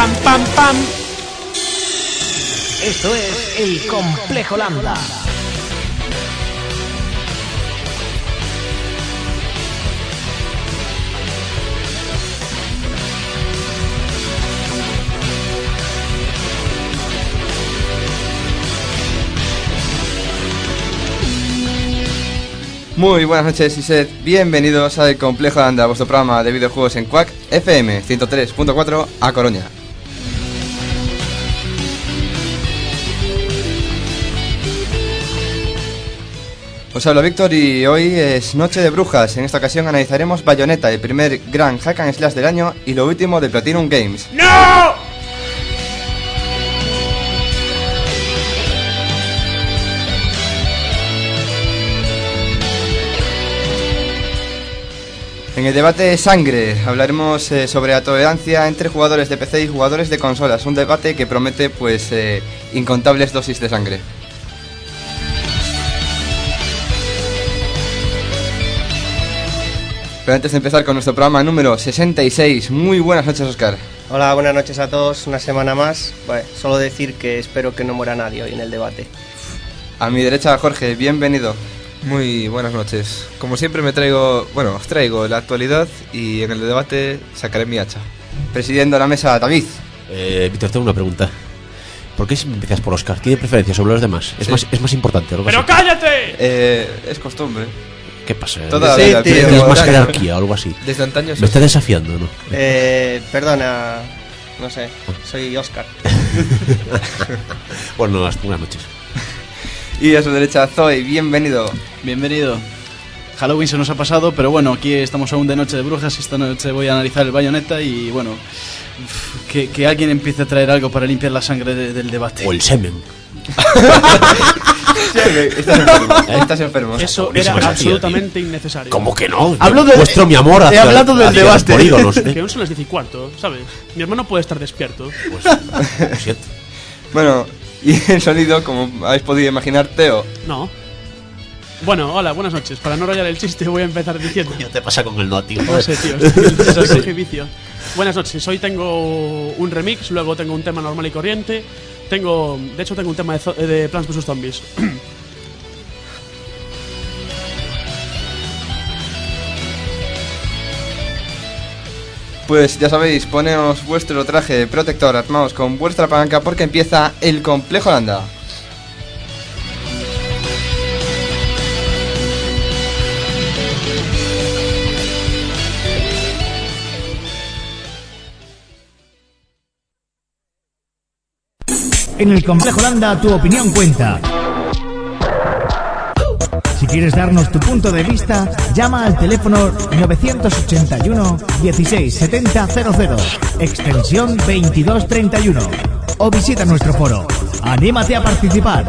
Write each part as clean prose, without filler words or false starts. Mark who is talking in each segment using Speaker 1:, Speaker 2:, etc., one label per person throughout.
Speaker 1: pam, pam, pam.
Speaker 2: Esto es el Complejo Lambda.
Speaker 3: Muy buenas noches y sed bienvenidos al Complejo Lambda, vuestro programa de videojuegos en Quack FM 103.4 a Coruña. Os habla Víctor y hoy es Noche de Brujas. En esta ocasión analizaremos Bayonetta, el primer gran hack and slash del año y lo último de Platinum Games.
Speaker 1: ¡No!
Speaker 3: En el debate Sangre hablaremos sobre la tolerancia entre jugadores de PC y jugadores de consolas. Un debate que promete incontables dosis de sangre. Pero antes de empezar con nuestro programa número 66, muy buenas noches, Óscar.
Speaker 4: Hola, buenas noches a todos, una semana más. Bueno, solo decir que espero que no muera nadie hoy en el debate.
Speaker 3: A mi derecha, Jorge, bienvenido.
Speaker 5: Muy buenas noches. Como siempre os traigo la actualidad y en el debate sacaré mi hacha.
Speaker 3: Presidiendo la mesa, David.
Speaker 6: Víctor, tengo una pregunta. ¿Por qué siempre empiezas por Óscar? ¿Tiene preferencia sobre los demás?
Speaker 3: Sí.
Speaker 6: Es más importante. Algo
Speaker 1: ¡Pero
Speaker 6: así.
Speaker 1: cállate!
Speaker 3: Es costumbre.
Speaker 6: ¿Qué pasa?
Speaker 3: Toda la
Speaker 4: Sí,
Speaker 3: vida,
Speaker 4: tío.
Speaker 6: ¿Tienes más jerarquía o algo así?
Speaker 5: Desde antaño
Speaker 6: Me está desafiando, ¿no?
Speaker 4: Perdona, no sé, soy Óscar.
Speaker 6: Bueno, buenas noches.
Speaker 3: Y a su derecha, Zoe, bienvenido.
Speaker 7: Bienvenido. Halloween se nos ha pasado, pero bueno, aquí estamos aún de Noche de Brujas. Esta noche voy a analizar el Bayonetta y bueno, que alguien empiece a traer algo para limpiar la sangre del debate.
Speaker 6: O el semen.
Speaker 3: Estás enfermo.
Speaker 1: Eso
Speaker 6: Buenísima
Speaker 1: era
Speaker 6: esa tía,
Speaker 1: absolutamente innecesario.
Speaker 6: ¿Cómo que no?
Speaker 7: Hablo de-
Speaker 6: Muestro mi amor
Speaker 7: he hablado del
Speaker 6: hacia
Speaker 7: debate.
Speaker 6: los polígonos,
Speaker 1: Que aún son las 10:15, ¿sabes? Mi hermano puede estar despierto.
Speaker 6: Pues, lo siento.
Speaker 3: Bueno, y el sonido, como habéis podido imaginar, Teo.
Speaker 1: No. Bueno, hola, buenas noches. Para no rayar el chiste voy a empezar diciendo...
Speaker 6: ¿Qué te pasa con el no, tío?
Speaker 1: No sé, tío, es un vicio. Buenas noches, hoy tengo un remix, luego tengo un tema normal y corriente. De hecho tengo un tema de Plants vs Zombies.
Speaker 3: Pues ya sabéis, poneos vuestro traje protector, armaos con vuestra palanca porque empieza el Complejo Lambda.
Speaker 2: En el Complejo Lambda tu opinión cuenta. Si quieres darnos tu punto de vista, llama al teléfono 981 16 70 00, extensión 2231, o visita nuestro foro. ¡Anímate a participar!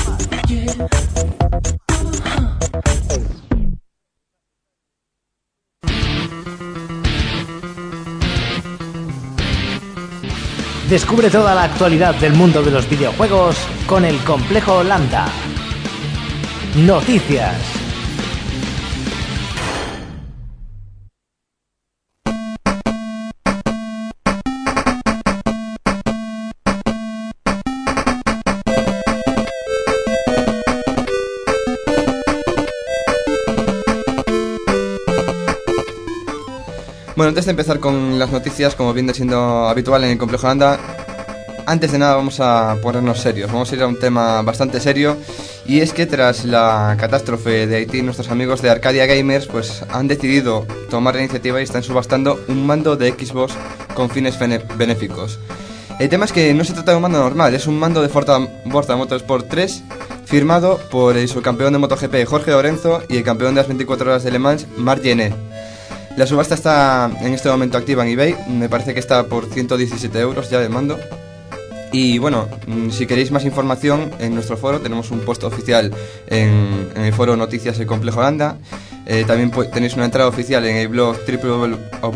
Speaker 2: Descubre toda la actualidad del mundo de los videojuegos con el Complejo Lambda. Noticias.
Speaker 3: Bueno, antes de empezar con las noticias, como viene siendo habitual en el Complejo Lambda, antes de nada vamos a ponernos serios. Vamos a ir a un tema bastante serio, y es que tras la catástrofe de Haití, nuestros amigos de Arcadia Gamers pues han decidido tomar la iniciativa y están subastando un mando de Xbox con fines benéficos. El tema es que no se trata de un mando normal, es un mando de Forza Motorsport 3 firmado por el subcampeón de MotoGP Jorge Lorenzo y el campeón de las 24 horas de Le Mans Marc Gené. La subasta está en este momento activa en eBay, me parece que está por 117 euros ya el mando. Y bueno, si queréis más información, en nuestro foro tenemos un post oficial en el foro Noticias El Complejo Lambda. También tenéis una entrada oficial en el blog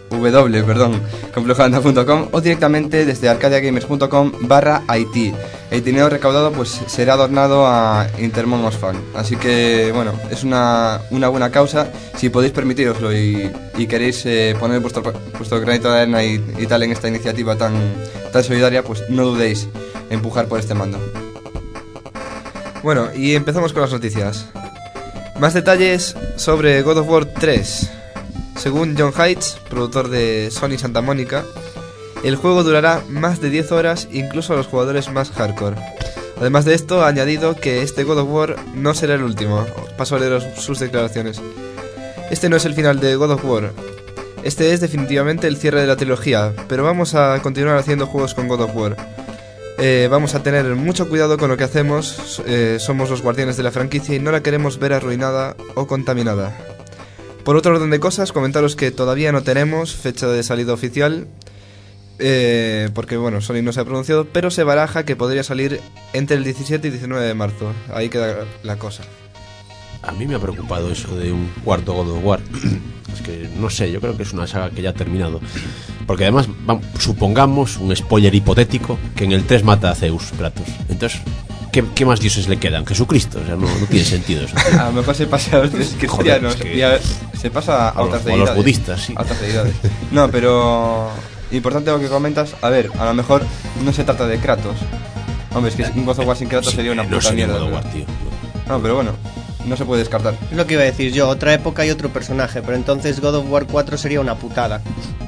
Speaker 3: complejoanda.com o directamente desde arcadiagamers.com/IT. El dinero recaudado pues será donado a Intermon Oxfam. Así que bueno, es una buena causa. Si podéis permitiroslo y queréis poner vuestro granito de arena y tal en esta iniciativa tan solidaria, pues no dudéis en empujar por este mando.
Speaker 5: Bueno, y empezamos con las noticias. Más detalles sobre God of War 3. Según John Heights, productor de Sony Santa Mónica, el juego durará más de 10 horas incluso a los jugadores más hardcore. Además de esto, ha añadido que este God of War no será el último. Paso a leer sus declaraciones. Este no es el final de God of War. Este es definitivamente el cierre de la trilogía, pero vamos a continuar haciendo juegos con God of War. Vamos a tener mucho cuidado con lo que hacemos, somos los guardianes de la franquicia y no la queremos ver arruinada o contaminada. Por otro orden de cosas, comentaros que todavía no tenemos fecha de salida oficial, porque bueno, Sony no se ha pronunciado, pero se baraja que podría salir entre el 17 y 19 de marzo, ahí queda la cosa.
Speaker 6: A mí me ha preocupado eso de un cuarto God of War. Es que no sé, yo creo que es una saga que ya ha terminado. Porque además, supongamos, un spoiler hipotético, que en el 3 mata a Zeus, Kratos. Entonces, ¿qué más dioses le quedan? Jesucristo, o sea, no tiene sentido eso.
Speaker 3: A lo mejor se pasa a los cristianos. Se pasa a otras deidades.
Speaker 6: A los budistas, sí.
Speaker 3: A otras deidades. No, pero importante lo que comentas. A ver, a lo mejor no se trata de Kratos. Hombre, es que un God of War sin Kratos sería una puta mierda.
Speaker 6: God of War, tío.
Speaker 3: No, pero bueno, no se puede descartar.
Speaker 4: Es lo que iba a decir yo, otra época y otro personaje, pero entonces God of War 4 sería una putada.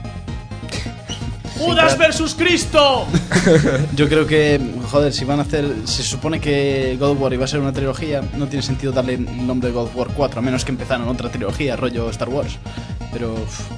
Speaker 1: ¡Judas versus Cristo!
Speaker 7: Yo creo que, joder, si van a hacer... Se supone que God of War iba a ser una trilogía, no tiene sentido darle el nombre de God of War 4, a menos que empezaran otra trilogía, rollo Star Wars. Pero...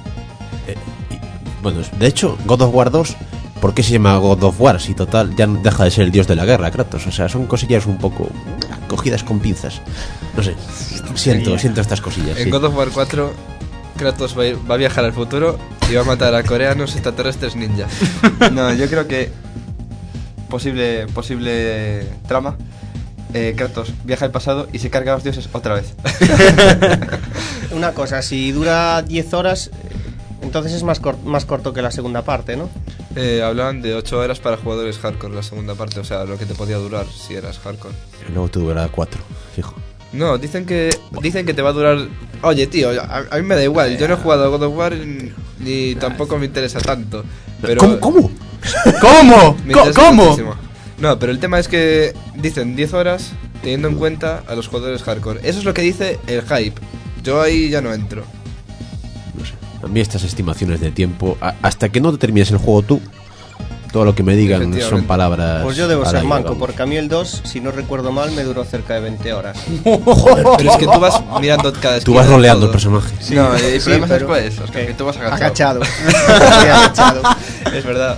Speaker 6: bueno, de hecho, God of War 2, ¿por qué se llama God of War? Si total, ya deja de ser el dios de la guerra, Kratos. O sea, son cosillas un poco cogidas con pinzas. No sé, siento estas cosillas.
Speaker 5: En
Speaker 6: sí.
Speaker 5: God of War 4, Kratos va a viajar al futuro y va a matar a coreanos extraterrestres ninja.
Speaker 3: No, yo creo que posible trama. Kratos viaja al pasado y se carga a los dioses otra vez.
Speaker 4: Una cosa, si dura 10 horas, entonces es más corto que la segunda parte, ¿no?
Speaker 5: Hablaban de 8 horas para jugadores hardcore la segunda parte, o sea, lo que te podía durar si eras hardcore.
Speaker 6: Y luego te durará 4, fijo.
Speaker 5: No, dicen que te va a durar... Oye, tío, a mí me da igual, yo no he jugado a God of War ni tampoco me interesa tanto. Pero
Speaker 6: ¿Cómo?
Speaker 5: Me interesa muchísimo. No, pero el tema es que dicen 10 horas teniendo en cuenta a los jugadores hardcore. Eso es lo que dice el hype. Yo ahí ya no entro.
Speaker 6: No sé, a mí estas estimaciones de tiempo, hasta que no te termines el juego tú, todo lo que me digan son palabras.
Speaker 4: Pues yo debo ser
Speaker 6: aire,
Speaker 4: manco,
Speaker 6: vamos.
Speaker 4: porque a mí el 2, si no recuerdo mal, me duró cerca de 20 horas.
Speaker 5: Joder, pero es que tú vas mirando cada esquina.
Speaker 6: Tú vas roleando el
Speaker 5: todo.
Speaker 6: personaje.
Speaker 3: Sí, no, el problema es
Speaker 4: pero-
Speaker 3: después, Oscar, que tú vas agachado.
Speaker 4: Agachado. Sí, agachado.
Speaker 5: Es verdad.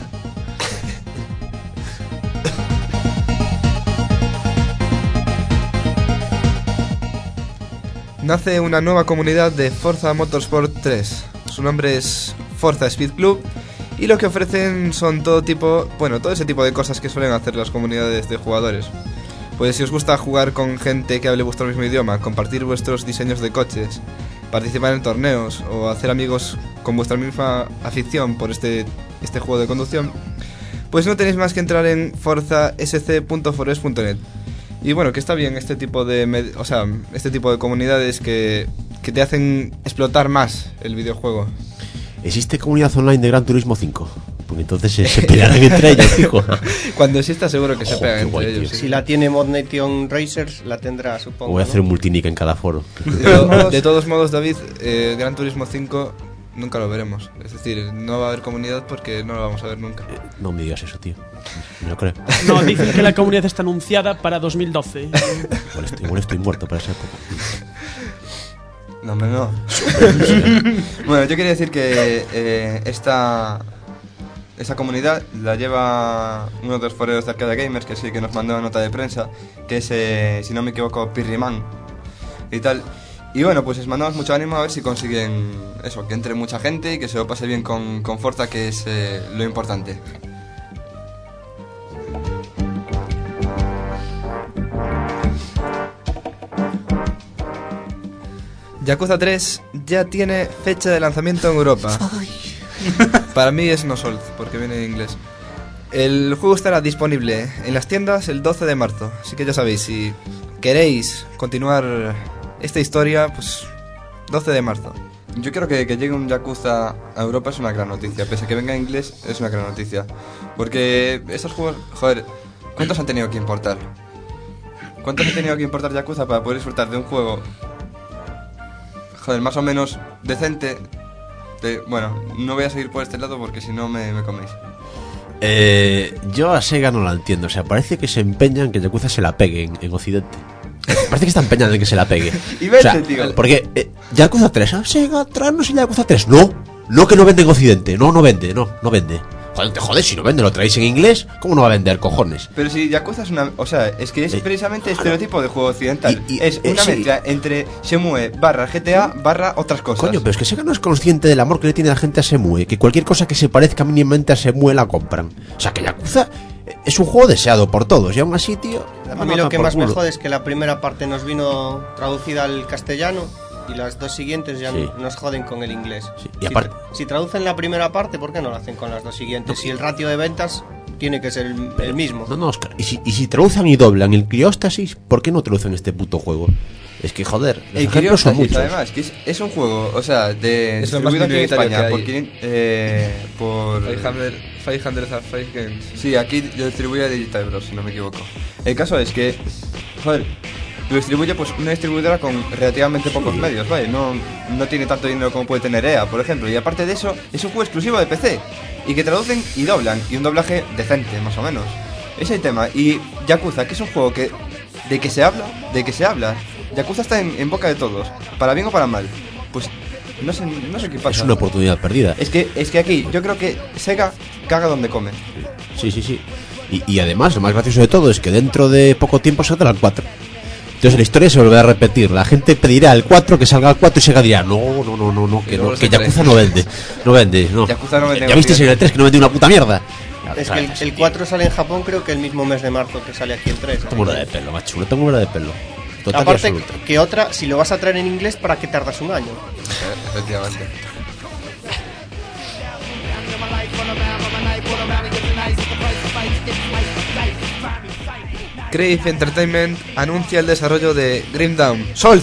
Speaker 5: Nace una nueva comunidad de Forza Motorsport 3. Su nombre es Forza Speed Club y lo que ofrecen son todo ese tipo de cosas que suelen hacer las comunidades de jugadores. Pues si os gusta jugar con gente que hable vuestro mismo idioma, compartir vuestros diseños de coches, participar en torneos o hacer amigos con vuestra misma afición por este juego de conducción, pues no tenéis más que entrar en forzasc.forest.net. Y bueno, que está bien este tipo de comunidades que te hacen explotar más el videojuego.
Speaker 6: ¿Existe comunidad online de Gran Turismo 5? Porque entonces se pelearán entre ellos, fijo.
Speaker 5: Cuando exista seguro que se pegan
Speaker 6: qué
Speaker 5: entre
Speaker 6: guay,
Speaker 5: ellos.
Speaker 6: tío.
Speaker 5: Sí.
Speaker 4: Si la tiene Modnation Racers, la tendrá, supongo.
Speaker 6: Voy a hacer un multinick en cada foro.
Speaker 5: De todos modos, David, Gran Turismo 5 nunca lo veremos. Es decir, no va a haber comunidad porque no lo vamos a ver nunca.
Speaker 6: No me digas eso, tío. Me lo creo.
Speaker 1: No, dicen que la comunidad está anunciada para 2012.
Speaker 6: Igual estoy muerto para esa época.
Speaker 3: No, hombre, no. Bueno, yo quería decir que esa comunidad la lleva uno de los foreros de Arcade Gamers, que sí que nos mandó una nota de prensa, que es, si no me equivoco, Pirriman y tal. Y bueno, pues les mandamos mucho ánimo a ver si consiguen eso, que entre mucha gente y que se lo pase bien con Forza, que es lo importante.
Speaker 5: Yakuza 3 ya tiene fecha de lanzamiento en Europa. Para mí es No Souls, porque viene en inglés. El juego estará disponible en las tiendas el 12 de marzo. Así que ya sabéis, si queréis continuar esta historia, pues 12 de marzo.
Speaker 3: Yo creo que llegue un Yakuza a Europa es una gran noticia. Pese a que venga en inglés, es una gran noticia. Porque estos juegos, joder, ¿cuántos han tenido que importar? ¿Cuántos han tenido que importar Yakuza para poder disfrutar de un juego, joder, más o menos decente? Bueno, no voy a seguir por este lado porque si no me coméis.
Speaker 6: Yo a Sega no la entiendo. O sea, parece que se empeñan que Yakuza se la pegue en Occidente. Parece que está empeñado en que se la pegue.
Speaker 3: Y vete, tío.
Speaker 6: Porque Yakuza 3, Sega, tráenos el Yakuza 3. No que no vende en Occidente. No vende. Joder, te jodes, si no vende, lo traéis en inglés, ¿cómo no va a vender, cojones?
Speaker 3: Pero si Yakuza es una... O sea, es que es precisamente estereotipo de juego occidental. Es una mezcla entre Shenmue barra GTA barra otras cosas.
Speaker 6: Coño, pero es que Sega no es consciente del amor que le tiene la gente a Shenmue, que cualquier cosa que se parezca mínimamente a Shenmue la compran. O sea, que Yakuza es un juego deseado por todos, y aún así, tío...
Speaker 4: A mí lo que más me jode es que la primera parte nos vino traducida al castellano y las dos siguientes ya nos joden con el inglés.
Speaker 6: Sí. Y aparte,
Speaker 4: si traducen la primera parte, ¿por qué no lo hacen con las dos siguientes? Si el ratio de ventas tiene que ser el mismo.
Speaker 6: No, Oscar. Y si traducen y doblan el Criostasis, ¿por qué no traducen este puto juego? Es que, joder, los ejemplos son muchos.
Speaker 3: Además, que es un juego, o sea, de
Speaker 5: es lo más minoritario
Speaker 3: España
Speaker 5: por 500 Games.
Speaker 3: Sí, aquí lo distribuye Digital Bros, si no me equivoco. El caso es que, joder, lo distribuye pues una distribuidora con relativamente pocos medios, ¿vale? No tiene tanto dinero como puede tener EA, por ejemplo. Y aparte de eso, es un juego exclusivo de PC. Y que traducen y doblan, y un doblaje decente, más o menos. Ese es el tema. Y Yakuza, que es un juego que de que se habla. Yakuza está en boca de todos, para bien o para mal. Pues no sé qué pasa.
Speaker 6: Es una oportunidad perdida.
Speaker 3: Es que aquí yo creo que Sega caga donde come.
Speaker 6: Sí. Y además, lo más gracioso de todo es que dentro de poco tiempo saldrá el 4. Entonces la historia se volverá a repetir. La gente pedirá el 4, que salga el 4 y Sega dirá, no, que Yakuza no vende.
Speaker 3: Yakuza no vende.
Speaker 6: ¿Ya visteis en el 3 que no vende una puta mierda?
Speaker 4: Es que el 4 sale en Japón creo que el mismo mes de marzo que sale aquí el 3.
Speaker 6: Tengo una de pelo, macho, no tengo una de pelo. Total.
Speaker 4: Aparte que otra, si lo vas a traer en inglés, ¿para qué tardas un año?
Speaker 3: Efectivamente.
Speaker 5: Crave Entertainment anuncia el desarrollo de Grim Dawn.
Speaker 3: ¡Sol!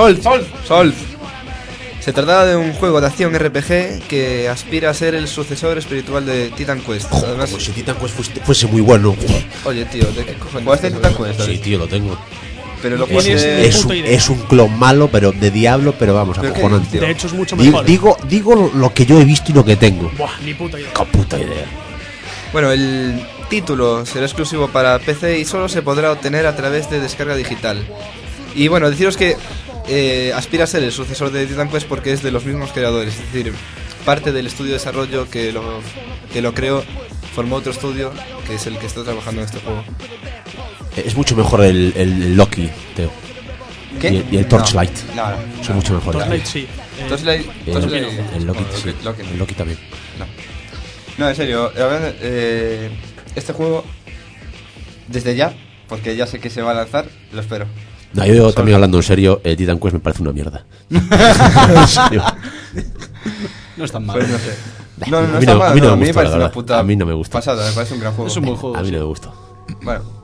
Speaker 5: Se trataba de un juego de acción RPG que aspira a ser el sucesor espiritual de Titan Quest.
Speaker 6: Además, como si Titan Quest fuese muy bueno.
Speaker 5: Oye, tío, ¿de qué cojones?
Speaker 3: ¿Jugaste Titan Quest?
Speaker 6: Sí, tío, lo tengo.
Speaker 3: Pero lo
Speaker 6: es un clon malo, pero de diablo, pero vamos, acojonante.
Speaker 1: De hecho es mucho mejor.
Speaker 6: Digo lo que yo he visto y lo que tengo.
Speaker 1: Buah, ni puta idea.
Speaker 6: ¡Qué puta idea!
Speaker 5: Bueno, el título será exclusivo para PC y solo se podrá obtener a través de descarga digital. Y bueno, deciros que aspira a ser el sucesor de Titan Quest porque es de los mismos creadores. Es decir, parte del estudio de desarrollo que lo creó formó otro estudio que es el que está trabajando en este juego.
Speaker 6: Es mucho mejor el Loki, Teo.
Speaker 3: ¿Qué?
Speaker 6: Y el Torchlight.
Speaker 3: No.
Speaker 6: Son mucho mejores.
Speaker 1: Torchlight sí.
Speaker 3: Torchlight
Speaker 6: El Loki, sí. El Loki también.
Speaker 3: No, en serio, este juego, desde ya, porque ya sé que se va a lanzar, lo espero.
Speaker 6: No, yo también hablando en serio, el Titan Quest me parece una mierda.
Speaker 7: En serio. No es tan mal.
Speaker 3: Pues no sé. No está mal, a mí me parece una puta
Speaker 6: a mí no me gusta.
Speaker 3: pasada, me parece un gran juego.
Speaker 7: Es un buen juego.
Speaker 6: A mí no
Speaker 7: sí.
Speaker 6: me gusta.
Speaker 3: Bueno.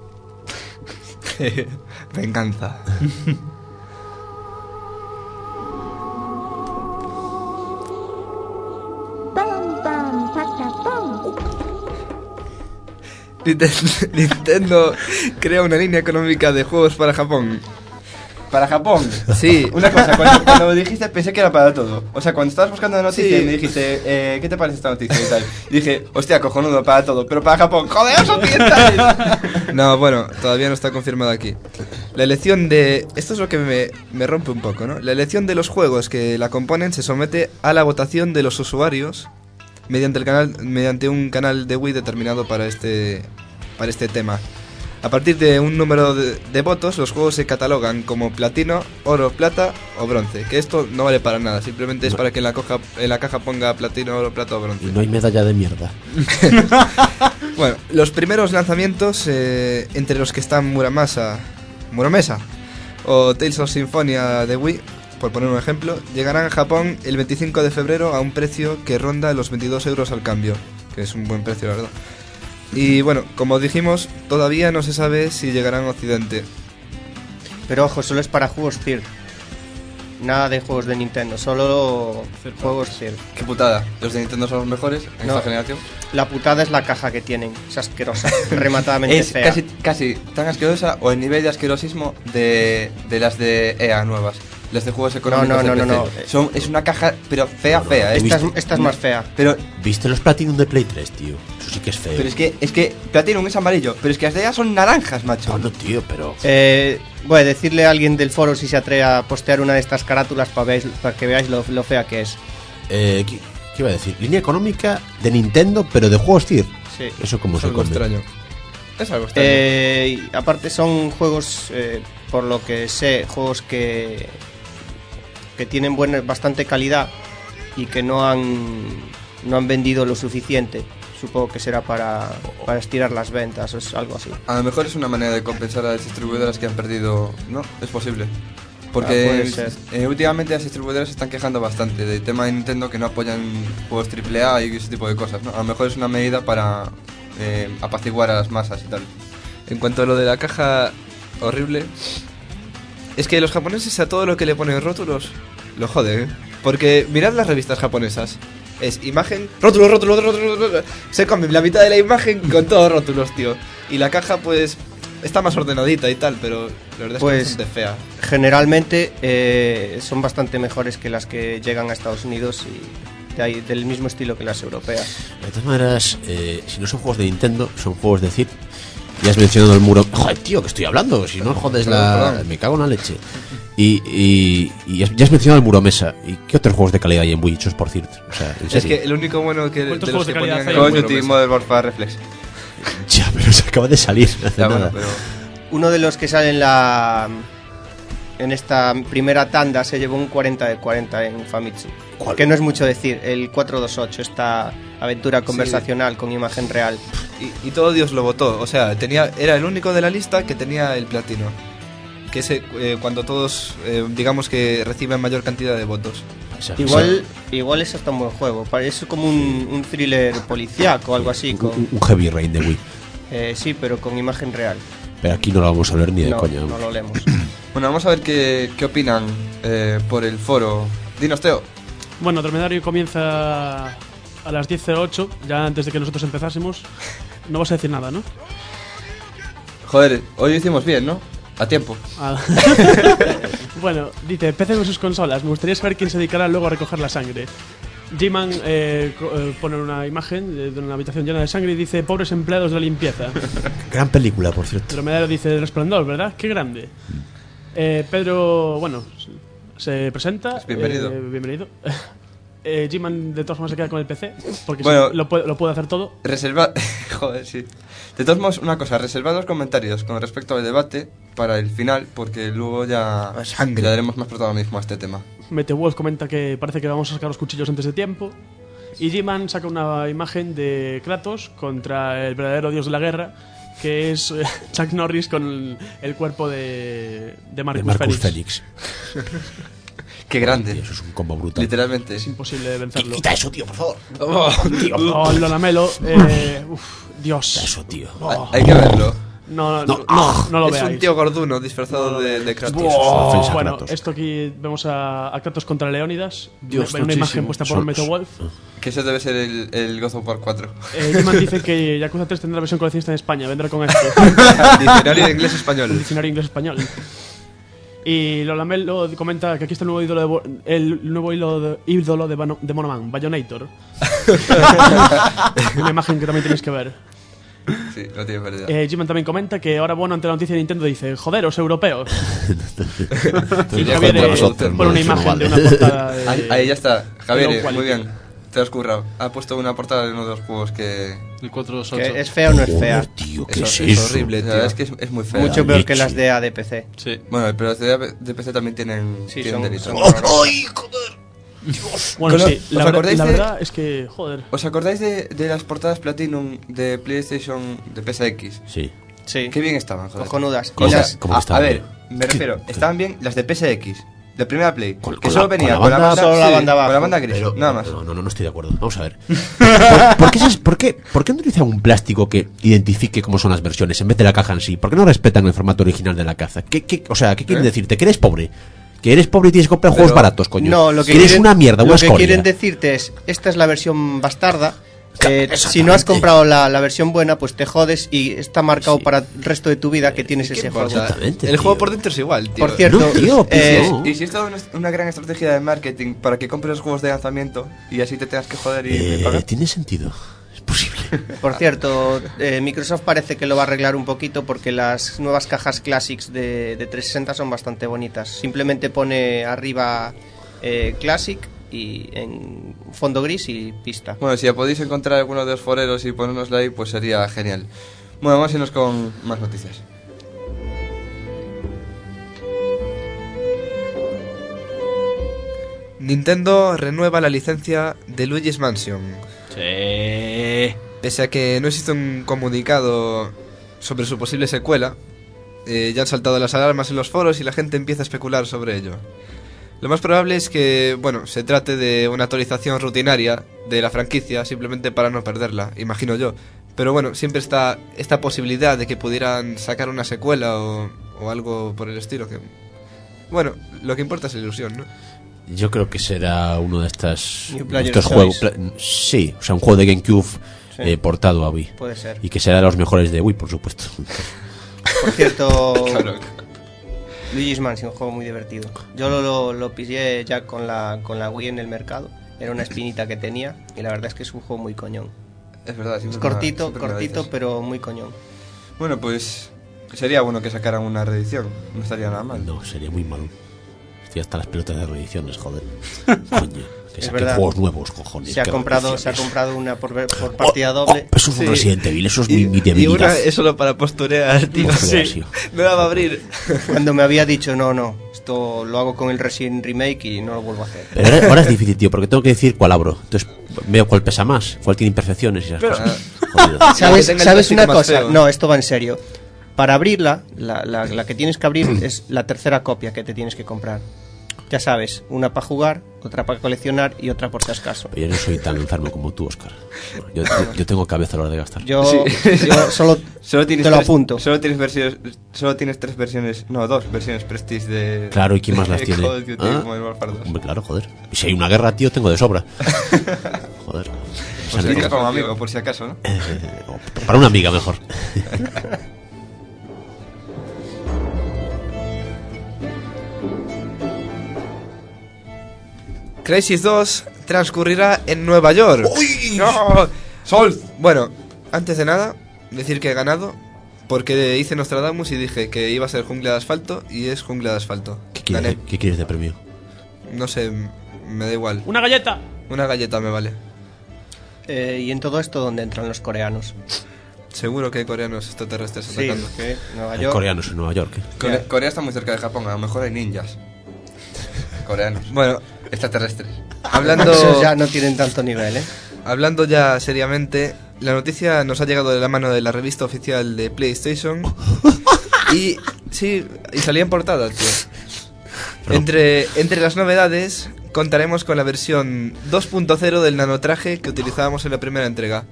Speaker 5: Venganza. Nintendo crea una línea económica de juegos para Japón.
Speaker 3: ¿Para Japón?
Speaker 5: Sí.
Speaker 3: Una cosa, cuando me dijiste pensé que era para todo. O sea, cuando estabas buscando la noticia
Speaker 5: Sí.
Speaker 3: y me dijiste, ¿qué te parece esta noticia y tal? Dije, hostia, cojonudo, para todo, pero para Japón, ¡joder, son occidentales!
Speaker 5: No, bueno, todavía no está confirmado aquí. La elección de... Esto es lo que me rompe un poco, ¿no? La elección de los juegos que la componen se somete a la votación de los usuarios mediante un canal de Wii determinado para este tema. A partir de un número de votos, los juegos se catalogan como platino, oro, plata o bronce. Que esto no vale para nada, simplemente es para que en la caja ponga platino, oro, plata o bronce.
Speaker 6: Y no hay medalla de mierda.
Speaker 5: Bueno, los primeros lanzamientos, entre los que están Muramesa o Tales of Symphonia de Wii, por poner un ejemplo, llegarán a Japón el 25 de febrero a un precio que ronda los 22 euros al cambio, que es un buen precio, la verdad. Y bueno, como dijimos, todavía no se sabe si llegarán a Occidente.
Speaker 4: Pero ojo, solo es para juegos CIR. Nada de juegos de Nintendo, solo juegos CIR.
Speaker 3: Qué putada. Los de Nintendo son los mejores en
Speaker 4: No.
Speaker 3: esta generación.
Speaker 4: La putada es la caja que tienen, es asquerosa, rematadamente
Speaker 3: Es
Speaker 4: fea.
Speaker 3: casi tan asquerosa o el nivel de asquerosismo de las de EA nuevas. Las de juegos económicos
Speaker 4: No,
Speaker 3: de
Speaker 4: no,
Speaker 3: PC.
Speaker 4: no.
Speaker 3: Es una caja, pero fea.
Speaker 4: Esta es más fea.
Speaker 3: Pero
Speaker 6: ¿Viste los Platinum de Play 3, tío? Eso sí que es feo.
Speaker 3: Pero es que Platinum es amarillo, pero es que las de EA son naranjas, macho.
Speaker 6: No, tío, pero...
Speaker 4: Voy a decirle a alguien del foro si se atreve a postear una de estas carátulas para que veáis lo fea que es.
Speaker 6: ¿Qué iba a decir? Línea económica de Nintendo, pero de juegos TIR.
Speaker 4: Sí.
Speaker 6: Eso como
Speaker 5: Es
Speaker 6: se
Speaker 5: algo
Speaker 6: come.
Speaker 5: extraño. Es algo extraño.
Speaker 4: Y aparte son juegos, por lo que sé, juegos que tienen bastante calidad y que no han vendido lo suficiente. Supongo que será para estirar las ventas o es algo así.
Speaker 3: A lo mejor es una manera de compensar a las distribuidoras que han perdido. No, es posible.
Speaker 4: Ah,
Speaker 3: Porque
Speaker 4: puede ser.
Speaker 3: últimamente las distribuidoras se están quejando bastante del tema de Nintendo, que no apoyan juegos AAA y ese tipo de cosas, ¿no? A lo mejor es una medida para apaciguar a las masas y tal.
Speaker 5: En cuanto a lo de la caja horrible, es que los japoneses a todo lo que le ponen rótulos lo joden, ¿eh? Porque mirad las revistas japonesas. Es imagen, rótulo. Se comen la mitad de la imagen con todos rótulos, tío. Y la caja, pues, está más ordenadita y tal, pero la verdad es que es bastante fea.
Speaker 4: Generalmente son bastante mejores que las que llegan a Estados Unidos y del mismo estilo que las europeas.
Speaker 6: De todas maneras, si no son juegos de Nintendo, son juegos de CIR. Y has mencionado el muro... Joder, tío, que estoy hablando. Si no jodes
Speaker 5: Perdón.
Speaker 6: me cago en la leche. Y ya has mencionado el muro mesa. ¿Y qué otros juegos de calidad hay en Wii hechos por CIR? O sea, en
Speaker 5: Es
Speaker 6: serio.
Speaker 5: que el único bueno que de
Speaker 1: ¿Cuántos
Speaker 5: los
Speaker 1: juegos de
Speaker 5: que
Speaker 1: calidad
Speaker 5: ponían
Speaker 1: hay?
Speaker 5: era
Speaker 3: Call of
Speaker 5: el
Speaker 3: Duty
Speaker 5: Muro
Speaker 3: Modern Warfare Reflex.
Speaker 6: Ya, pero se acaba de salir. No hace
Speaker 3: Ya,
Speaker 6: nada.
Speaker 3: bueno, pero
Speaker 4: Uno de los que sale en esta primera tanda se llevó un 40 de 40 en Famitsu.
Speaker 6: ¿Cuál?
Speaker 4: Que no es mucho decir, el 428, esta aventura conversacional con imagen real.
Speaker 5: Y todo Dios lo votó. O sea, era el único de la lista que tenía el platino. Que es cuando todos, digamos que reciben mayor cantidad de votos.
Speaker 6: O sea,
Speaker 4: Igual es hasta un buen juego, parece como un thriller policíaco o algo así.
Speaker 6: un Heavy Rain de Wii.
Speaker 4: Sí, pero con imagen real.
Speaker 6: Pero aquí no lo vamos a ver ni de
Speaker 4: No,
Speaker 6: coña.
Speaker 4: no lo leemos.
Speaker 3: Bueno, vamos a ver qué opinan por el foro. Dinos, Teo.
Speaker 1: Bueno, Dromedario comienza a las 10:08, ya antes de que nosotros empezásemos. No vas a decir nada, ¿no?
Speaker 3: Joder, hoy lo hicimos bien, ¿no? A tiempo.
Speaker 1: Ah. Bueno, dice, PC con sus consolas. Me gustaría saber quién se dedicará luego a recoger la sangre. G-Man pone una imagen de una habitación llena de sangre y dice, pobres empleados de la limpieza.
Speaker 6: Gran película, por cierto.
Speaker 1: Dromedario dice, Resplandor, ¿verdad? Qué grande. Pedro, bueno, se presenta.
Speaker 3: Pues bienvenido.
Speaker 1: Bienvenido. G-Man de todas formas se queda con el PC, porque
Speaker 3: Bueno,
Speaker 1: lo puede hacer todo.
Speaker 3: Reserva. Joder, sí. De todos modos, una cosa, reservad los comentarios con respecto al debate para el final, porque luego ya le daremos más protagonismo a este tema.
Speaker 1: MeteWolf comenta que parece que vamos a sacar los cuchillos antes de tiempo. Y G-Man saca una imagen de Kratos contra el verdadero dios de la guerra, que es Chuck Norris con el cuerpo de Marcus Fenix.
Speaker 3: Qué grande.
Speaker 6: Tío, eso es un combo brutal.
Speaker 3: Literalmente.
Speaker 1: Es imposible vencerlo.
Speaker 6: Quita eso, tío, por favor.
Speaker 1: Oh, Lolamelo. Dios.
Speaker 6: Quita eso, tío.
Speaker 1: Oh.
Speaker 3: Hay que verlo.
Speaker 1: No lo
Speaker 5: Es
Speaker 1: veáis.
Speaker 5: un tío gorduno disfrazado de Kratos.
Speaker 6: Ofensa a
Speaker 1: Bueno,
Speaker 6: Kratos.
Speaker 1: esto aquí vemos a Kratos contra Leónidas.
Speaker 7: Dios,
Speaker 1: una imagen
Speaker 7: tochísimo.
Speaker 1: puesta por MeteWolf.
Speaker 3: Que ese debe ser el God of War 4.
Speaker 1: G-Man dice que Yakuza 3 tendrá versión coleccionista en España. Vendrá con esto.
Speaker 5: Diccionario de inglés
Speaker 1: El
Speaker 5: español.
Speaker 1: diccionario inglés-español. Y Lolamelo comenta que aquí está el nuevo ídolo de Monoman, Bayonator. Una imagen que también tenéis que ver.
Speaker 3: Sí, no tiene pérdida.
Speaker 1: G-Man también comenta que ahora bueno ante la noticia de Nintendo dice, joderos europeos. Y
Speaker 6: Ya
Speaker 1: Javier
Speaker 6: contra nosotros,
Speaker 1: pone una
Speaker 6: eso no
Speaker 1: imagen de
Speaker 6: vale.
Speaker 1: una portada de...
Speaker 3: Ahí ya está. Javier,
Speaker 1: low quality.
Speaker 3: muy bien. Te has currado. Ha puesto una portada de uno de los juegos que...
Speaker 7: El 428.
Speaker 4: Que ¿Es fea o no es fea?
Speaker 6: Joder, tío, ¿qué
Speaker 3: Eso
Speaker 6: es
Speaker 3: es
Speaker 6: eso?
Speaker 5: horrible,
Speaker 3: La
Speaker 5: tío.
Speaker 3: verdad es que es muy fea.
Speaker 4: Mucho peor que
Speaker 6: leche.
Speaker 4: las de ADPC.
Speaker 7: Sí.
Speaker 3: Bueno, pero los de PC también tienen
Speaker 4: Sí,
Speaker 3: tienen delitos.
Speaker 4: son horrorosas.
Speaker 1: Bueno,
Speaker 3: Con
Speaker 1: sí,
Speaker 3: ¿os
Speaker 1: la
Speaker 3: acordáis de-
Speaker 1: verdad es que, joder.
Speaker 3: ¿Os acordáis de las portadas Platinum de PlayStation de PSX?
Speaker 6: Sí.
Speaker 4: Sí.
Speaker 3: Qué bien estaban, joder.
Speaker 4: Cojonudas.
Speaker 6: ¿Cómo
Speaker 4: Y
Speaker 6: está?
Speaker 4: las-
Speaker 6: ¿Cómo
Speaker 3: a
Speaker 6: estaban
Speaker 3: ver,
Speaker 6: bien?
Speaker 3: me refiero, estaban bien las de PSX, de primera Play,
Speaker 6: Con-
Speaker 3: que
Speaker 6: con
Speaker 3: solo
Speaker 6: la-
Speaker 3: venía
Speaker 6: con
Speaker 3: con
Speaker 6: la
Speaker 3: la
Speaker 6: banda-
Speaker 3: banda,
Speaker 4: solo la banda abajo.
Speaker 3: con la banda gris,
Speaker 6: Pero-
Speaker 3: nada más.
Speaker 6: No estoy de acuerdo. Vamos a ver. ¿Por qué no utilizan un plástico que identifique cómo son las versiones en vez de la caja en sí? ¿Por qué no respetan el formato original de la caja? ¿Qué quieren decirte? ¿Que eres pobre? ¿Que eres pobre y tienes que comprar juegos baratos, coño?
Speaker 4: No, lo que
Speaker 6: eres
Speaker 4: quieren-
Speaker 6: una mierda, una
Speaker 4: Lo que
Speaker 6: escoria.
Speaker 4: quieren decirte es, esta es la versión bastarda.
Speaker 6: Exactamente.
Speaker 4: Si no has comprado la versión buena, pues te jodes y está marcado para el resto de tu vida que tienes ese juego.
Speaker 6: Exactamente,
Speaker 5: El juego
Speaker 6: tío.
Speaker 5: por dentro es igual, tío.
Speaker 4: Por cierto,
Speaker 6: No, tío, no.
Speaker 3: Y si es toda una gran estrategia de marketing para que compres los juegos de lanzamiento y así te tengas que joder y pagar.
Speaker 6: Tiene sentido. Es posible.
Speaker 4: Por cierto, Microsoft parece que lo va a arreglar un poquito porque las nuevas cajas Classics de 360 son bastante bonitas. Simplemente pone arriba Classic y en fondo gris y pista.
Speaker 3: Bueno, si ya podéis encontrar alguno de los foreros y ponérnosla ahí, pues sería genial. Bueno, vamos a irnos con más noticias.
Speaker 5: Nintendo renueva la licencia de Luigi's Mansion.
Speaker 7: Sí.
Speaker 5: Pese a que no existe un comunicado sobre su posible secuela, ya han saltado las alarmas en los foros y la gente empieza a especular sobre ello. Lo más probable es que, bueno, se trate de una actualización rutinaria de la franquicia, simplemente para no perderla, imagino yo. Pero bueno, siempre está esta posibilidad de que pudieran sacar una secuela o algo por el estilo. Que, bueno, lo que importa es la ilusión, ¿no?
Speaker 6: Yo creo que será uno de
Speaker 4: New Player's
Speaker 6: estos juegos.
Speaker 4: Choice.
Speaker 6: Sí, o sea, un juego de GameCube portado a Wii.
Speaker 4: Puede ser.
Speaker 6: Y que será de los mejores de Wii, por supuesto.
Speaker 4: Por cierto,
Speaker 3: Claro.
Speaker 4: Luigi's Mansion, un juego muy divertido. Yo lo pillé ya con la Wii en el mercado. Era una espinita que tenía y la verdad es que es un juego muy coñón.
Speaker 3: Es verdad,
Speaker 4: Es
Speaker 3: siempre
Speaker 4: cortito,
Speaker 3: siempre me lo
Speaker 4: cortito,
Speaker 3: dices.
Speaker 4: pero muy coñón.
Speaker 3: Bueno, pues sería bueno que sacaran una reedición. No estaría nada mal.
Speaker 6: No, sería muy malo. Estoy hasta las pelotas de reediciones, joder. Coño, que
Speaker 4: Es
Speaker 6: saquen
Speaker 4: verdad.
Speaker 6: juegos nuevos, cojones.
Speaker 4: Se ha
Speaker 6: qué
Speaker 4: comprado
Speaker 6: reediciones.
Speaker 4: una por partida doble.
Speaker 6: Eso es un
Speaker 3: Sí.
Speaker 6: Resident Evil, eso es mi
Speaker 5: Y una
Speaker 6: debilidad.
Speaker 5: es solo para posturear, tío.
Speaker 6: Sí.
Speaker 5: No la va a abrir.
Speaker 4: Cuando me había dicho, no, esto lo hago con el Resident Remake y no lo vuelvo a hacer.
Speaker 6: Pero ahora es difícil, tío, porque tengo que decir cuál abro. Entonces veo cuál pesa más, cuál tiene imperfecciones y esas cosas. Jodido.
Speaker 4: ¿Sabes,
Speaker 3: que tenga el
Speaker 4: ¿sabes
Speaker 3: plástico
Speaker 4: una
Speaker 3: más
Speaker 4: cosa?
Speaker 3: feo.
Speaker 4: No, esto va en serio. Para abrirla, la que tienes que abrir es la tercera copia que te tienes que comprar. Ya sabes, una para jugar, otra para coleccionar y otra por si acaso.
Speaker 6: Pero yo no soy tan enfermo como tú, Oscar. Yo tengo cabeza a la hora de gastar.
Speaker 4: Yo
Speaker 3: Sí.
Speaker 4: solo
Speaker 3: tienes
Speaker 4: te lo
Speaker 3: tres-
Speaker 4: apunto.
Speaker 3: Solo tienes tres versiones, no, dos versiones Prestige de.
Speaker 6: Claro, ¿y quién más las
Speaker 3: de
Speaker 6: tiene?
Speaker 3: Call of Duty
Speaker 6: ¿Ah?
Speaker 3: Modern Warfare 2.
Speaker 6: Hombre, claro, joder. Y si hay una guerra, tío, tengo de sobra. Joder.
Speaker 3: Pues tienes como amigo, por si acaso, ¿no?
Speaker 6: Para una amiga mejor.
Speaker 5: Crisis 2 transcurrirá en Nueva York.
Speaker 3: ¡Uy! ¡No! ¡Sol!
Speaker 5: Bueno, antes de nada, decir que he ganado porque hice Nostradamus y dije que iba a ser jungla de asfalto y es jungla de asfalto. Gané.
Speaker 6: ¿Qué quieres de premio?
Speaker 5: No sé, me da igual.
Speaker 1: ¡Una galleta!
Speaker 5: Una galleta me vale.
Speaker 4: Y en todo esto, ¿dónde entran los coreanos?
Speaker 5: Seguro que hay coreanos extraterrestres
Speaker 4: Sí,
Speaker 5: atacando.
Speaker 4: Nueva
Speaker 6: Hay
Speaker 4: York.
Speaker 6: coreanos en Nueva York.
Speaker 3: Corea está muy cerca de Japón, a lo mejor hay ninjas. Coreanos.
Speaker 5: Bueno,
Speaker 3: Extraterrestres.
Speaker 5: hablando,
Speaker 4: Esos ya no tienen tanto nivel, ¿eh?
Speaker 5: hablando ya seriamente, la noticia nos ha llegado de la mano de la revista oficial de PlayStation. Y sí, y salía en portada, tío. Entre las novedades contaremos con la versión 2.0 del nanotraje que utilizábamos en la primera entrega.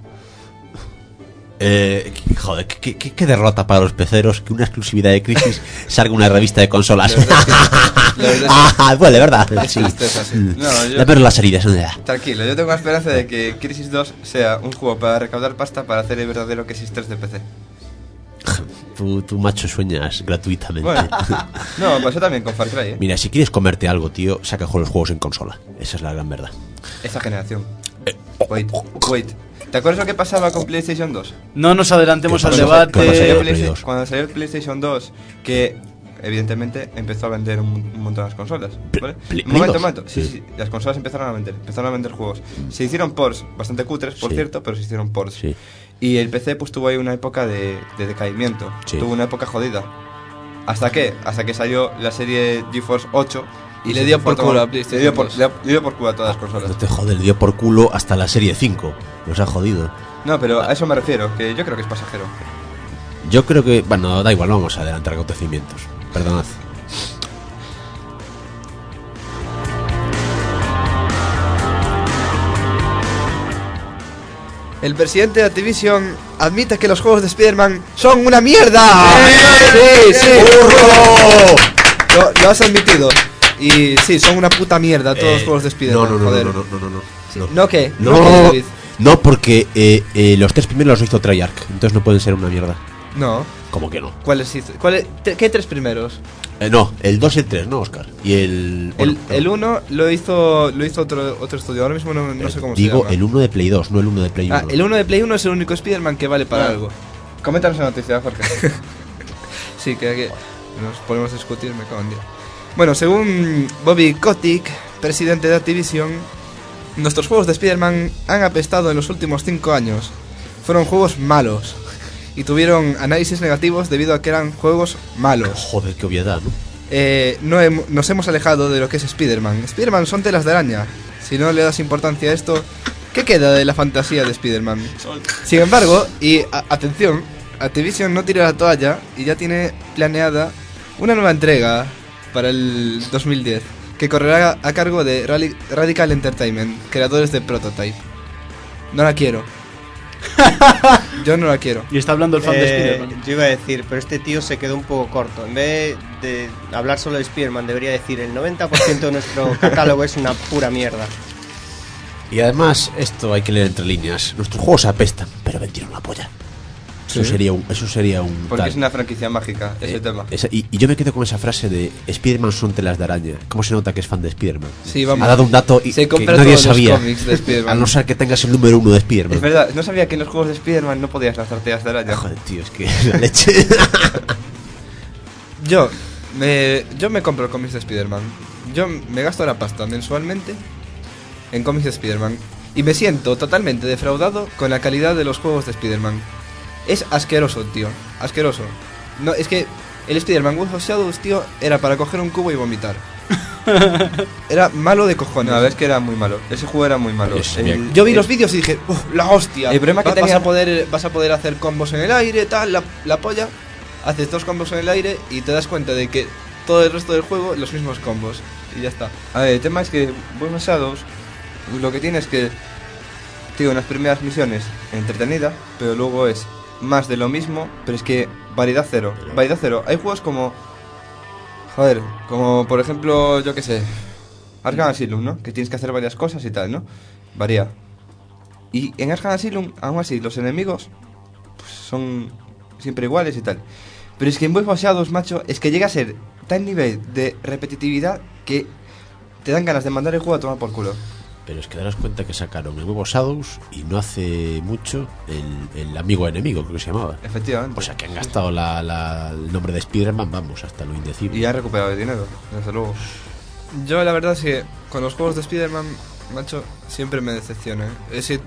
Speaker 6: Joder, qué derrota para los peceros que una exclusividad de Crisis salga una revista de consolas.
Speaker 3: La verdad
Speaker 6: Duele, ¿verdad?
Speaker 3: es
Speaker 6: Sí.
Speaker 3: tristeza, sí. No, yo-
Speaker 6: Ya pero las heridas. ¿No?
Speaker 3: Tranquilo, yo tengo la esperanza de que Crisis 2 sea un juego para recaudar pasta para hacer el verdadero Crisis 3 de PC.
Speaker 6: Tú, macho, sueñas gratuitamente.
Speaker 3: Bueno, no, pasó también con Far Cry, ¿eh?
Speaker 6: Mira, si quieres comerte algo, tío, saca los juegos en consola. Esa es la gran verdad.
Speaker 3: Esta generación. Wait. ¿Te acuerdas lo que pasaba con PlayStation 2?
Speaker 7: No nos adelantemos
Speaker 6: ¿Qué
Speaker 7: al
Speaker 6: pasó?
Speaker 7: debate.
Speaker 6: ¿Qué pasó?
Speaker 3: Play
Speaker 6: Play 2.
Speaker 3: Cuando salió el PlayStation 2, que evidentemente empezó a vender un montón las consolas, ¿vale?
Speaker 6: Play
Speaker 3: Un momento,
Speaker 6: 2.
Speaker 3: un momento. Sí,
Speaker 6: Sí.
Speaker 3: sí, las consolas empezaron a vender juegos. Se hicieron ports, bastante cutres, por
Speaker 6: Sí.
Speaker 3: cierto, pero se hicieron ports.
Speaker 6: Sí.
Speaker 3: Y el PC pues tuvo ahí una época de decaimiento,
Speaker 6: Sí.
Speaker 3: tuvo una época jodida. ¿Hasta qué? Hasta que salió la serie GeForce 8
Speaker 5: Y le
Speaker 3: se
Speaker 5: dio
Speaker 3: fue
Speaker 5: por
Speaker 3: tomar-
Speaker 5: culo a PlayStation
Speaker 3: le dio por,
Speaker 5: 2.
Speaker 3: le dio por culo a todas las consolas.
Speaker 6: No te jode, le dio por culo hasta la serie 5. Los ha jodido.
Speaker 3: No, pero a eso me refiero, que yo creo que es pasajero.
Speaker 6: Yo creo que. Bueno, da igual, vamos a adelantar acontecimientos. Perdonad.
Speaker 5: El presidente de Activision admite que los juegos de Spider-Man son una mierda. Sí. Lo has admitido. Y sí, son una puta mierda todos los juegos de Spider-Man. ¿No qué?
Speaker 6: No, porque los 3 primeros los hizo Treyarch, entonces no pueden ser una mierda.
Speaker 5: No.
Speaker 6: ¿Cómo que no?
Speaker 5: ¿Cuáles hizo? ¿Qué 3 primeros?
Speaker 6: No, el 2 y el 3, ¿no, Oscar? Y el... Bueno,
Speaker 5: el 1 lo hizo otro estudio. Ahora mismo no sé cómo se llama.
Speaker 6: Digo el 1 de Play 2, no el 1 de Play 1.
Speaker 5: El 1 de Play 1 es el único Spider-Man que vale para algo.
Speaker 3: Coméntanos la noticia, Jorge.
Speaker 5: Sí, que nos ponemos a discutir, me cago en Dios. Bueno, según Bobby Kotick, presidente de Activision, nuestros juegos de Spider-Man han apestado en los últimos 5 años. Fueron juegos malos y tuvieron análisis negativos debido a que eran juegos malos.
Speaker 6: Joder, qué obviedad, ¿no?
Speaker 5: Nos hemos alejado de lo que es Spider-Man. Spider-Man son telas de araña. Si no le das importancia a esto, ¿qué queda de la fantasía de Spider-Man? Sin embargo, atención, Activision no tira la toalla y ya tiene planeada una nueva entrega para el 2010 que correrá a cargo de Radical Entertainment, creadores de Prototype. No la quiero. Yo no la quiero.
Speaker 7: Y está hablando el fan de Spider-Man.
Speaker 4: Yo iba a decir, pero este tío se quedó un poco corto. En vez de hablar solo de Spider-Man, debería decir el 90% de nuestro catálogo es una pura mierda.
Speaker 6: Y además, esto hay que leer entre líneas. Nuestros juegos apestan, pero vendieron la polla. Eso sería un
Speaker 3: Porque
Speaker 6: tal.
Speaker 3: es una franquicia mágica ese tema.
Speaker 6: Y yo me quedo con esa frase de Spider-Man son telas de araña. ¿Cómo se nota que es fan de Spider-Man?
Speaker 5: Sí, vamos.
Speaker 6: Ha dado un dato
Speaker 5: Se
Speaker 6: que
Speaker 5: compra
Speaker 6: nadie
Speaker 5: todos los
Speaker 6: sabía.
Speaker 5: cómics de Spider-Man.
Speaker 6: A no ser que tengas el número 1 de Spider-Man.
Speaker 3: Es verdad, no sabía que en los juegos de Spider-Man no podías lanzar telas de araña.
Speaker 6: Joder, tío, es que la leche.
Speaker 5: Yo me compro cómics de Spider-Man. Yo me gasto la pasta mensualmente en cómics de Spider-Man y me siento totalmente defraudado con la calidad de los juegos de Spider-Man. Es asqueroso, tío. Asqueroso. No, es que el Spider-Man Web of Shadows, tío, era para coger un cubo y vomitar. Era malo de cojones.
Speaker 3: No, la verdad es que era muy malo. Ese juego era muy malo.
Speaker 5: Yo vi los vídeos y dije, la hostia.
Speaker 3: El problema que tenía...
Speaker 5: vas a poder hacer combos en el aire, tal, la polla. Haces 2 combos en el aire y te das cuenta de que todo el resto del juego, los mismos combos. Y ya está.
Speaker 3: A ver, el tema es que Web of Shadows lo que tiene es que, tío, en las primeras misiones entretenida, pero luego es más de lo mismo, pero es que variedad cero. Variedad cero. Hay juegos como... Joder, como por ejemplo, yo qué sé, Arkham Asylum, ¿no? Que tienes que hacer varias cosas y tal, ¿no? Varía. Y en Arkham Asylum, aún así, los enemigos pues, son siempre iguales y tal. Pero es que en Web of Shadows, macho, es que llega a ser tal nivel de repetitividad que te dan ganas de mandar el juego a tomar por culo.
Speaker 6: Pero es que darás cuenta que sacaron el nuevo Shadows y no hace mucho el amigo enemigo, creo que se llamaba.
Speaker 3: Efectivamente.
Speaker 6: O sea que han gastado el nombre de Spider-Man, vamos, hasta lo indecible.
Speaker 3: Y han recuperado el dinero, desde luego.
Speaker 5: Yo la verdad es que con los juegos de Spider-Man, macho, siempre me decepciona. Es que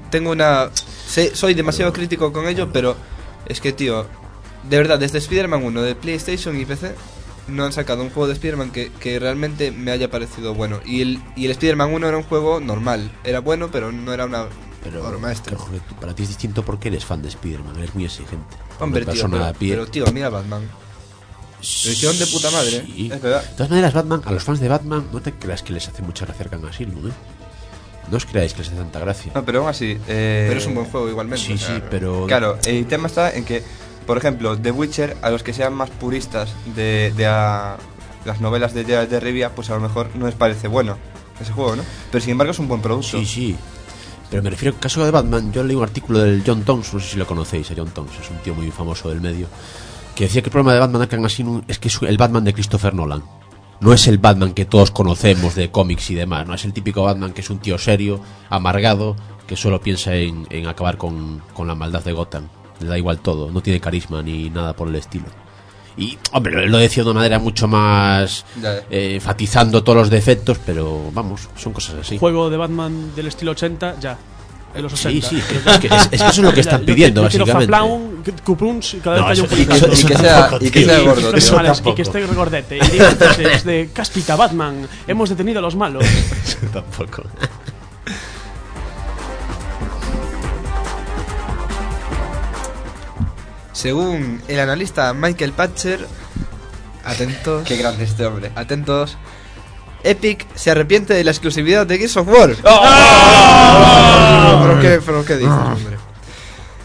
Speaker 5: soy demasiado crítico con ello, pero es que, tío, de verdad, desde Spider-Man 1 de PlayStation y PC no han sacado un juego de Spider-Man que realmente me haya parecido bueno. Y el Spider-Man 1 era un juego normal. Era bueno, pero no era una obra maestra.
Speaker 6: Pero, para ti es distinto porque eres fan de Spider-Man, eres muy exigente.
Speaker 5: Hombre, tío, pero tío, mira Batman. Lo hicieron de puta madre,
Speaker 6: sí.
Speaker 5: Es verdad.
Speaker 6: De todas maneras, Batman, a los fans de Batman, no te creas que les hace mucha gracia Arkham Asylum, ¿eh? No os creáis que les hace tanta gracia.
Speaker 3: No, pero aún así...
Speaker 5: Pero es un buen juego igualmente.
Speaker 6: Sí,
Speaker 5: o sea,
Speaker 6: sí, pero...
Speaker 3: Claro, el tema está en que, por ejemplo, The Witcher, a los que sean más puristas de las novelas de Geralt de Rivia, pues a lo mejor no les parece bueno ese juego, ¿no? Pero sin embargo es un buen producto.
Speaker 6: Sí, sí. Pero me refiero al caso de Batman. Yo leí un artículo del John Tonks, no sé si lo conocéis, a John Tonks, es un tío muy famoso del medio, que decía que el problema de Batman Arkham Asylum es que es el Batman de Christopher Nolan. No es el Batman que todos conocemos de cómics y demás, no es el típico Batman que es un tío serio, amargado, que solo piensa en acabar con la maldad de Gotham. Le da igual todo, no tiene carisma ni nada por el estilo. Y, hombre, lo decía de una manera mucho más enfatizando todos los defectos, pero vamos, son cosas así.
Speaker 1: Juego de Batman del estilo 80, ya. En los 80.
Speaker 6: Sí, sí, es que eso es lo que están pidiendo, básicamente.
Speaker 3: Y que sea gordo, tío.
Speaker 1: Y que esté gordete. Y diga entonces de Cáspita Batman, hemos detenido a los malos.
Speaker 6: Tampoco.
Speaker 5: Según el analista Michael Patcher, atentos.
Speaker 3: Qué grande este hombre.
Speaker 5: Atentos. Epic se arrepiente de la exclusividad de Gears of War.
Speaker 3: ¡Oh!
Speaker 5: ¿Pero qué dices, hombre?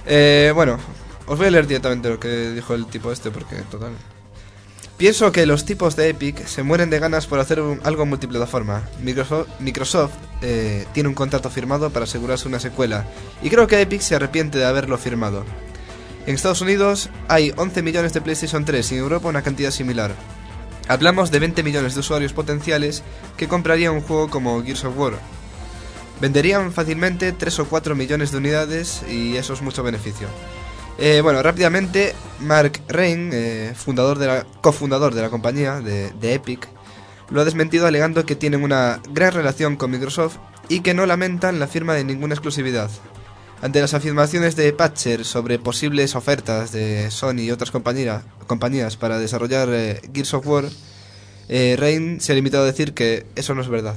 Speaker 5: Bueno, os voy a leer directamente lo que dijo el tipo este porque, total... Pienso que los tipos de Epic se mueren de ganas por hacer algo multiplataforma. Microsoft tiene un contrato firmado para asegurarse una secuela, y creo que Epic se arrepiente de haberlo firmado. En Estados Unidos hay 11 millones de PlayStation 3 y en Europa una cantidad similar. Hablamos de 20 millones de usuarios potenciales que comprarían un juego como Gears of War. Venderían fácilmente 3 o 4 millones de unidades y eso es mucho beneficio. Bueno, rápidamente, Mark Rein, cofundador de la compañía, de Epic, lo ha desmentido alegando que tienen una gran relación con Microsoft y que no lamentan la firma de ninguna exclusividad. Ante las afirmaciones de Patcher sobre posibles ofertas de Sony y otras compañías para desarrollar Gears of War, Rein se ha limitado a decir que eso no es verdad.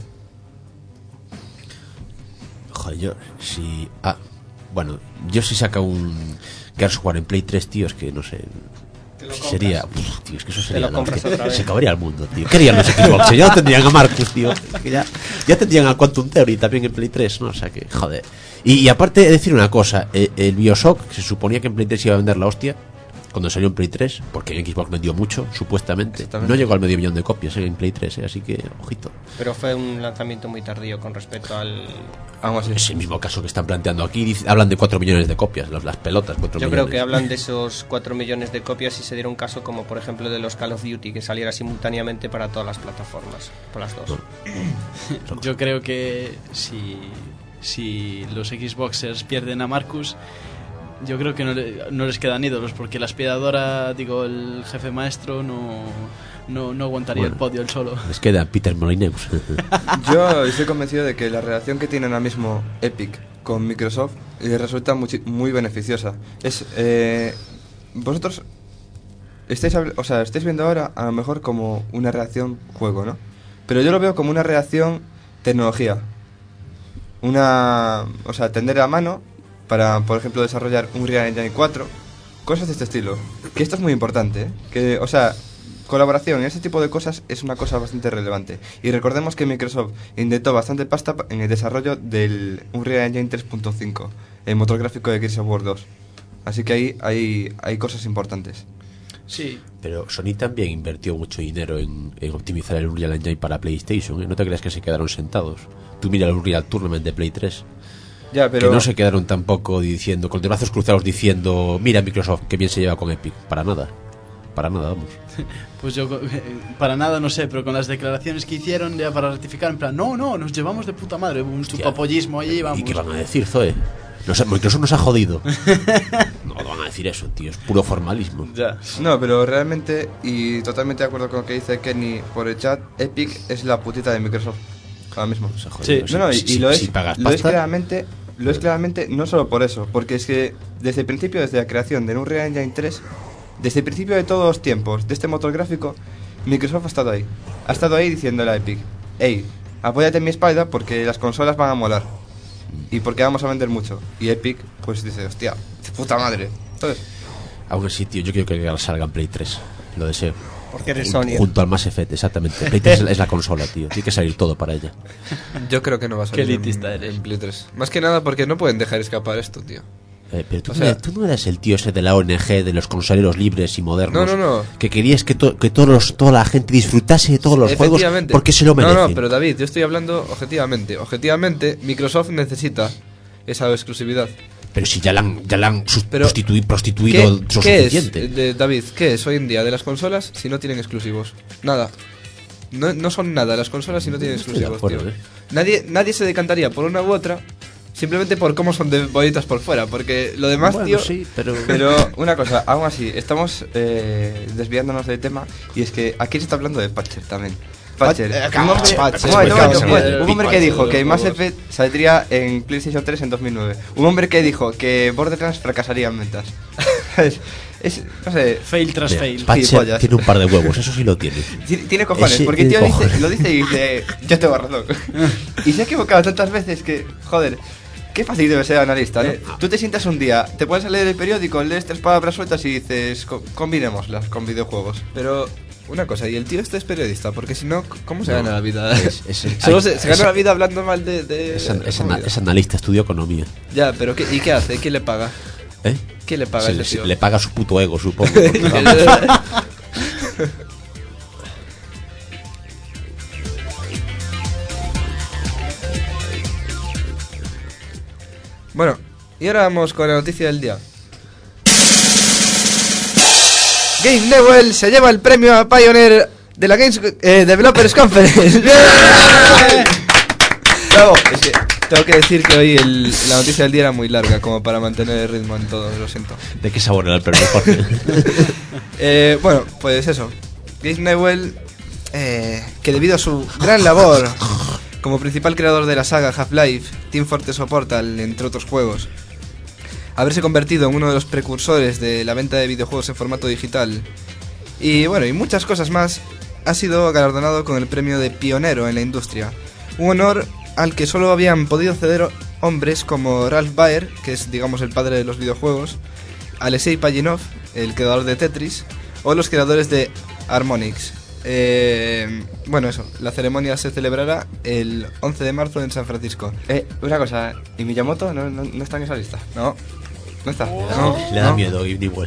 Speaker 6: Joder, yo si saca un Gears of War en Play 3, tío, es que no sé. Sería. Tío, es que eso sería. Se acabaría el mundo, tío. Querían los Xbox, ya tendrían a Marcus, tío. Es que ya tendrían a Quantum Theory también en Play 3, ¿no? O sea que, joder. Y aparte de decir una cosa, el BioShock, que se suponía que en Play 3 iba a vender la hostia, cuando salió en Play 3, porque en Xbox vendió mucho, supuestamente. No llegó al medio millón de copias en Play 3, así que, ojito.
Speaker 4: Pero fue un lanzamiento muy tardío con respecto al...
Speaker 6: Es el mismo caso que están planteando aquí. Hablan de 4 millones de copias, las pelotas, 4
Speaker 4: Yo
Speaker 6: millones.
Speaker 4: creo que hablan de esos 4 millones de copias si se diera un caso como, por ejemplo, de los Call of Duty, que saliera simultáneamente para todas las plataformas, por las dos.
Speaker 7: Yo creo que si los Xboxers pierden a Marcus, yo creo que no les quedan ídolos, porque la aspiradora, el jefe maestro no aguantaría el podio él solo.
Speaker 6: Les queda Peter Molyneux.
Speaker 3: Yo estoy convencido de que la relación que tiene ahora mismo Epic con Microsoft resulta muy beneficiosa. Vosotros estáis viendo ahora a lo mejor como una reacción juego, ¿no? Pero yo lo veo como una reacción tecnología. Tender la mano para, por ejemplo, desarrollar un Unreal Engine 4, cosas de este estilo. Que esto es muy importante, ¿eh? Colaboración en este tipo de cosas es una cosa bastante relevante. Y recordemos que Microsoft inyectó bastante pasta en el desarrollo del Unreal Engine 3.5, el motor gráfico de Gears of War 2. Así que ahí hay cosas importantes.
Speaker 7: Sí.
Speaker 6: Pero Sony también invirtió mucho dinero en optimizar el Unreal Engine para PlayStation, ¿eh? No te creas que se quedaron sentados. Tú mira el Unreal Tournament de Play 3.
Speaker 3: Ya, pero...
Speaker 6: Que no se quedaron tampoco diciendo, con los brazos cruzados diciendo, mira Microsoft, que bien se lleva con Epic. Para nada, vamos.
Speaker 7: Pues yo, para nada no sé, pero con las declaraciones que hicieron ya para ratificar, en plan, no, nos llevamos de puta madre, un chupapollismo allí, vamos.
Speaker 6: ¿Y qué van a decir, Zoe? Microsoft nos ha jodido. No van a decir eso, tío, es puro formalismo.
Speaker 7: Ya.
Speaker 3: No, pero realmente, y totalmente de acuerdo con lo que dice Kenny por el chat, Epic es la putita de Microsoft ahora mismo.
Speaker 7: Sí.
Speaker 3: Lo es claramente no solo por eso, porque es que desde el principio, desde la creación de Unreal Engine 3, desde el principio de todos los tiempos de este motor gráfico, Microsoft ha estado ahí. Ha estado ahí diciéndole a Epic, hey, apóyate en mi espalda porque las consolas van a molar y porque vamos a vender mucho. Y Epic pues dice, hostia, puta madre. Entonces,
Speaker 6: aún así, tío, yo quiero que salga en Play 3. Lo deseo.
Speaker 4: Porque eres Sony.
Speaker 6: Junto al Mass Effect, exactamente. Play 3 es la consola, tío. Tiene que salir todo para ella.
Speaker 5: Yo creo que no va a salir
Speaker 7: Qué elitista eres.
Speaker 5: en Play 3. Más que nada porque no pueden dejar escapar esto, tío.
Speaker 6: Pero tú no eras el tío ese de la ONG, de los consoleros libres y modernos.
Speaker 5: No.
Speaker 6: Que querías que toda la gente disfrutase de todos los juegos porque se lo merecen.
Speaker 5: No, pero David, yo estoy hablando objetivamente. Objetivamente, Microsoft necesita esa exclusividad.
Speaker 6: Pero si ya la han prostituido lo suficiente.
Speaker 5: ¿Qué es, David, qué es hoy en día de las consolas si no tienen exclusivos? Nada. No son nada las consolas si no tienen exclusivos,
Speaker 6: acuerdo,
Speaker 5: tío. Nadie se decantaría por una u otra simplemente por cómo son de bonitas por fuera, porque lo demás,
Speaker 6: bueno,
Speaker 5: tío...
Speaker 6: sí, pero
Speaker 3: una cosa, aún así, estamos desviándonos del tema, y es que aquí se está hablando de Patcher también. Patcher, un hombre que dijo que Mass Effect saldría en PlayStation 3 en 2009. Un hombre que dijo que Borderlands fracasaría en ventas. No sé.
Speaker 7: Fail tras fail.
Speaker 6: Patcher tiene un par de huevos, eso sí lo tiene.
Speaker 3: Tiene cojones, porque el tío lo dice y dice, yo tengo razón. Y se ha equivocado tantas veces que, joder, qué fácil debe ser analista, ¿no? Tú te sientas un día, te pones a leer el periódico, lees 3 palabras sueltas y dices, combinémoslas con videojuegos.
Speaker 5: Pero... una cosa, y el tío este es periodista, porque si no, ¿cómo se gana la vida?
Speaker 6: Solo
Speaker 5: se gana la vida hablando mal de
Speaker 6: es analista, estudió economía.
Speaker 5: Ya, pero ¿y qué hace? ¿Quién le paga?
Speaker 6: ¿Eh?
Speaker 3: ¿Quién le paga ese tío?
Speaker 6: Le paga su puto ego, supongo. Porque, vamos,
Speaker 5: Bueno, y ahora vamos con la noticia del día. Game Newell se lleva el premio a Pioneer de la Games Developers Conference. Bravo. Es que tengo que decir que hoy la noticia del día era muy larga, como para mantener el ritmo en todo, lo siento.
Speaker 6: ¿de qué sabor era el premio, Jorge?
Speaker 5: Bueno, pues eso. Gabe Newell, que debido a su gran labor como principal creador de la saga Half-Life, Team Fortress o Portal, entre otros juegos, haberse convertido en uno de los precursores de la venta de videojuegos en formato digital, y bueno, y muchas cosas más, ha sido galardonado con el premio de pionero en la industria, un honor al que solo habían podido acceder hombres como Ralph Baer, que es digamos el padre de los videojuegos, Alexei Pajitnov, el creador de Tetris, o los creadores de Harmonix. Bueno, eso, la ceremonia se celebrará el 11 de marzo en San Francisco.
Speaker 3: Una cosa, ¿y Miyamoto no está en esa lista?
Speaker 5: No está.
Speaker 6: Le da miedo Gabe Newell.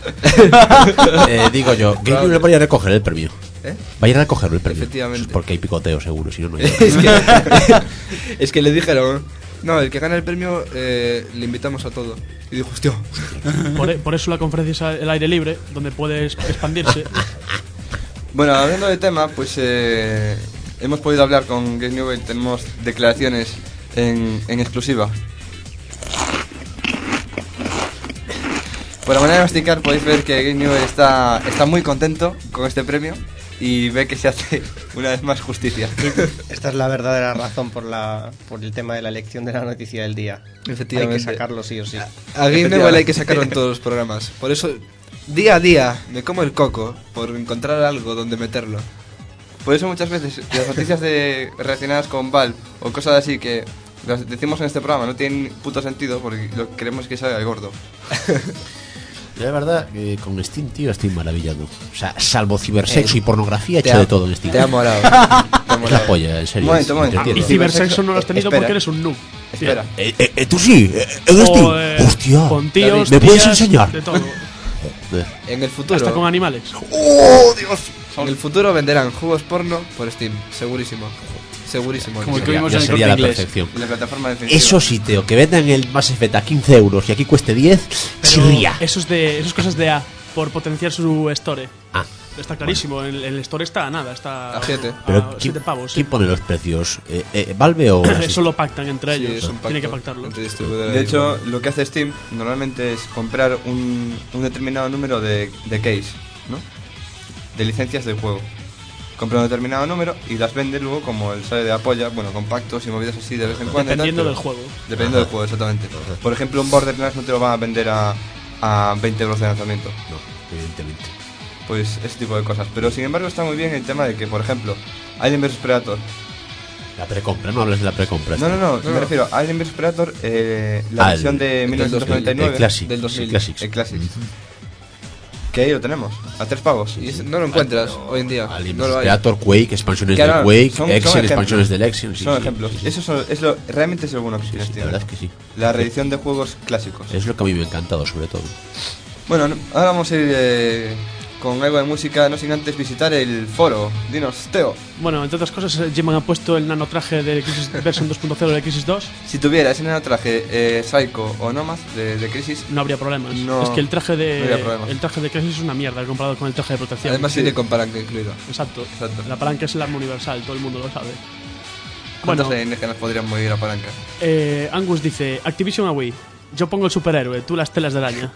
Speaker 6: Digo yo, Gabe Newell vaya a recoger el premio. Vaya a recoger el premio.
Speaker 5: Efectivamente.
Speaker 6: Eso es porque hay picoteo, seguro, si no, no hay.
Speaker 5: Es que le dijeron, no, el que gana el premio le invitamos a todo. Y dijo, hostia.
Speaker 1: Por eso la conferencia es al aire libre, donde puede expandirse.
Speaker 3: Bueno, hablando de tema, pues hemos podido hablar con Gabe Newell, tenemos declaraciones en exclusiva. Por la manera de masticar podéis ver que Gabe Newell está muy contento con este premio y ve que se hace una vez más justicia.
Speaker 4: Esta es la verdadera razón por el tema de la elección de la noticia del día.
Speaker 5: Efectivamente.
Speaker 4: Hay que sacarlo sí o sí.
Speaker 5: A Gabe Newell hay que sacarlo en todos los programas. Por eso, día a día, me como el coco por encontrar algo donde meterlo.
Speaker 3: Por eso muchas veces las noticias relacionadas con Valve o cosas así que las decimos en este programa no tienen puto sentido porque lo que queremos es que salga el gordo.
Speaker 6: Yo la verdad, con Steam, tío, estoy maravillado. O sea, salvo cibersexo y pornografía, he hecho de todo en Steam.
Speaker 3: Te ha molado.
Speaker 6: Es la polla, en serio.
Speaker 3: Momento.
Speaker 6: me entretiene.
Speaker 1: Y cibersexo no lo has tenido
Speaker 3: Espera.
Speaker 1: porque eres un noob.
Speaker 3: Espera.
Speaker 6: Tú sí, en Steam. Hostia,
Speaker 1: Con tíos,
Speaker 6: ¿me puedes
Speaker 1: tías,
Speaker 6: enseñar?
Speaker 1: de todo.
Speaker 5: En el futuro.
Speaker 1: Hasta con animales.
Speaker 5: ¡Oh, Dios! En el futuro venderán juegos porno por Steam, segurísimo. Segurísimo.
Speaker 7: Como el que
Speaker 6: Ya,
Speaker 7: vimos
Speaker 6: ya
Speaker 7: en el
Speaker 6: sería
Speaker 7: Corte
Speaker 6: la
Speaker 7: Inglés.
Speaker 6: perfección.
Speaker 3: La plataforma definitiva.
Speaker 6: Eso sí, Teo, que vendan el Mass Effect a 15 euros y aquí cueste 10,
Speaker 1: Pero
Speaker 6: chirría.
Speaker 1: eso es cosas de A, por potenciar su store.
Speaker 6: Ah,
Speaker 1: Está clarísimo, el store está a nada, está
Speaker 5: A 7.
Speaker 6: pero
Speaker 1: a
Speaker 6: ¿quién,
Speaker 1: 7 pavos.
Speaker 6: ¿quién pone los precios? ¿Valve o...?
Speaker 1: Eso lo pactan entre
Speaker 5: Sí,
Speaker 1: ellos,
Speaker 5: es un pacto
Speaker 1: tienen que pactarlo.
Speaker 5: entre distribuidores.
Speaker 3: De hecho, lo que hace Steam normalmente es comprar un determinado número de case, ¿no? De licencias del juego. Compra un determinado número y las vende luego como el sale de apoya, bueno, con pactos y movidas así de vez en cuando.
Speaker 1: Dependiendo
Speaker 3: y tal,
Speaker 1: del juego.
Speaker 3: Dependiendo del juego, exactamente. Por ejemplo, un Borderlands no te lo van a vender a 20 euros de lanzamiento.
Speaker 6: No, evidentemente.
Speaker 3: Pues ese tipo de cosas. Pero sin embargo está muy bien el tema de que, por ejemplo, Alien vs Predator.
Speaker 6: La precompra, no hables de la precompra.
Speaker 3: No, me refiero a Alien vs Predator, la versión de 1999.
Speaker 6: El Classic.
Speaker 3: Del 2000.
Speaker 6: El Classics.
Speaker 3: El Classic. Que ahí lo tenemos, a 3 pavos.
Speaker 5: Y no lo encuentras hoy en día.
Speaker 6: Alien
Speaker 5: No lo hay.
Speaker 6: Predator, Quake, expansiones
Speaker 3: Que
Speaker 6: del
Speaker 3: ahora
Speaker 6: Quake,
Speaker 3: son
Speaker 6: Exen,
Speaker 3: ejemplos.
Speaker 6: expansiones del Exen. Sí,
Speaker 3: Son
Speaker 6: sí,
Speaker 3: ejemplos.
Speaker 6: sí, sí.
Speaker 3: Eso realmente es lo bueno que tiene
Speaker 6: Sí,
Speaker 3: Steam.
Speaker 6: la verdad es que sí.
Speaker 3: La reedición de juegos clásicos.
Speaker 6: Es lo que a mí me ha encantado, sobre todo.
Speaker 3: Bueno, ahora vamos a ir con algo de música, no sin antes visitar el foro. Dinos, Teo,
Speaker 1: Bueno, entre otras cosas, G-Man ha puesto el nanotraje de Crisis version 2.0 de Crisis 2.
Speaker 3: si tuviera ese traje Psycho o Nomad de Crisis,
Speaker 1: No habría problemas.
Speaker 3: No,
Speaker 1: es que el traje
Speaker 3: no habría problemas.
Speaker 1: de Crisis es una mierda comparado con el traje de protección.
Speaker 5: Además, viene con palanca incluido.
Speaker 1: Exacto.
Speaker 3: Exacto.
Speaker 1: La palanca es el arma universal, todo el mundo lo sabe.
Speaker 3: ¿cuántos
Speaker 1: Bueno,
Speaker 3: alienígenas podrían mover a palanca?
Speaker 1: Angus dice, Activision Away, yo pongo el superhéroe, tú las telas de araña.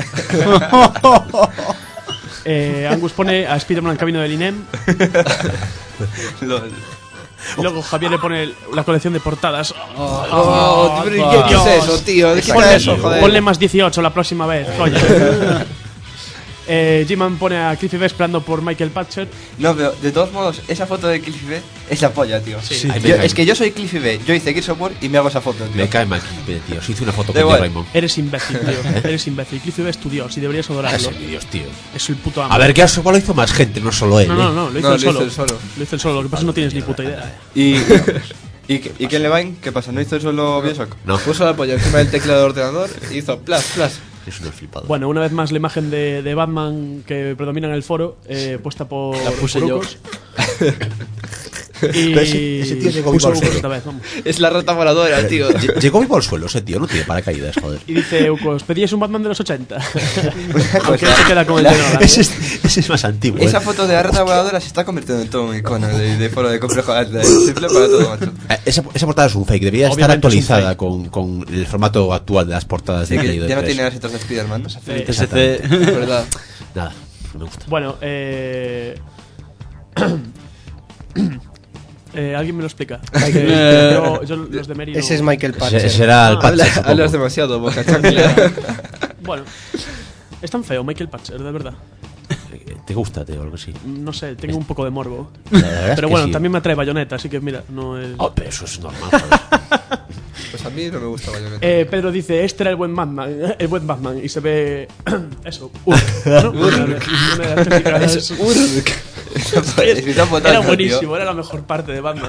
Speaker 1: Angus pone a Spider-Man camino del INEM.
Speaker 3: LOL.
Speaker 1: Y luego Javier le pone la colección de portadas.
Speaker 5: ¿Qué es eso, tío? ¿De qué
Speaker 1: Ponle,
Speaker 5: está eso, joder?
Speaker 1: ponle más 18 la próxima vez, coño. G-Man pone a Cliffy B esperando por Michael Patcher.
Speaker 3: No, pero de todos modos, esa foto de Cliffy B es la polla, tío.
Speaker 1: Sí.
Speaker 6: Ay, me cae.
Speaker 3: Es que yo soy Cliffy B, yo hice Gears of War y me hago esa foto, tío.
Speaker 6: Me cae mal Cliffy, tío. Se hizo una foto
Speaker 3: Da
Speaker 6: con
Speaker 3: igual.
Speaker 6: Raymond.
Speaker 1: Eres imbécil, tío. Eres imbécil. Cliffy B es tu dios y deberías adorarlo.
Speaker 6: Ese mi Dios, tío.
Speaker 1: Es el puto amo.
Speaker 6: A ver, que eso lo hizo más gente, no solo él.
Speaker 1: No, lo hizo
Speaker 5: No,
Speaker 1: él
Speaker 5: lo
Speaker 1: solo.
Speaker 5: hizo él solo.
Speaker 1: Lo hizo él solo. Lo que pasa es que no tienes ni puta idea.
Speaker 3: ¿Y Ken Levine? ¿Qué pasa? ¿No hizo solo Bioshock?
Speaker 6: No.
Speaker 5: Puso la polla encima del teclado de ordenador y hizo plas, plas.
Speaker 6: Es un flipado.
Speaker 1: Bueno, una vez más la imagen de Batman que predomina en el foro, puesta por
Speaker 7: La puse yo.
Speaker 1: Ucos. Y
Speaker 6: Ese tío llegó
Speaker 1: puso
Speaker 6: vivo al
Speaker 1: Ucos
Speaker 6: suelo.
Speaker 1: esta vez, vamos.
Speaker 3: Es la rata voladora, tío.
Speaker 6: Llegó vivo al suelo ese tío, no tiene paracaídas, joder.
Speaker 1: Y dice Ucos, pedíais un Batman de los 80. Aunque él se queda con el de Nolan.
Speaker 6: Ese es más antiguo.
Speaker 3: Esa foto de la rata voladora se está convirtiendo en todo un icono de foro de complejo Anda. Simple para todo, macho.
Speaker 6: Esa portada es un fake, debería estar
Speaker 1: Obviamente es un
Speaker 6: actualizada con el formato actual de las portadas de
Speaker 3: Sí, que
Speaker 6: Play
Speaker 3: ya no
Speaker 6: 3.
Speaker 3: tiene las letras de Spider-Man, ¿no?
Speaker 7: SC.
Speaker 3: Es verdad.
Speaker 6: Nada, no me gusta.
Speaker 1: Bueno, alguien me lo explica. Yo los de Mary no-
Speaker 4: Ese es Michael Patcher.
Speaker 6: Ese será el Patcher,
Speaker 3: Hablas
Speaker 6: supongo.
Speaker 3: demasiado, boca chancla.
Speaker 1: Bueno, es tan feo Michael Patcher, de verdad.
Speaker 6: ¿Te gusta, Teo, algo así?
Speaker 1: No sé, tengo un poco de morbo.
Speaker 6: La verdad es
Speaker 1: Pero
Speaker 6: que
Speaker 1: bueno,
Speaker 6: sí.
Speaker 1: también me atrae Bayonetta, así que mira, no es...
Speaker 6: Oh, pero eso es normal, joder.
Speaker 3: Pues a mí no me gusta Bayonetta.
Speaker 1: Pedro dice, este era el buen Batman, y se ve eso, Urk, ¿no? Una estética es- Era buenísimo, era la mejor parte de Batman.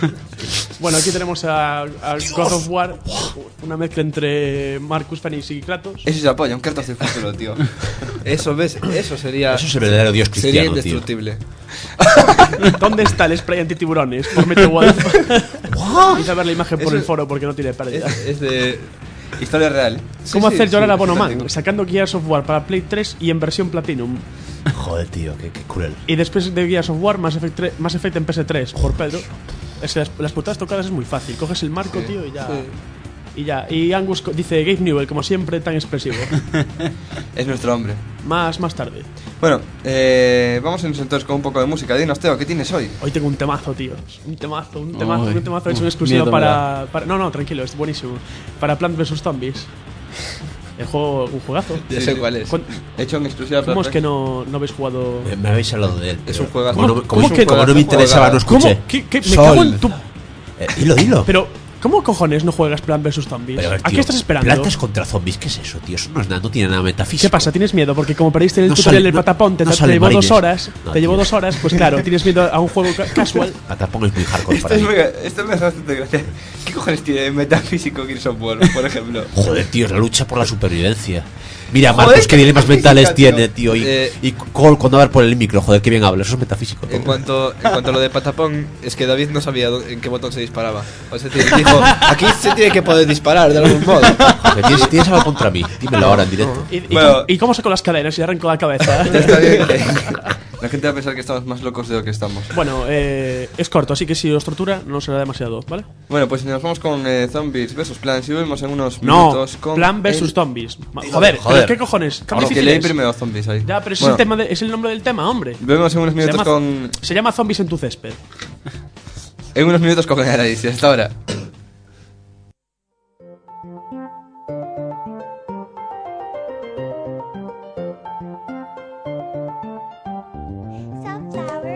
Speaker 1: Bueno, aquí tenemos a God of War, una mezcla entre Marcus Phoenix y Kratos.
Speaker 3: Eso se apoya, un cartas del futuro, tío. Eso, ¿ves? Eso sería...
Speaker 6: Eso es el verdadero dios
Speaker 3: Sería
Speaker 6: cristiano, tío.
Speaker 3: indestructible.
Speaker 1: ¿Dónde está el spray antitiburones? Por Metro Wolf. Quise ver la imagen por
Speaker 3: Eso-
Speaker 1: el foro porque no tiene pérdida.
Speaker 3: Es de... Historia real.
Speaker 1: ¿Cómo
Speaker 3: Sí,
Speaker 1: hacer
Speaker 3: sí,
Speaker 1: llorar
Speaker 3: sí,
Speaker 1: a Bono Man?
Speaker 3: fantástico.
Speaker 1: Sacando Gears of War para Play 3 y en versión Platinum.
Speaker 6: Joder, tío, qué cruel.
Speaker 1: Y después de Gears of War, Mass Effect en PS3 por Pedro. Es que las putadas tocadas es muy fácil. Coges el marco, tío, y ya.
Speaker 3: Sí.
Speaker 1: Y ya. Y Angus dice Gabe Newell, como siempre, tan expresivo.
Speaker 3: Es nuestro hombre.
Speaker 1: Más tarde.
Speaker 3: Bueno, vamos entonces con un poco de música. Dinos, Teo, ¿qué tienes hoy?
Speaker 1: Hoy tengo un temazo, tío. Un temazo.
Speaker 7: Ay,
Speaker 1: He hecho un exclusivo
Speaker 7: miedo me
Speaker 1: para. No, tranquilo, es buenísimo. Para Plants vs Zombies. El juego, un juegazo.
Speaker 3: Ya sé cuál es.
Speaker 1: ¿Cuán-
Speaker 3: He hecho en exclusiva
Speaker 1: ¿Cómo es
Speaker 3: para
Speaker 1: que no habéis jugado?
Speaker 6: Me habéis hablado de él.
Speaker 3: Es
Speaker 6: pero
Speaker 3: un juegazo.
Speaker 6: Como no,
Speaker 1: ¿Cómo
Speaker 6: como,
Speaker 1: que
Speaker 6: como
Speaker 1: no?
Speaker 6: no me interesaba, no
Speaker 3: ¿Cómo?
Speaker 6: escuché.
Speaker 1: ¿Qué? Me
Speaker 6: Sol.
Speaker 1: cago en tu.
Speaker 6: Dilo.
Speaker 1: Pero, ¿cómo cojones no juegas Plants vs Zombies?
Speaker 6: Pero, a ver,
Speaker 1: ¿A
Speaker 6: tío,
Speaker 1: qué estás esperando?
Speaker 6: Plantas contra zombies, ¿qué es eso, tío? Eso no es nada, no tiene nada metafísico.
Speaker 1: ¿Qué pasa? ¿Tienes miedo? Porque como perdiste el
Speaker 6: No
Speaker 1: tutorial
Speaker 6: sale-
Speaker 1: del
Speaker 6: no-
Speaker 1: patapón, te
Speaker 6: no sale
Speaker 1: llevó
Speaker 6: Marines.
Speaker 1: 2 horas.
Speaker 6: No,
Speaker 1: Te llevó
Speaker 6: tío.
Speaker 1: 2 horas, pues claro, tienes miedo a un juego casual.
Speaker 6: Patapón es muy hardcore para mí.
Speaker 3: Esto me hace bastante gracia. ¿Qué cojones tiene de metafísico Gears of War, por ejemplo?
Speaker 6: Joder, tío, es la lucha por la supervivencia. Mira,
Speaker 3: Joder,
Speaker 6: Marcos, qué
Speaker 3: qué
Speaker 6: dilemas
Speaker 3: metafísica,
Speaker 6: mentales
Speaker 3: tío.
Speaker 6: tiene, tío. Y
Speaker 3: Eh,
Speaker 6: cuando hablar por el micro, joder, qué bien habla. Eso es metafísico.
Speaker 3: En
Speaker 6: todo.
Speaker 3: cuanto a lo de patapón, es que David no sabía en qué botón se disparaba. O sea, dijo, aquí se tiene que poder disparar de algún modo.
Speaker 6: Que ¿Tienes algo contra mí? Dímelo ahora en directo.
Speaker 1: Bueno, ¿y cómo saco las cadenas y arranco la cabeza?
Speaker 3: Está bien. La gente va a pensar que estamos más locos de lo que estamos.
Speaker 1: Bueno, es corto, así que si os tortura no será demasiado, ¿vale?
Speaker 3: Bueno, pues nos vamos con Zombies vs Plants y volvemos en unos
Speaker 1: No,
Speaker 3: minutos con
Speaker 1: Plan vs
Speaker 3: el-
Speaker 1: Zombies. Joder,
Speaker 6: joder.
Speaker 1: ¿pero ¿qué cojones? ¿Tan
Speaker 3: Ahora, que
Speaker 1: difícil
Speaker 3: leí
Speaker 1: es?
Speaker 3: primero Zombies ahí.
Speaker 1: Ya, pero
Speaker 3: Bueno,
Speaker 1: es el nombre del tema, hombre.
Speaker 3: Volvemos en unos minutos con...
Speaker 1: Se llama Zombies en tu césped.
Speaker 3: En unos minutos con el análisis. Hasta ahora.
Speaker 8: Sunflower.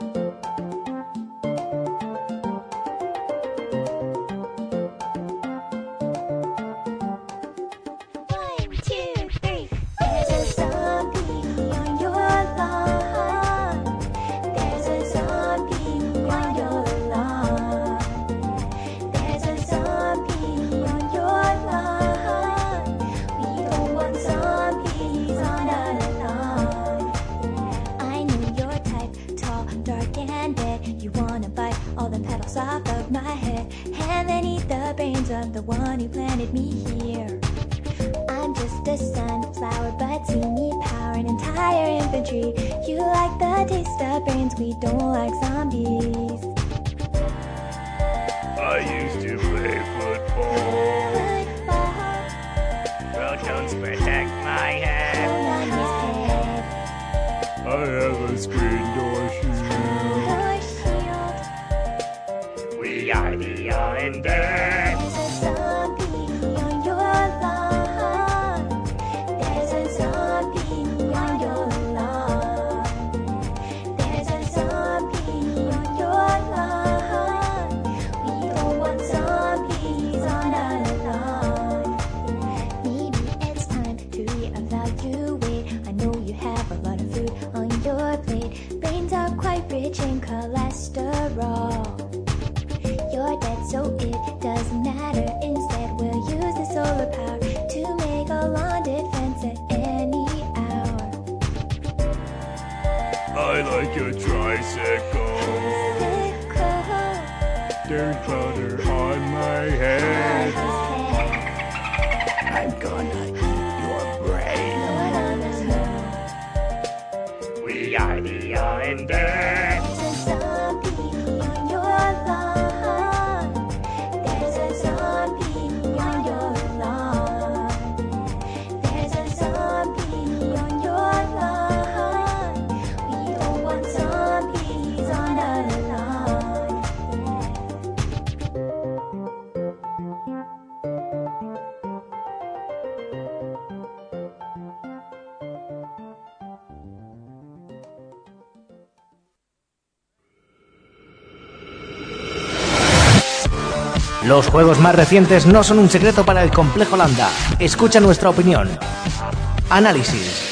Speaker 8: One, two, three. There's a zombie on your lawn. There's a zombie on your lawn. There's a zombie on your lawn. We don't want zombies on our lawn. I know your type, tall, dark, and dead. You wanna bite all the petals off of my head, and then eat the brains of the one who planted me here. I'm just a sunflower, but see me power an entire infantry. You like the taste of brains, we don't like zombies.
Speaker 9: I used to play football.
Speaker 8: Football,
Speaker 9: Well, don't protect my head.
Speaker 8: thrown on his head.
Speaker 9: I have a screen door shield.
Speaker 8: Your shield.
Speaker 9: We are the undead.
Speaker 8: There's a zombie on your lawn. There's a zombie on your lawn. There's a zombie on your lawn. We don't want zombies.
Speaker 9: like a tricycle. Dirt powder on my head. I'm gonna eat your brain. We are the Undead.
Speaker 2: Los juegos más recientes no son un secreto para el Complejo Landa. Escucha nuestra opinión. Análisis.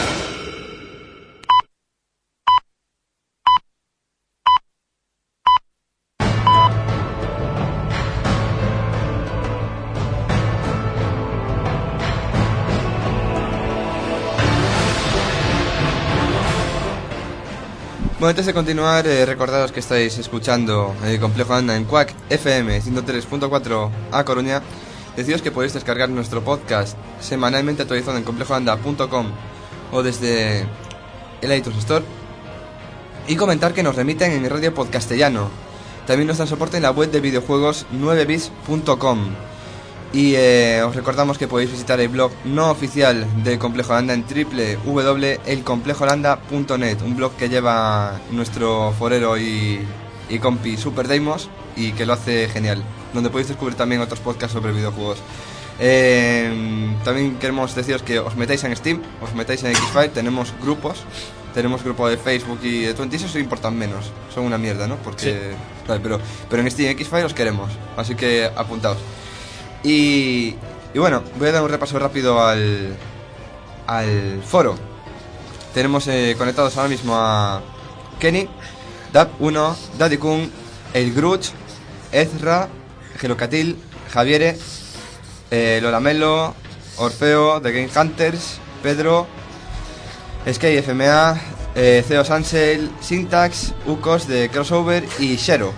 Speaker 3: Bueno, antes de continuar, recordaros que estáis escuchando el Complejo Anda en Quack FM 103.4 A Coruña. Deciros que podéis descargar nuestro podcast semanalmente actualizado en complejoanda.com o desde el iTunes Store. Y comentar que nos remiten en Radio Podcastellano. También nos dan soporte en la web de videojuegos 9bits.com. Y os recordamos que podéis visitar el blog no oficial del Complejo Landa en www.elcomplejolanda.net, un blog que lleva nuestro forero y compi Super Deimos y que lo hace genial, donde podéis descubrir también otros podcasts sobre videojuegos. También queremos deciros que os metáis en Steam, os metáis en Xfire, tenemos grupo de Facebook y de Twenty, eso importan menos, son una mierda, ¿no? Porque, sí. Vale, pero en Steam y Xfire os queremos, así que apuntaos. Y bueno, voy a dar un repaso rápido al foro. Tenemos conectados ahora mismo a Kenny, Dab1, Daddy Kun, El Gruch, Ezra, Gelocatil, Javiere, Lolamelo, Orfeo, The Game Hunters, Pedro, Sky FMA, Ceo Sansel, Syntax, Ukos de Crossover y Shero.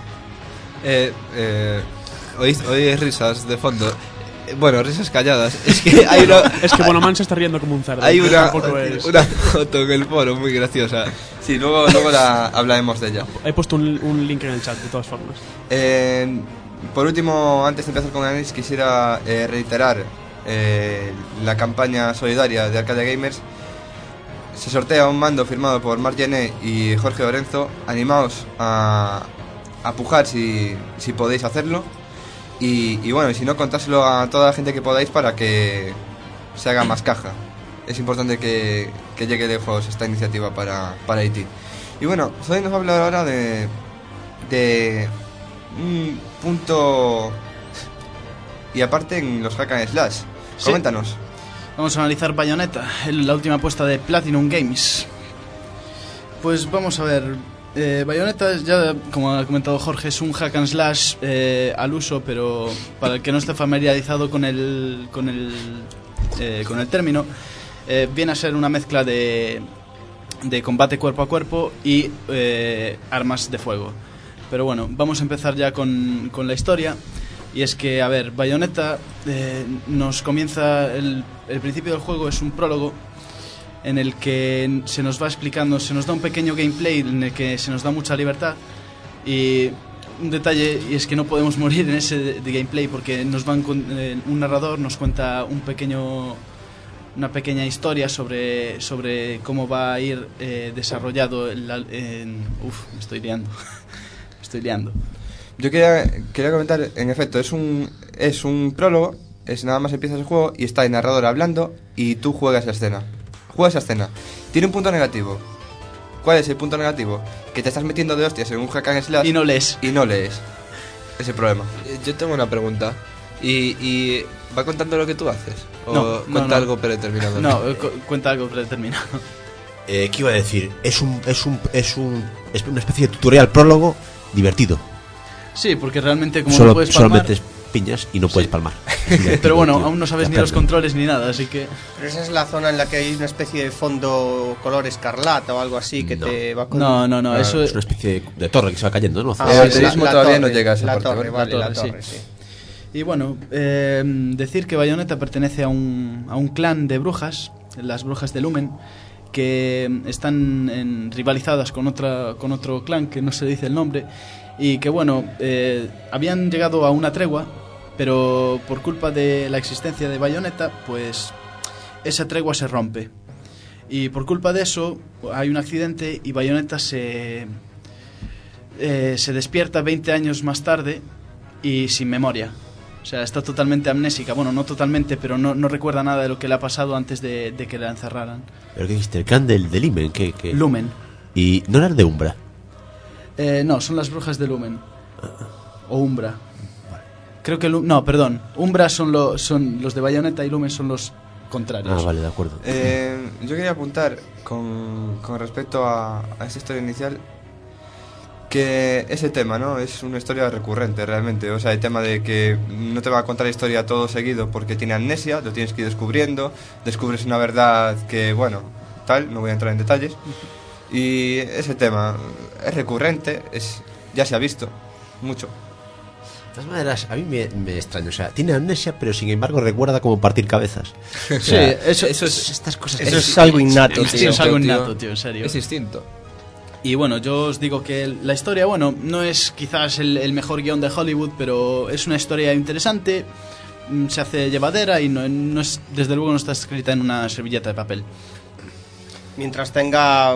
Speaker 5: Oí risas de fondo. Bueno, risas calladas. Es que hay una...
Speaker 1: Es que Bonoman se está riendo como un cerdo.
Speaker 5: Hay una foto en el foro muy graciosa.
Speaker 3: Sí, luego hablaremos de ella.
Speaker 1: He puesto un link en el chat, de todas formas.
Speaker 3: Por último, antes de empezar con el análisis, quisiera reiterar la campaña solidaria de Arcadia Gamers. Se sortea un mando firmado por Marc Gené y Jorge Lorenzo. Animaos a pujar si podéis hacerlo. Y bueno, y si no, contárselo a toda la gente que podáis para que se haga más caja. Es importante que llegue lejos esta iniciativa para Haití. Y bueno, Zoe nos va a hablar ahora de un punto y aparte en los hack and slash. Sí. Coméntanos.
Speaker 7: Vamos a analizar Bayonetta, la última apuesta de Platinum Games. Pues vamos a ver. Bayonetta, ya como ha comentado Jorge, es un hack and slash al uso, pero para el que no esté familiarizado con el término, viene a ser una mezcla de combate cuerpo a cuerpo y armas de fuego. Pero bueno, vamos a empezar ya con la historia. Y es que, a ver, Bayonetta nos comienza el principio del juego, es un prólogo en el que se nos va explicando, se nos da un pequeño gameplay en el que se nos da mucha libertad. Y un detalle, y es que no podemos morir en ese de gameplay porque nos van con un narrador, nos cuenta una pequeña historia sobre cómo va a ir desarrollado me estoy liando.
Speaker 3: Yo quería comentar, en efecto, es un prólogo, es nada más empiezas el juego y está el narrador hablando y tú juegas la escena. Tiene un punto negativo. ¿Cuál es el punto negativo? Que te estás metiendo de hostias en un hack and slash
Speaker 7: y no lees.
Speaker 3: Es el problema.
Speaker 5: Yo tengo una pregunta. ¿Y va contando lo que tú haces? ¿O
Speaker 7: no,
Speaker 5: cuenta algo predeterminado?
Speaker 7: No, cuenta algo predeterminado.
Speaker 6: ¿Qué iba a decir? Es una especie de tutorial prólogo divertido.
Speaker 7: Sí, porque realmente como
Speaker 6: solo,
Speaker 7: no puedes palmar...
Speaker 6: piñas y no puedes palmar.
Speaker 7: Pero bueno,
Speaker 6: Tío,
Speaker 7: aún no sabes
Speaker 6: te
Speaker 7: ni los
Speaker 6: aprende.
Speaker 7: controles ni nada, así que...
Speaker 4: Pero esa es la zona en la que hay una especie de fondo color escarlata o algo así que
Speaker 6: No.
Speaker 4: te va con...
Speaker 7: No, eso
Speaker 6: Es una especie de torre que se va cayendo, ¿no?
Speaker 3: El alterismo todavía no llega a esa
Speaker 4: la
Speaker 3: parte,
Speaker 4: torre,
Speaker 3: ¿vale?
Speaker 4: vale,
Speaker 7: La
Speaker 4: la
Speaker 7: torre,
Speaker 4: torre,
Speaker 7: sí.
Speaker 4: sí.
Speaker 7: Y bueno, decir que Bayonetta pertenece a un clan de brujas, las brujas de Lumen, que están rivalizadas con otro clan que no se dice el nombre, y que bueno, habían llegado a una tregua, pero por culpa de la existencia de Bayonetta, pues esa tregua se rompe. Y por culpa de eso hay un accidente y Bayonetta se despierta 20 años más tarde y sin memoria. O sea, está totalmente amnésica. Bueno, no totalmente, pero no recuerda nada de lo que le ha pasado antes de que la encerraran.
Speaker 6: ¿Pero qué dijiste? ¿El clan del Limen? ¿Qué?
Speaker 7: Lumen.
Speaker 6: ¿Y no eran de Umbra?
Speaker 7: No, son las brujas de Lumen. O Umbra. Creo que... No, perdón. Umbra son los de Bayonetta y Lumen son los contrarios.
Speaker 6: Ah, vale, de acuerdo.
Speaker 3: Yo quería apuntar con respecto a esta historia inicial que ese tema, ¿no? Es una historia recurrente realmente. O sea, el tema de que no te va a contar la historia todo seguido porque tiene amnesia, lo tienes que ir descubriendo, descubres una verdad que, bueno, tal, no voy a entrar en detalles. Y ese tema es recurrente, ya se ha visto mucho.
Speaker 6: De todas maneras, a mí me extraña. O sea, tiene amnesia, pero sin embargo recuerda cómo partir cabezas. O sea,
Speaker 7: eso
Speaker 6: es estas cosas.
Speaker 4: Eso es algo innato,
Speaker 7: Eso
Speaker 4: tío.
Speaker 7: es algo innato, tío, en serio.
Speaker 5: Es instinto.
Speaker 7: Y bueno, yo os digo que la historia, bueno, no es quizás el mejor guión de Hollywood, pero es una historia interesante, se hace llevadera y no es, desde luego no está escrita en una servilleta de papel.
Speaker 4: Mientras tenga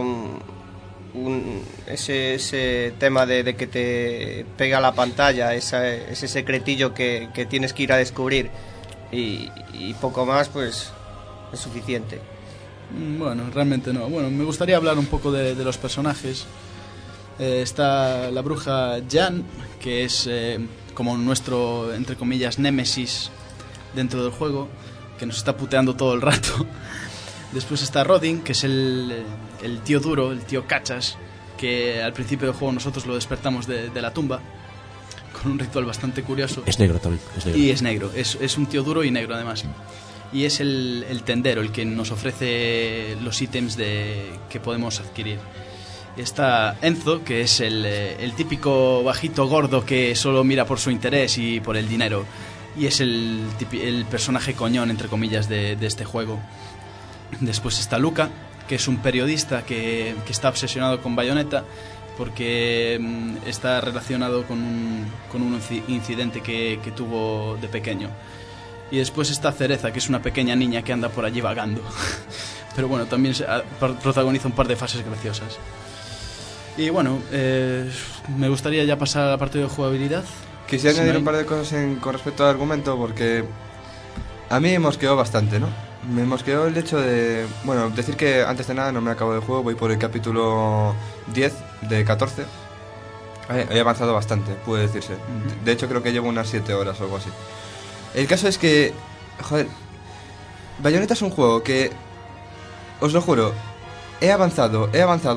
Speaker 4: ese tema de que te pega a la pantalla, ese secretillo que tienes que ir a descubrir y poco más, pues es suficiente.
Speaker 7: Bueno, realmente no. Bueno, me gustaría hablar un poco de los personajes. Está la bruja Jan, que es como nuestro, entre comillas, némesis dentro del juego, que nos está puteando todo el rato. Después está Rodin, que es el tío duro, el tío cachas, que al principio del juego nosotros lo despertamos de la tumba, con un ritual bastante curioso.
Speaker 6: Es negro también. Es negro.
Speaker 7: Y es negro, es un tío duro y negro además. Y es el tendero, el que nos ofrece los ítems que podemos adquirir. Está Enzo, que es el típico bajito gordo que solo mira por su interés y por el dinero. Y es el personaje coñón, entre comillas, de este juego. Después está Luca, que es un periodista que está obsesionado con Bayonetta porque está relacionado con un incidente que tuvo de pequeño. Y después está Cereza, que es una pequeña niña que anda por allí vagando. Pero bueno, también protagoniza un par de fases graciosas. Y bueno, me gustaría ya pasar a la parte de jugabilidad.
Speaker 3: Quisiera
Speaker 7: Sí,
Speaker 3: añadir
Speaker 7: ¿no?
Speaker 3: un par de cosas con respecto al argumento porque a mí me mosqueó bastante, ¿no? Me mosqueó el hecho de... Bueno, decir que antes de nada no me acabo el juego, voy por el capítulo 10 de 14. He avanzado bastante, puede decirse. De hecho creo que llevo unas 7 horas o algo así. El caso es que... Joder, Bayonetta es un juego que... Os lo juro, he avanzado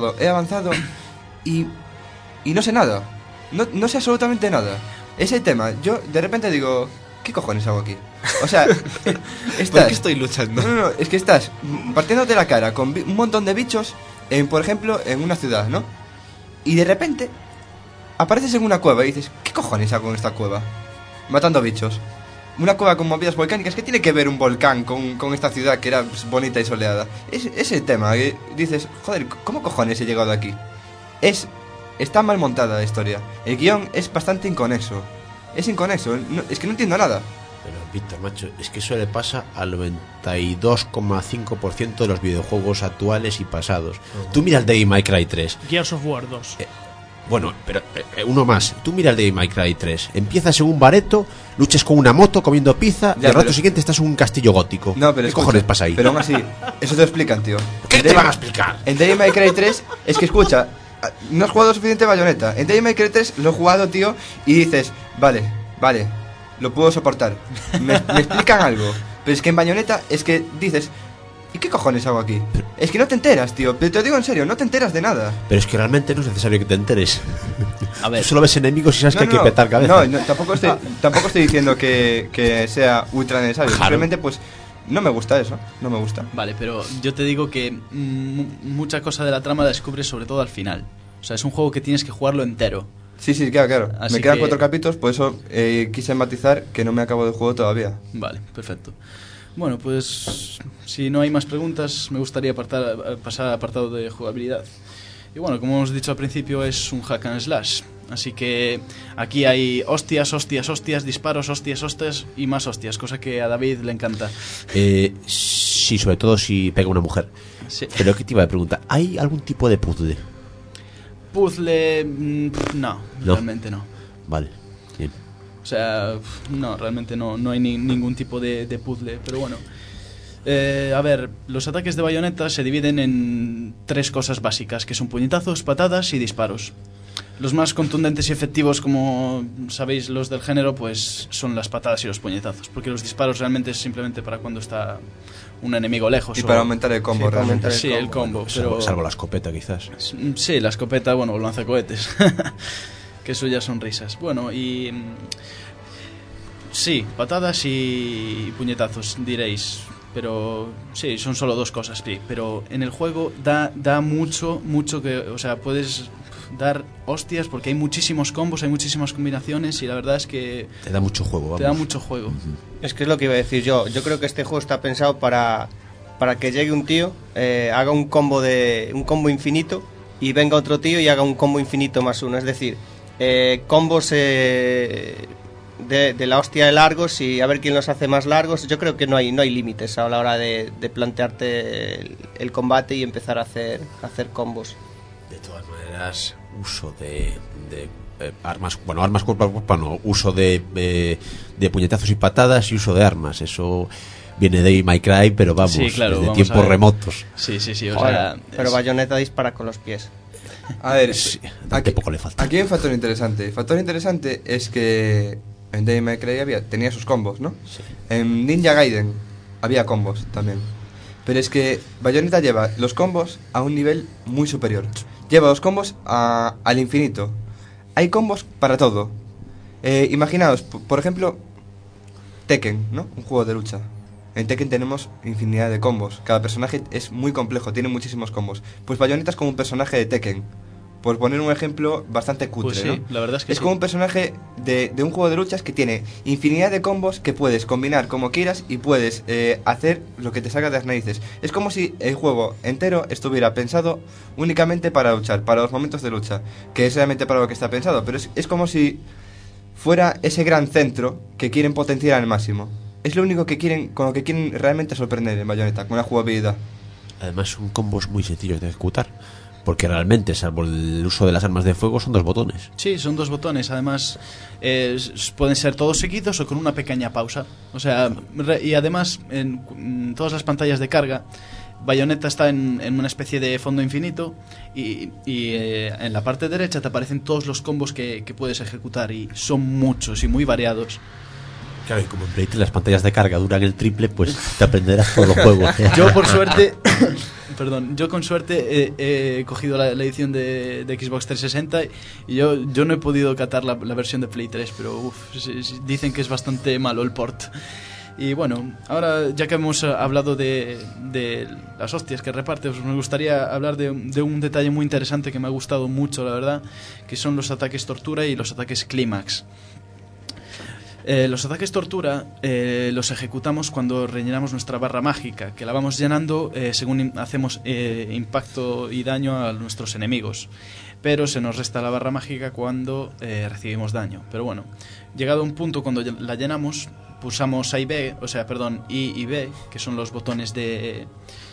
Speaker 3: y no sé nada. No sé absolutamente nada. Ese tema, yo de repente digo... ¿Qué cojones hago aquí? O sea, estás...
Speaker 5: ¿Por qué estoy luchando?
Speaker 3: No, es que estás partiéndote la cara con un montón de bichos, por ejemplo, en una ciudad, ¿no? Y de repente apareces en una cueva y dices, ¿qué cojones hago en esta cueva? Matando bichos. Una cueva con movidas volcánicas, ¿qué tiene que ver un volcán con esta ciudad que era pues, bonita y soleada? Ese tema, que dices, joder, ¿cómo cojones he llegado aquí? Está mal montada la historia. El guión es bastante inconexo. Es inconexo, es que no entiendo nada.
Speaker 6: Pero, Víctor, macho, es que eso le pasa al 92,5% de los videojuegos actuales y pasados. Tú mira el Devil May Cry 3.
Speaker 1: Gears of War 2.
Speaker 6: Bueno, pero uno más. Tú mira el Devil May Cry 3. Empiezas en un bareto, luchas con una moto comiendo pizza y al rato siguiente estás en un castillo gótico.
Speaker 3: No, pero
Speaker 6: ¿Qué
Speaker 3: escucha,
Speaker 6: cojones pasa ahí?
Speaker 3: Pero aún así, eso te lo explican, tío.
Speaker 6: ¿Qué te van a explicar?
Speaker 3: En Devil May Cry 3, es que escucha, no has jugado suficiente Bayonetta. En Devil May Cry 3 lo he jugado, tío, y dices, vale, lo puedo soportar. Me explican algo. Pero es que en Bayonetta es que dices, ¿y qué cojones hago aquí? Es que no te enteras, tío. Te lo digo en serio, no te enteras de nada.
Speaker 6: Pero es que realmente no es necesario que te enteres.
Speaker 7: A ver.
Speaker 6: Tú solo ves enemigos y sabes que hay que petar cabeza.
Speaker 3: No, tampoco estoy diciendo que sea ultra necesario.
Speaker 6: Claro.
Speaker 3: Simplemente, pues, no me gusta eso. No me gusta.
Speaker 7: Vale, pero yo te digo que mucha cosa de la trama la descubres sobre todo al final. O sea, es un juego que tienes que jugarlo entero.
Speaker 3: Sí, claro.
Speaker 7: Así
Speaker 3: Me quedan
Speaker 7: que-
Speaker 3: 4 capítulos, por eso quise matizar que no me acabo del juego todavía.
Speaker 7: Vale, perfecto. Bueno, pues si no hay más preguntas, me gustaría pasar al apartado de jugabilidad. Y bueno, como hemos dicho al principio, es un hack and slash. Así que aquí hay hostias, disparos, hostias y más hostias, cosa que a David le encanta.
Speaker 6: Sí, sobre todo si pega una mujer.
Speaker 7: Sí.
Speaker 6: Pero ¿qué te iba a preguntar? ¿Hay algún tipo de puzzle?
Speaker 7: Puzzle, no,
Speaker 6: ¿No?
Speaker 7: realmente no.
Speaker 6: Vale, bien.
Speaker 7: O sea, no, realmente no hay ningún tipo de puzzle, pero bueno. A ver, los ataques de Bayonetta se dividen en 3 cosas básicas, que son puñetazos, patadas y disparos. Los más contundentes y efectivos, como sabéis los del género, pues son las patadas y los puñetazos, porque los disparos realmente es simplemente para cuando está un enemigo lejos.
Speaker 3: Y para aumentar el combo,
Speaker 4: Sí, para
Speaker 3: realmente.
Speaker 4: aumentar
Speaker 7: Sí, el combo, pero...
Speaker 6: Salvo la escopeta, quizás.
Speaker 7: Sí, la escopeta, bueno, o lanzacohetes. Que eso ya son risas. Bueno, y... sí, patadas y puñetazos, diréis. Pero sí, son solo 2 cosas, sí. Pero en el juego da mucho que... O sea, puedes dar hostias porque hay muchísimos combos, hay muchísimas combinaciones y la verdad es que
Speaker 6: Te da mucho juego, vamos.
Speaker 7: te da mucho juego.
Speaker 4: Es que es lo que iba a decir yo. Yo creo que este juego está pensado para que llegue un tío, haga un combo infinito y venga otro tío y haga un combo infinito más uno. Es decir, combos de la hostia de largos y a ver quién los hace más largos. Yo creo que no hay límites a la hora de plantearte el combate y empezar a hacer combos.
Speaker 6: De todas maneras, uso de armas, bueno, armas cuerpo a cuerpo no, uso de puñetazos y patadas y uso de armas, eso viene de My Cry, pero vamos,
Speaker 7: Sí, claro,
Speaker 6: desde
Speaker 7: vamos
Speaker 6: tiempos
Speaker 7: a ver.
Speaker 6: remotos.
Speaker 7: Sí, o
Speaker 4: Joder,
Speaker 7: sea...
Speaker 4: pero
Speaker 7: es-
Speaker 4: Bayonetta dispara con los pies.
Speaker 3: A ver,
Speaker 6: Sí, bastante poco le falta.
Speaker 3: Aquí hay un factor interesante. El factor interesante es que en Devil May Cry tenía sus combos, ¿no?
Speaker 6: Sí.
Speaker 3: En Ninja Gaiden había combos también. Pero es que Bayonetta lleva los combos a un nivel muy superior. Lleva los combos al infinito. Hay combos para todo. Imaginaos, por ejemplo, Tekken, ¿no? Un juego de lucha. En Tekken tenemos infinidad de combos. Cada personaje es muy complejo, tiene muchísimos combos. Pues Bayonetta es como un personaje de Tekken. Por poner un ejemplo bastante cutre,
Speaker 7: Pues sí,
Speaker 3: ¿no?
Speaker 7: la verdad es que sí.
Speaker 3: como un personaje de un juego de luchas que tiene infinidad de combos que puedes combinar como quieras y puedes hacer lo que te salga de las narices. Es como si el juego entero estuviera pensado únicamente para luchar, para los momentos de lucha, que es realmente para lo que está pensado, pero es como si fuera ese gran centro que quieren potenciar al máximo. Es lo único que quieren, con lo que quieren realmente sorprender en Bayonetta, con la jugabilidad.
Speaker 6: Además son combos muy sencillos de ejecutar, porque realmente, salvo el uso de las armas de fuego, son 2 botones.
Speaker 7: Sí, son 2 botones. Además, pueden ser todos seguidos o con una pequeña pausa. O sea, y además, en todas las pantallas de carga, Bayonetta está en una especie de fondo infinito y en la parte derecha te aparecen todos los combos que puedes ejecutar y son muchos y muy variados.
Speaker 6: Claro, y como en Play 3 las pantallas de carga duran el triple, pues te aprenderás todos los juegos.
Speaker 7: Yo, por suerte, yo con suerte he cogido la edición de Xbox 360 y yo no he podido catar la versión de Play 3, pero dicen que es bastante malo el port. Y bueno, ahora ya que hemos hablado de las hostias que reparte, pues me gustaría hablar de un detalle muy interesante que me ha gustado mucho, la verdad, que son los ataques tortura y los ataques clímax. Los ataques tortura los ejecutamos cuando rellenamos nuestra barra mágica, que la vamos llenando según hacemos impacto y daño a nuestros enemigos. Pero se nos resta la barra mágica cuando recibimos daño. Pero bueno, llegado a un punto cuando la llenamos, pulsamos I y B, que son los botones de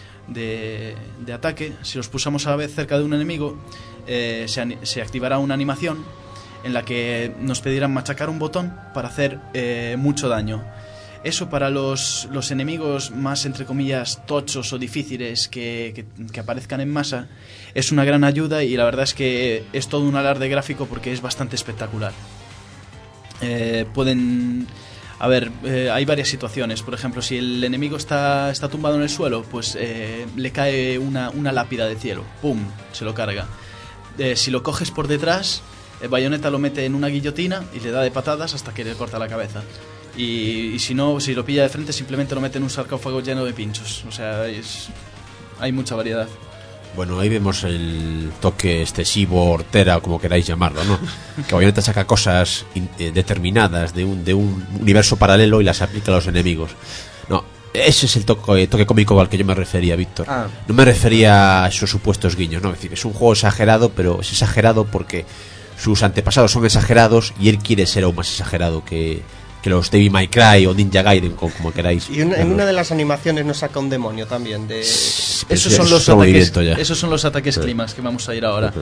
Speaker 7: ataque. Si los pulsamos a la vez cerca de un enemigo, se activará una animación en la que nos pedirán machacar un botón para hacer mucho daño. Eso para los enemigos más, entre comillas, tochos o difíciles que aparezcan en masa es una gran ayuda y la verdad es que es todo un alarde gráfico porque es bastante espectacular. A ver, hay varias situaciones. Por ejemplo, si el enemigo está tumbado en el suelo, pues le cae una lápida de cielo. ¡Pum! Se lo carga. Si lo coges por detrás, Bayonetta lo mete en una guillotina y le da de patadas hasta que le corta la cabeza. Y si no, si lo pilla de frente, simplemente lo mete en un sarcófago lleno de pinchos. O sea, hay mucha variedad.
Speaker 6: Bueno, ahí vemos el toque excesivo, hortera, o como queráis llamarlo, ¿no? Que Bayonetta saca cosas determinadas de un universo paralelo y las aplica a los enemigos. No, ese es el toque cómico al que yo me refería, Víctor. No me refería a esos supuestos guiños, ¿no? Es decir, es un juego exagerado, pero es exagerado porque sus antepasados son exagerados y él quiere ser aún más exagerado que los Devil May Cry o Ninja Gaiden, como queráis.
Speaker 4: Y en una de las animaciones nos saca un demonio también.
Speaker 7: Esos son los ataques clímax que vamos a ir ahora.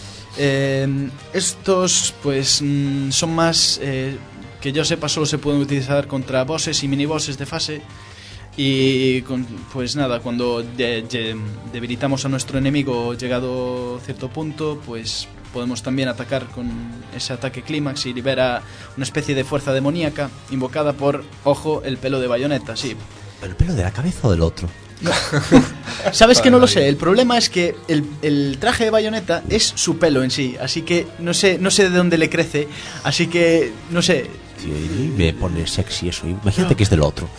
Speaker 7: Estos, pues, son más, que yo sepa, solo se pueden utilizar contra bosses y minibosses de fase. Y pues nada, cuando debilitamos a nuestro enemigo llegado a cierto punto, pues podemos también atacar con ese ataque clímax y libera una especie de fuerza demoníaca invocada por, ojo, el pelo de Bayonetta, sí.
Speaker 6: ¿El pelo de la cabeza o del otro?
Speaker 7: No. ¿Sabes que no lo sé? El problema es que el traje de Bayonetta es su pelo en sí, así que no sé de dónde le crece, así que no sé.
Speaker 6: Sí, me pone sexy eso, imagínate que es del otro.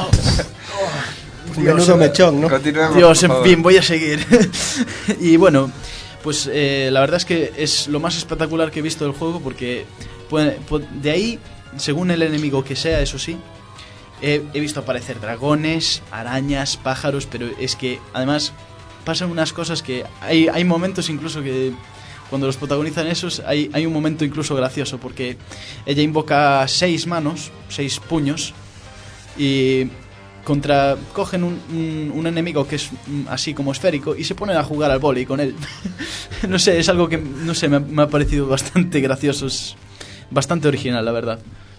Speaker 4: Menudo mechón, ¿no?
Speaker 7: Dios, en fin, voy a seguir. Y bueno, pues la verdad es que es lo más espectacular que he visto del juego, porque de ahí, según el enemigo que sea, eso sí, he visto aparecer dragones, arañas, pájaros, pero es que además pasan unas cosas que hay momentos incluso que cuando los protagonizan esos hay un momento incluso gracioso, porque ella invoca 6 manos, 6 puños, y cogen un enemigo que es así como esférico y se ponen a jugar al vóley con él. No sé, es algo que no sé, me ha parecido bastante gracioso, es bastante original, la verdad.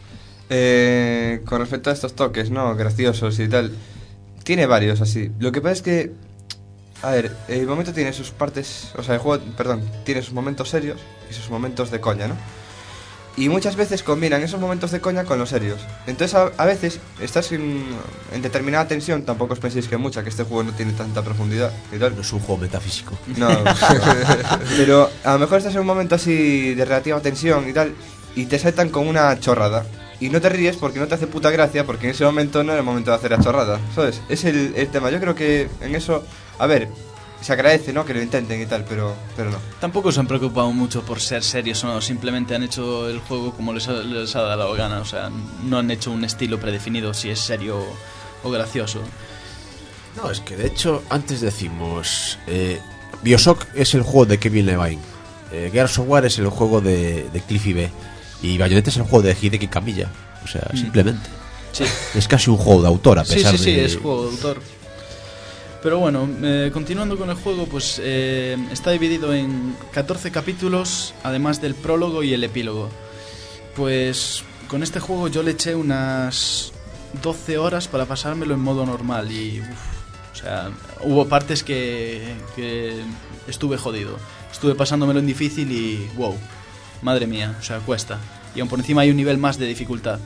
Speaker 3: Con respecto a estos toques, ¿no? Graciosos y tal, tiene varios así. Lo que pasa es que, a ver, el momento tiene sus partes, o sea, el juego, tiene sus momentos serios y sus momentos de coña, ¿no? Y muchas veces combinan esos momentos de coña con los serios. Entonces a veces estás en determinada tensión. Tampoco os penséis que mucha, que este juego no tiene tanta profundidad y tal.
Speaker 6: No es un juego metafísico.
Speaker 3: No. Pero a lo mejor estás en un momento así de relativa tensión y tal, y te saltan con una chorrada. Y no te ríes porque no te hace puta gracia, porque en ese momento no era el momento de hacer la chorrada, ¿sabes? Es el tema. Yo creo que en eso, a ver, se agradece, ¿no?, que lo intenten y tal, pero no.
Speaker 7: Tampoco se han preocupado mucho por ser serios o no, simplemente han hecho el juego como les ha dado la gana, o sea, no han hecho un estilo predefinido si es serio o gracioso.
Speaker 6: No, es que de hecho, antes decimos, BioShock es el juego de Kevin Levine, Gears of War es el juego de Cliffy B, y Bayonetta es el juego de Hideki Kamiya, o sea, simplemente.
Speaker 7: Sí.
Speaker 6: Es casi un juego de autor, a pesar de...
Speaker 7: Sí, es juego de autor. Pero bueno, continuando con el juego, pues está dividido en 14 capítulos, además del prólogo y el epílogo. Pues con este juego yo le eché unas 12 horas para pasármelo en modo normal y... o sea, hubo partes que estuve jodido. Estuve pasándomelo en difícil y... wow, madre mía, o sea, cuesta. Y aún por encima hay un nivel más de dificultad.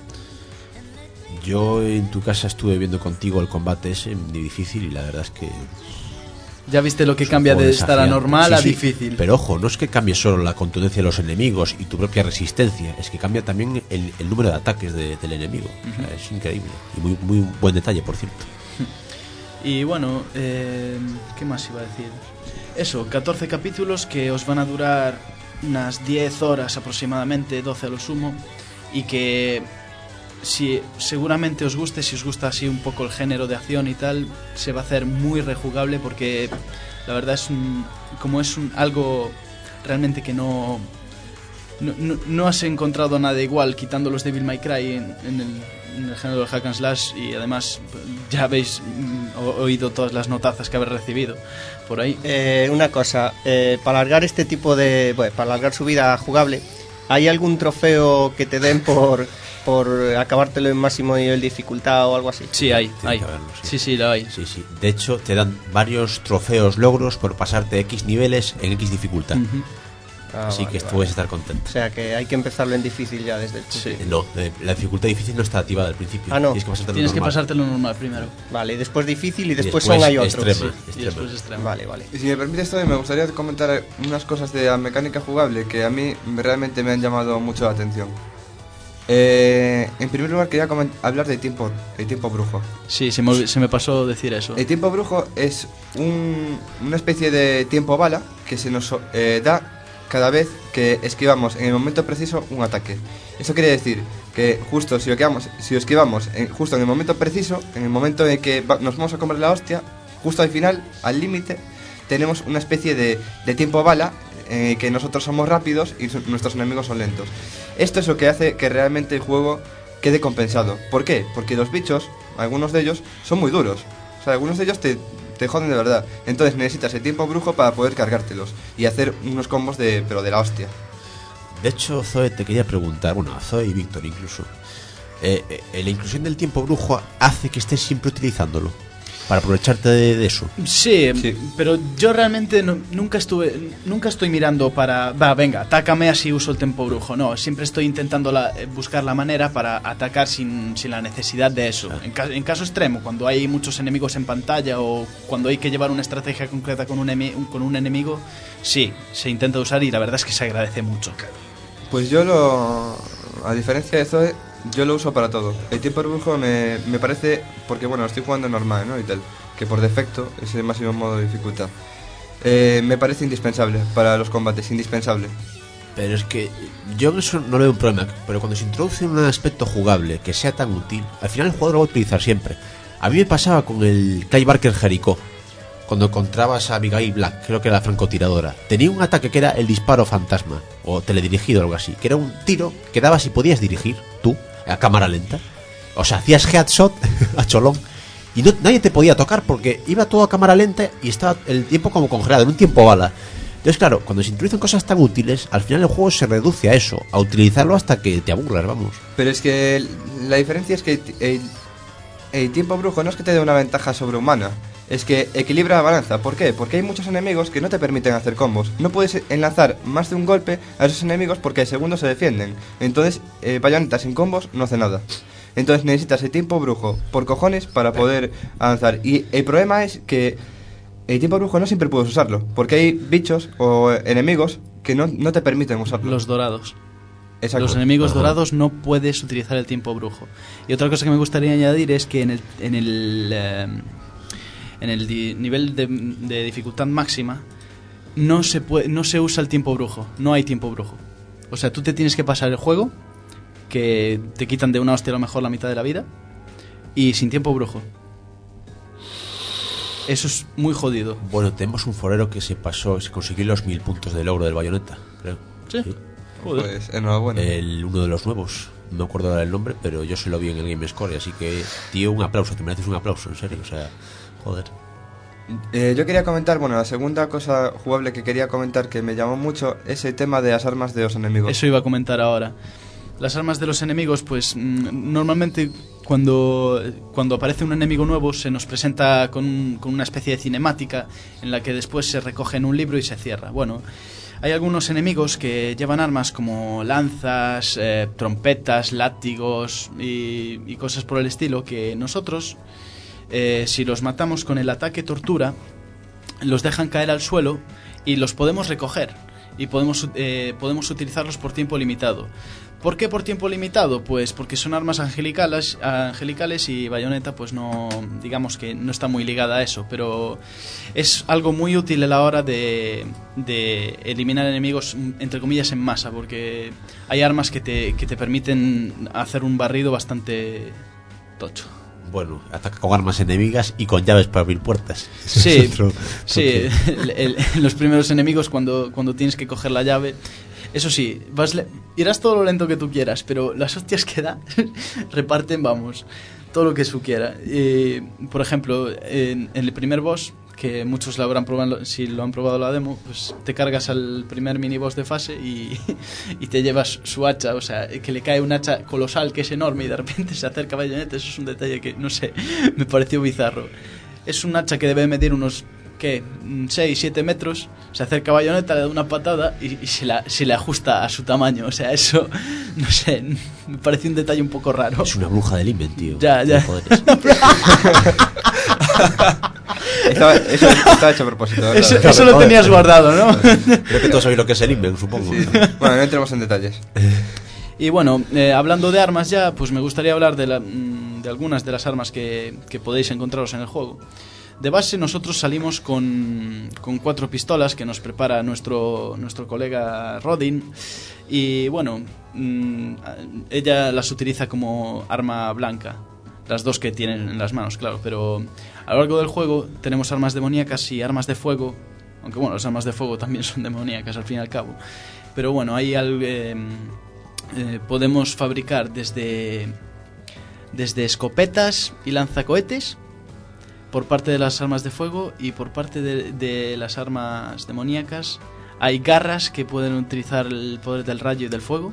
Speaker 6: Yo en tu casa estuve viendo contigo el combate ese de difícil y la verdad es que...
Speaker 7: Ya viste lo que cambia de estar a normal a difícil.
Speaker 6: Pero ojo, no es que cambie solo la contundencia de los enemigos y tu propia resistencia, es que cambia también el número de ataques del enemigo. O sea, es increíble y muy buen detalle, por cierto.
Speaker 7: Y bueno, ¿qué más iba a decir? Eso, 14 capítulos que os van a durar unas 10 horas aproximadamente, 12 a lo sumo, y que... si seguramente os guste, si os gusta así un poco el género de acción y tal, se va a hacer muy rejugable, porque la verdad es algo realmente que no has encontrado nada igual, quitando los Devil May Cry en el género de hack and slash, y además ya habéis oído todas las notazas que habéis recibido por ahí.
Speaker 4: Una cosa, para alargar este tipo de... bueno, para alargar su vida jugable, ¿hay algún trofeo que te den por acabártelo en máximo nivel de dificultad o algo así?
Speaker 7: Sí, hay.
Speaker 6: Haberlo,
Speaker 7: Sí, lo hay.
Speaker 6: Sí. De hecho, te dan varios trofeos, logros por pasarte X niveles en X dificultad. Así que puedes estar contento.
Speaker 4: O sea que hay que empezarlo en difícil ya desde el principio.
Speaker 6: No, la dificultad difícil no está activada al principio.
Speaker 4: No.
Speaker 7: Tienes que pasártelo normal primero.
Speaker 4: Vale, y después difícil y después aún hay otro.
Speaker 6: Extrema,
Speaker 7: Y después extremo.
Speaker 4: Vale.
Speaker 3: Y si me permites, todavía me gustaría comentar unas cosas de la mecánica jugable que a mí realmente me han llamado mucho la atención. En primer lugar, quería hablar de tiempo brujo.
Speaker 7: Sí, se me pasó decir eso.
Speaker 3: El tiempo brujo es una especie de tiempo bala que se nos da cada vez que esquivamos en el momento preciso un ataque. Eso quiere decir que justo si lo esquivamos justo en el momento preciso, en el momento en que nos vamos a comer la hostia, justo al final, al límite, tenemos una especie de tiempo bala que nosotros somos rápidos y nuestros enemigos son lentos. Esto es lo que hace que realmente el juego quede compensado. ¿Por qué? Porque los bichos, algunos de ellos, son muy duros. O sea, algunos de ellos te joden de verdad. Entonces necesitas el tiempo brujo para poder cargártelos y hacer unos combos pero de la hostia.
Speaker 6: De hecho, Zoe, te quería preguntar, bueno, a Zoe y Víctor incluso, la inclusión del tiempo brujo hace que estés siempre utilizándolo para aprovecharte de eso.
Speaker 7: Sí, pero yo realmente nunca estoy mirando para... venga, atácame así uso el tiempo brujo. No, siempre estoy intentando buscar la manera para atacar sin la necesidad de eso. En caso extremo, cuando hay muchos enemigos en pantalla o cuando hay que llevar una estrategia concreta con un enemigo, sí, se intenta usar y la verdad es que se agradece mucho.
Speaker 3: Pues yo a diferencia de Zoe, yo lo uso para todo. El tiempo brujo me parece, porque bueno, estoy jugando normal, ¿no? Y tal, que por defecto es el máximo modo de dificultad. Me parece indispensable para los combates, indispensable.
Speaker 6: Pero es que yo en eso no le veo un problema. Pero cuando se introduce un aspecto jugable que sea tan útil, al final el jugador lo va a utilizar siempre. A mí me pasaba con el Clive Barker Jericho. Cuando encontrabas a Abigail Black, creo que era la francotiradora, tenía un ataque que era el disparo fantasma, o teledirigido o algo así, que era un tiro que dabas y podías dirigir, tú, a cámara lenta. O sea, hacías headshot a cholón, y nadie te podía tocar porque iba todo a cámara lenta y estaba el tiempo como congelado, en un tiempo bala. Entonces, claro, cuando se introducen cosas tan útiles, al final el juego se reduce a eso, a utilizarlo hasta que te aburras, vamos.
Speaker 3: Pero es que la diferencia es que el tiempo brujo no es que te dé una ventaja sobrehumana, es que equilibra la balanza. ¿Por qué? Porque hay muchos enemigos que no te permiten hacer combos. No puedes enlazar más de un golpe a esos enemigos porque al segundo se defienden. Entonces, Bayonetta sin combos no hace nada. Entonces necesitas el tiempo brujo por cojones para poder avanzar. Y el problema es que el tiempo brujo no siempre puedes usarlo, porque hay bichos o enemigos que no te permiten usarlo.
Speaker 7: Los dorados.
Speaker 3: Exacto.
Speaker 7: Los enemigos dorados no puedes utilizar el tiempo brujo. Y otra cosa que me gustaría añadir es que en el nivel de dificultad máxima no se usa el tiempo brujo, no hay tiempo brujo. O sea, tú te tienes que pasar el juego, que te quitan de una hostia a lo mejor la mitad de la vida, y sin tiempo brujo. Eso es muy jodido.
Speaker 6: Bueno, tenemos un forero que se consiguió los 1000 puntos de logro del Bayonetta, creo.
Speaker 7: Sí. Joder.
Speaker 3: Pues enhorabuena.
Speaker 6: Uno de los nuevos, no me acuerdo ahora el nombre, pero yo se lo vi en el Game Score, así que, tío, un aplauso, te mereces un aplauso, en serio, o sea, joder.
Speaker 3: Yo quería comentar, bueno, la segunda cosa jugable que quería comentar que me llamó mucho es el tema de las armas de los enemigos.
Speaker 7: Eso iba a comentar ahora. Las armas de los enemigos, pues normalmente cuando aparece un enemigo nuevo se nos presenta con una especie de cinemática en la que después se recoge en un libro y se cierra. Bueno, hay algunos enemigos que llevan armas como lanzas, trompetas, látigos y cosas por el estilo que nosotros, si los matamos con el ataque tortura, los dejan caer al suelo y los podemos recoger y podemos utilizarlos por tiempo limitado. ¿Por qué por tiempo limitado? Pues porque son armas angelicales y Bayonetta pues no, digamos que no está muy ligada a eso, pero es algo muy útil a la hora de eliminar enemigos entre comillas en masa, porque hay armas que te permiten hacer un barrido bastante tocho.
Speaker 6: Bueno, ataca con armas enemigas y con llaves para abrir puertas.
Speaker 7: Sí, sí. Los primeros enemigos cuando tienes que coger la llave. Eso sí, irás todo lo lento que tú quieras, pero las hostias que da reparten, vamos, todo lo que su quiera. Por ejemplo, en el primer boss, que muchos lo habrán probado, si lo han probado la demo, pues te cargas al primer mini boss de fase y te llevas su hacha, o sea, que le cae un hacha colosal que es enorme y de repente se acerca Bayonetta. Eso es un detalle que, no sé, me pareció bizarro. Es un hacha que debe medir unos ¿qué? 6-7 metros, se acerca a Bayonetta, le da una patada y se le ajusta a su tamaño. O sea, eso, no sé, me parece un detalle un poco raro.
Speaker 6: Es una bruja del Inven, tío.
Speaker 7: Ya.
Speaker 6: De poderes.
Speaker 3: Está hecho a propósito, ¿verdad?
Speaker 7: Eso lo tenías guardado, ¿no?
Speaker 6: Creo que todos sabéis lo que es el Inven, supongo.
Speaker 3: Sí. Bueno, no entremos en detalles.
Speaker 7: Y bueno, hablando de armas ya, pues me gustaría hablar de algunas de las armas que podéis encontraros en el juego. De base nosotros salimos con 4 pistolas que nos prepara nuestro colega Rodin. Y bueno, ella las utiliza como arma blanca. Las 2 que tienen en las manos, claro. Pero a lo largo del juego tenemos armas demoníacas y armas de fuego. Aunque bueno, las armas de fuego también son demoníacas al fin y al cabo. Pero bueno, hay algo... podemos fabricar desde escopetas y lanzacohetes por parte de las armas de fuego, y por parte de las armas demoníacas hay garras que pueden utilizar el poder del rayo y del fuego,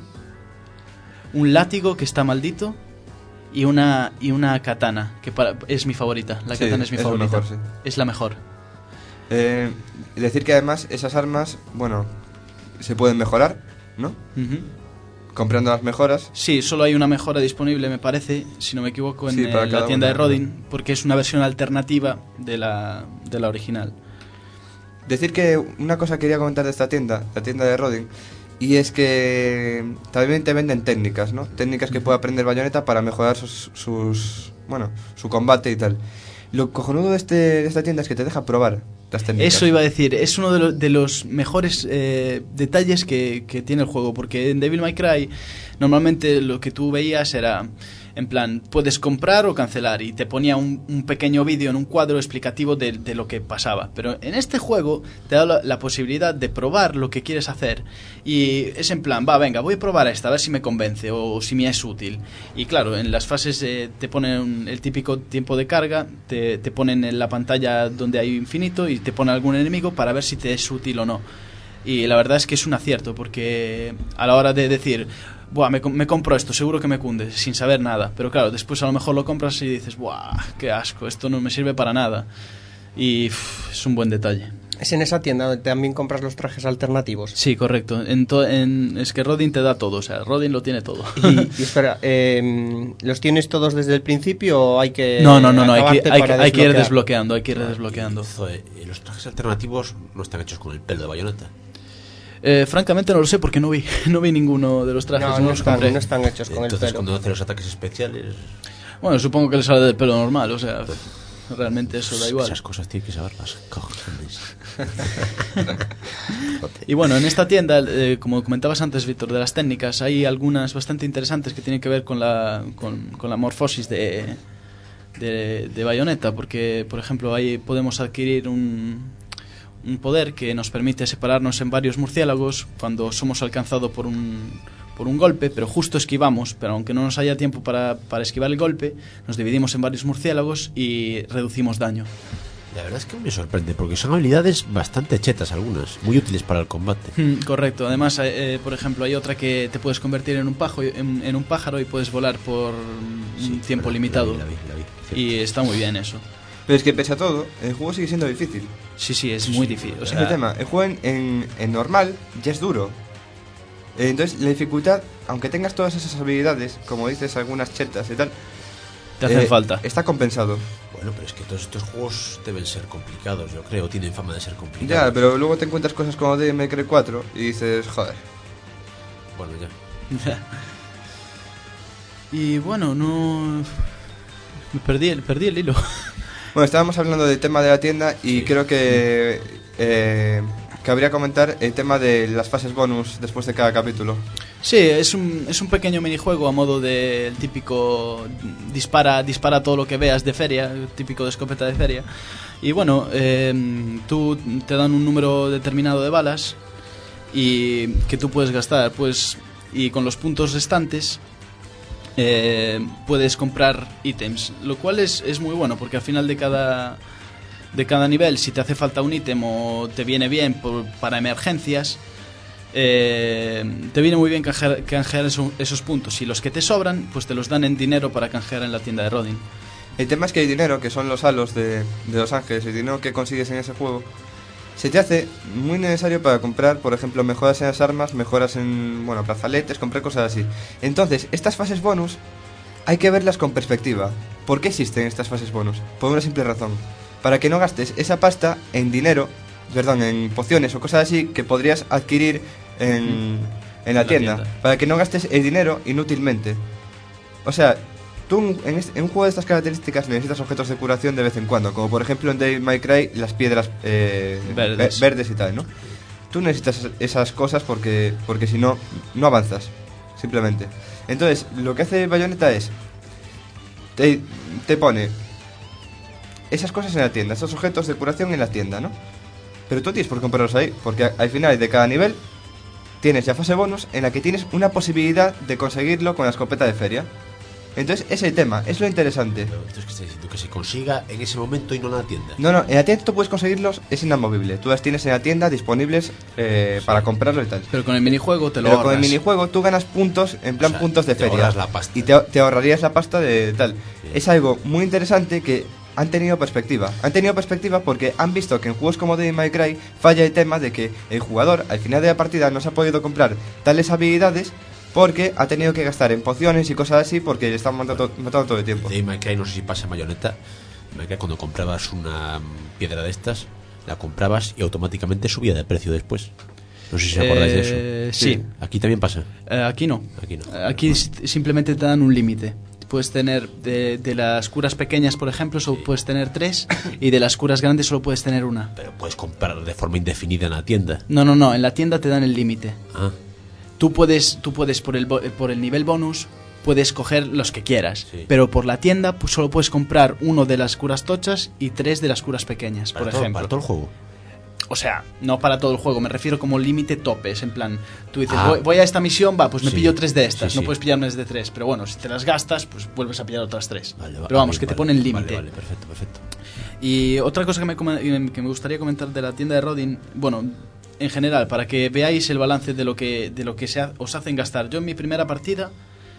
Speaker 7: un látigo que está maldito y una katana que es mi favorita. La katana es mi favorita.
Speaker 3: Mejor, sí.
Speaker 7: Es la mejor.
Speaker 3: Decir que además esas armas, bueno, se pueden mejorar, ¿no? Comprando las mejoras.
Speaker 7: Sí, solo hay una mejora disponible, me parece, si no me equivoco, en la tienda de Rodin, porque es una versión alternativa de la original.
Speaker 3: Decir que una cosa quería comentar de esta tienda, la tienda de Rodin, y es que también te venden técnicas, ¿no? Técnicas que puede aprender Bayonetta para mejorar su combate y tal. Lo cojonudo de esta tienda es que te deja probar las técnicas.
Speaker 7: Eso iba a decir, es uno de los mejores detalles que tiene el juego, porque en Devil May Cry normalmente lo que tú veías era, en plan, puedes comprar o cancelar, y te ponía un pequeño vídeo en un cuadro explicativo de lo que pasaba. Pero en este juego te da la posibilidad de probar lo que quieres hacer, y es en plan, venga, voy a probar esta, a ver si me convence o si me es útil. Y claro, en las fases te ponen el típico tiempo de carga, te ponen en la pantalla donde hay infinito y te ponen algún enemigo para ver si te es útil o no. Y la verdad es que es un acierto, porque a la hora de decir, buah, me compro esto, seguro que me cunde, sin saber nada. Pero claro, después a lo mejor lo compras y dices, buah, qué asco, esto no me sirve para nada. Y es un buen detalle.
Speaker 4: ¿Es en esa tienda donde también compras los trajes alternativos?
Speaker 7: Sí, correcto. Es que Rodin te da todo, o sea, Rodin lo tiene todo.
Speaker 4: Y espera, ¿los tienes todos desde el principio o hay que...
Speaker 7: No, hay que ir desbloqueando,
Speaker 6: Los trajes alternativos no están hechos con el pelo de Bayonetta.
Speaker 7: Francamente no lo sé, porque no vi ninguno de los trajes.
Speaker 4: No están hechos con
Speaker 6: Entonces,
Speaker 4: el pelo.
Speaker 6: cuando hace los ataques especiales...
Speaker 7: Bueno, supongo que le sale del pelo normal, o sea, realmente eso da igual.
Speaker 6: Esas cosas tienes que saberlas. Cojones.
Speaker 7: Y bueno, en esta tienda, como comentabas antes, Víctor, de las técnicas, hay algunas bastante interesantes que tienen que ver con la morfosis de Bayonetta, porque, por ejemplo, ahí podemos adquirir un poder que nos permite separarnos en varios murciélagos cuando somos alcanzados por un golpe, pero justo esquivamos, pero aunque no nos haya tiempo para esquivar el golpe, nos dividimos en varios murciélagos y reducimos daño.
Speaker 6: La verdad es que me sorprende, porque son habilidades bastante chetas algunas, muy útiles para el combate.
Speaker 7: Correcto, además, por ejemplo, hay otra que te puedes convertir en un pájaro y puedes volar por un tiempo limitado.
Speaker 6: La vi,
Speaker 7: y está muy bien eso.
Speaker 3: Pero es que pese a todo, el juego sigue siendo difícil.
Speaker 7: Sí, es muy difícil. O sea,
Speaker 3: el tema, el juego en normal ya es duro. Entonces la dificultad, aunque tengas todas esas habilidades, como dices, algunas chetas y tal,
Speaker 7: te hacen falta.
Speaker 3: Está compensado.
Speaker 6: Bueno, pero es que todos estos juegos deben ser complicados, yo creo, tienen fama de ser complicados.
Speaker 3: Ya, pero luego te encuentras cosas como Devil May Cry 4 y dices, joder.
Speaker 6: Bueno, ya.
Speaker 7: Y bueno, no... Me perdí el hilo.
Speaker 3: Bueno, estábamos hablando del tema de la tienda y creo que habría que comentar el tema de las fases bonus después de cada capítulo.
Speaker 7: Sí, es un pequeño minijuego a modo del típico dispara todo lo que veas de feria, típico de escopeta de feria. Y bueno, tú te dan un número determinado de balas y que tú puedes gastar, pues, y con los puntos restantes puedes comprar ítems, lo cual es muy bueno, porque al final de cada nivel, si te hace falta un ítem o te viene bien para emergencias, te viene muy bien canjear esos puntos, y los que te sobran pues te los dan en dinero para canjear en la tienda de Rodin.
Speaker 3: El tema es que hay dinero, que son los halos de Los Ángeles, el dinero que consigues en ese juego, se te hace muy necesario para comprar, por ejemplo, mejoras en las armas, mejoras en, bueno, brazaletes, comprar cosas así. Entonces, estas fases bonus hay que verlas con perspectiva. ¿Por qué existen estas fases bonus? Por una simple razón. Para que no gastes esa pasta en dinero, perdón, en pociones o cosas así que podrías adquirir en la tienda. Para que no gastes el dinero inútilmente. O sea, tú en un juego de estas características necesitas objetos de curación de vez en cuando. Como por ejemplo en Devil May Cry, las piedras verdes y tal, ¿no? Tú necesitas esas cosas porque si no, no avanzas. Simplemente. Entonces, lo que hace Bayonetta es... Te pone esas cosas en la tienda, esos objetos de curación en la tienda, ¿no? Pero tú tienes por comprarlos ahí, porque al final de cada nivel tienes ya fase bonus en la que tienes una posibilidad de conseguirlo con la escopeta de feria. Entonces, ese es el tema, es lo interesante.
Speaker 6: Pero entonces, ¿qué está diciendo? Que se consiga en ese momento y no en la tienda.
Speaker 3: No, en la tienda tú puedes conseguirlos, es inamovible. Tú las tienes en la tienda disponibles para comprarlo y tal.
Speaker 7: Pero con el minijuego te lo
Speaker 3: Pero
Speaker 7: ahorras.
Speaker 3: con el minijuego tú ganas puntos, en plan puntos de
Speaker 6: te
Speaker 3: feria.
Speaker 6: ahorras la pasta.
Speaker 3: Y te ahorrarías la pasta de tal.
Speaker 6: Bien.
Speaker 3: Es algo muy interesante que han tenido perspectiva. Han tenido perspectiva porque han visto que en juegos como Devil May Cry falla el tema de que el jugador al final de la partida no se ha podido comprar tales habilidades porque ha tenido que gastar en pociones y cosas así porque le están matando todo el tiempo.
Speaker 6: De May Cry, no sé si pasa en Bayonetta. May Cry, cuando comprabas una piedra de estas, la comprabas y automáticamente subía de precio después. No sé si os acordáis de eso.
Speaker 7: Sí.
Speaker 6: Aquí también pasa.
Speaker 7: Aquí no.
Speaker 6: Aquí no.
Speaker 7: Aquí simplemente te dan un límite. Puedes tener de las curas pequeñas, por ejemplo, solo puedes tener 3 y de las curas grandes solo puedes tener una.
Speaker 6: Pero puedes comprar de forma indefinida en la tienda.
Speaker 7: No, en la tienda te dan el límite.
Speaker 6: Ah,
Speaker 7: Tú puedes por el nivel bonus puedes coger los que quieras,
Speaker 6: Sí.
Speaker 7: pero por la tienda pues, solo puedes comprar 1 de las curas tochas y 3 de las curas pequeñas, por ejemplo.
Speaker 6: para todo el juego.
Speaker 7: O sea, no para todo el juego, me refiero como límite topes, en plan, tú dices,
Speaker 6: Ah.
Speaker 7: voy a esta misión, pues me
Speaker 6: Sí.
Speaker 7: pillo 3 de estas,
Speaker 6: Sí,
Speaker 7: no
Speaker 6: sí.
Speaker 7: puedes pillar más de 3, pero bueno, si te las gastas, pues vuelves a pillar otras 3.
Speaker 6: Vale,
Speaker 7: Pero vamos, que te ponen límite.
Speaker 6: Vale, perfecto.
Speaker 7: Y otra cosa que me gustaría comentar de la tienda de Rodin, bueno, en general, para que veáis el balance de lo que os hacen gastar. Yo en mi primera partida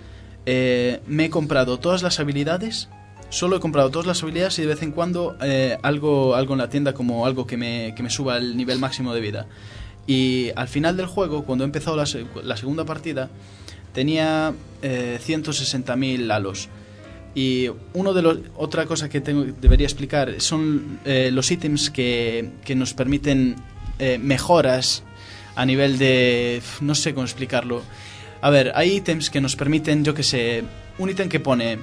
Speaker 7: me he comprado todas las habilidades, solo he comprado todas las habilidades y de vez en cuando algo en la tienda como algo que me suba el nivel máximo de vida. Y al final del juego, cuando he empezado la segunda partida, tenía 160.000 halos. Y otra cosa que debería explicar son los ítems que nos permiten mejoras a nivel de... no sé cómo explicarlo. A ver, hay ítems que nos permiten, yo que sé, un ítem que pone...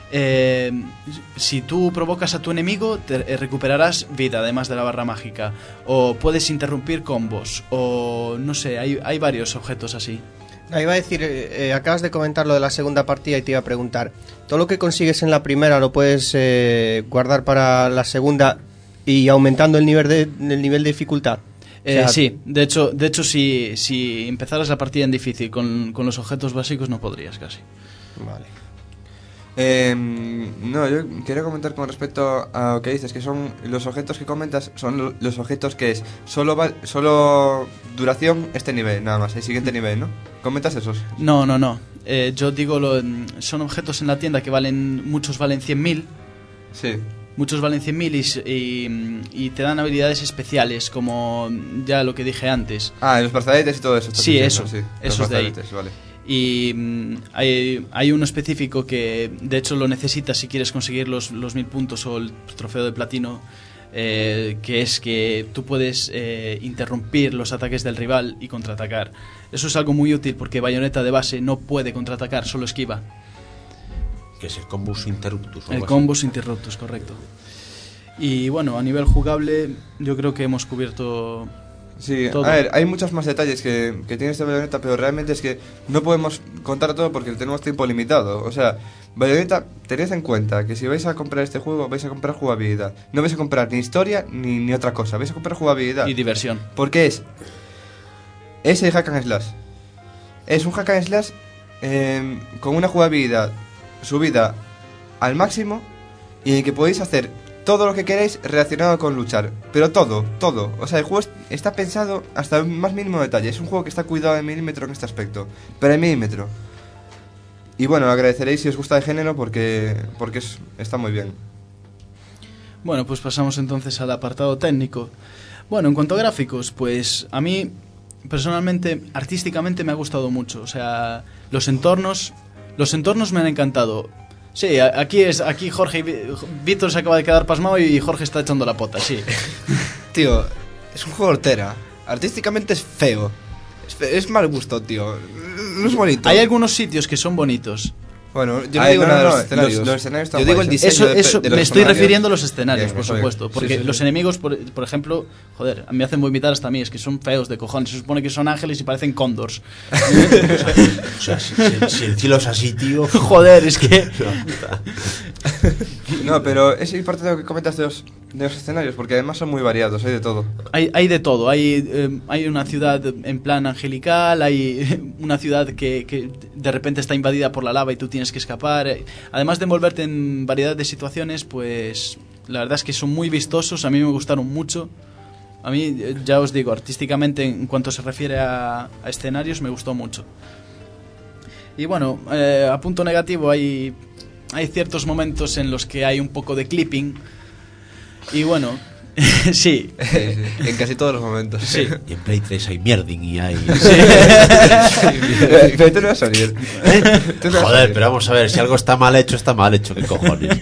Speaker 7: si tú provocas a tu enemigo te recuperarás vida además de la barra mágica, o puedes interrumpir combos, o no sé, hay varios objetos así.
Speaker 4: Iba a decir, acabas de comentar lo de la segunda partida y te iba a preguntar, ¿todo lo que consigues en la primera lo puedes guardar para la segunda y aumentando el nivel de dificultad? O sea,
Speaker 7: Sí, de hecho si empezaras la partida en difícil con los objetos básicos no podrías casi.
Speaker 4: Vale.
Speaker 3: No, yo quería comentar con respecto a lo que dices, que son los objetos que comentas, son los objetos que es solo duración este nivel, nada más, el siguiente nivel, ¿no? ¿Comentas esos?
Speaker 7: No. Yo digo, son objetos en la tienda que muchos valen 100.000.
Speaker 3: Sí.
Speaker 7: Muchos valen 100.000 y te dan habilidades especiales, como ya lo que dije antes.
Speaker 3: Los brazaletes y todo eso.
Speaker 7: Sí,
Speaker 3: eso.
Speaker 7: eso.
Speaker 3: Sí,
Speaker 7: Eso
Speaker 3: los
Speaker 7: es de ahí.
Speaker 3: brazaletes, vale.
Speaker 7: Y hay uno específico que de hecho lo necesitas si quieres conseguir los 1000 puntos o el trofeo de platino, que es que tú puedes interrumpir los ataques del rival y contraatacar. Eso es algo muy útil porque Bayonetta de base no puede contraatacar, solo esquiva.
Speaker 6: Que es el Combus Interruptus. o
Speaker 7: El
Speaker 6: algo así.
Speaker 7: Combus Interruptus, correcto. Y bueno, a nivel jugable yo creo que hemos cubierto...
Speaker 3: Sí,
Speaker 7: todo.
Speaker 3: a ver, hay muchos más detalles que tiene este Bayonetta, pero realmente es que no podemos contar todo porque tenemos tiempo limitado. O sea, Bayonetta, tened en cuenta que si vais a comprar este juego, vais a comprar jugabilidad. No vais a comprar ni historia ni otra cosa, vais a comprar jugabilidad.
Speaker 7: Y diversión.
Speaker 3: Porque es el hack and slash. Es un hack and slash con una jugabilidad subida al máximo y en el que podéis hacer todo lo que queráis relacionado con luchar. Pero todo. O sea, el juego está pensado hasta el más mínimo detalle. Es un juego que está cuidado de milímetro en este aspecto. Pero el milímetro. Y bueno, agradeceréis si os gusta el género porque está muy bien.
Speaker 7: Bueno, pues pasamos entonces al apartado técnico. Bueno, en cuanto a gráficos, pues a mí personalmente, artísticamente me ha gustado mucho. O sea, los entornos me han encantado. Sí, aquí Jorge Víctor se acaba de quedar pasmado y Jorge está echando la pota, sí.
Speaker 5: Tío, es un juego hortera. Artísticamente es feo. Es mal gusto, tío. No es bonito.
Speaker 7: Hay algunos sitios que son bonitos.
Speaker 5: Bueno, yo no digo nada de los escenarios.
Speaker 3: Los escenarios están
Speaker 5: yo digo el
Speaker 3: guays,
Speaker 5: diseño
Speaker 7: Eso
Speaker 5: de los
Speaker 7: me estoy
Speaker 5: personajes.
Speaker 7: refiriendo a los escenarios,
Speaker 3: Bien,
Speaker 7: por
Speaker 3: eso bien.
Speaker 7: supuesto. Porque
Speaker 3: Sí,
Speaker 7: los enemigos, por ejemplo, joder, me hacen vomitar hasta a mí, es que son feos de cojones. Se supone que son ángeles y parecen cóndors.
Speaker 6: O sea, si el cielo es así, tío.
Speaker 7: Joder, es que...
Speaker 3: No, pero es importante lo que comentas de los escenarios, porque además son muy variados, hay de todo.
Speaker 7: Hay de todo, hay una ciudad en plan angelical, hay una ciudad que de repente está invadida por la lava y tú tienes que escapar. Además de envolverte en variedad de situaciones, pues la verdad es que son muy vistosos, a mí me gustaron mucho. A mí, ya os digo, artísticamente, en cuanto se refiere a escenarios, me gustó mucho. Y bueno, a punto negativo, hay ciertos momentos en los que hay un poco de clipping. Y bueno, sí.
Speaker 5: En casi todos los momentos.
Speaker 7: Sí.
Speaker 6: Y en Play 3 hay mierding y hay...
Speaker 3: Pero tú no vas a salir. Tú no vas a
Speaker 6: Joder,
Speaker 3: salir.
Speaker 6: pero vamos a ver, si algo está mal hecho, ¿qué cojones?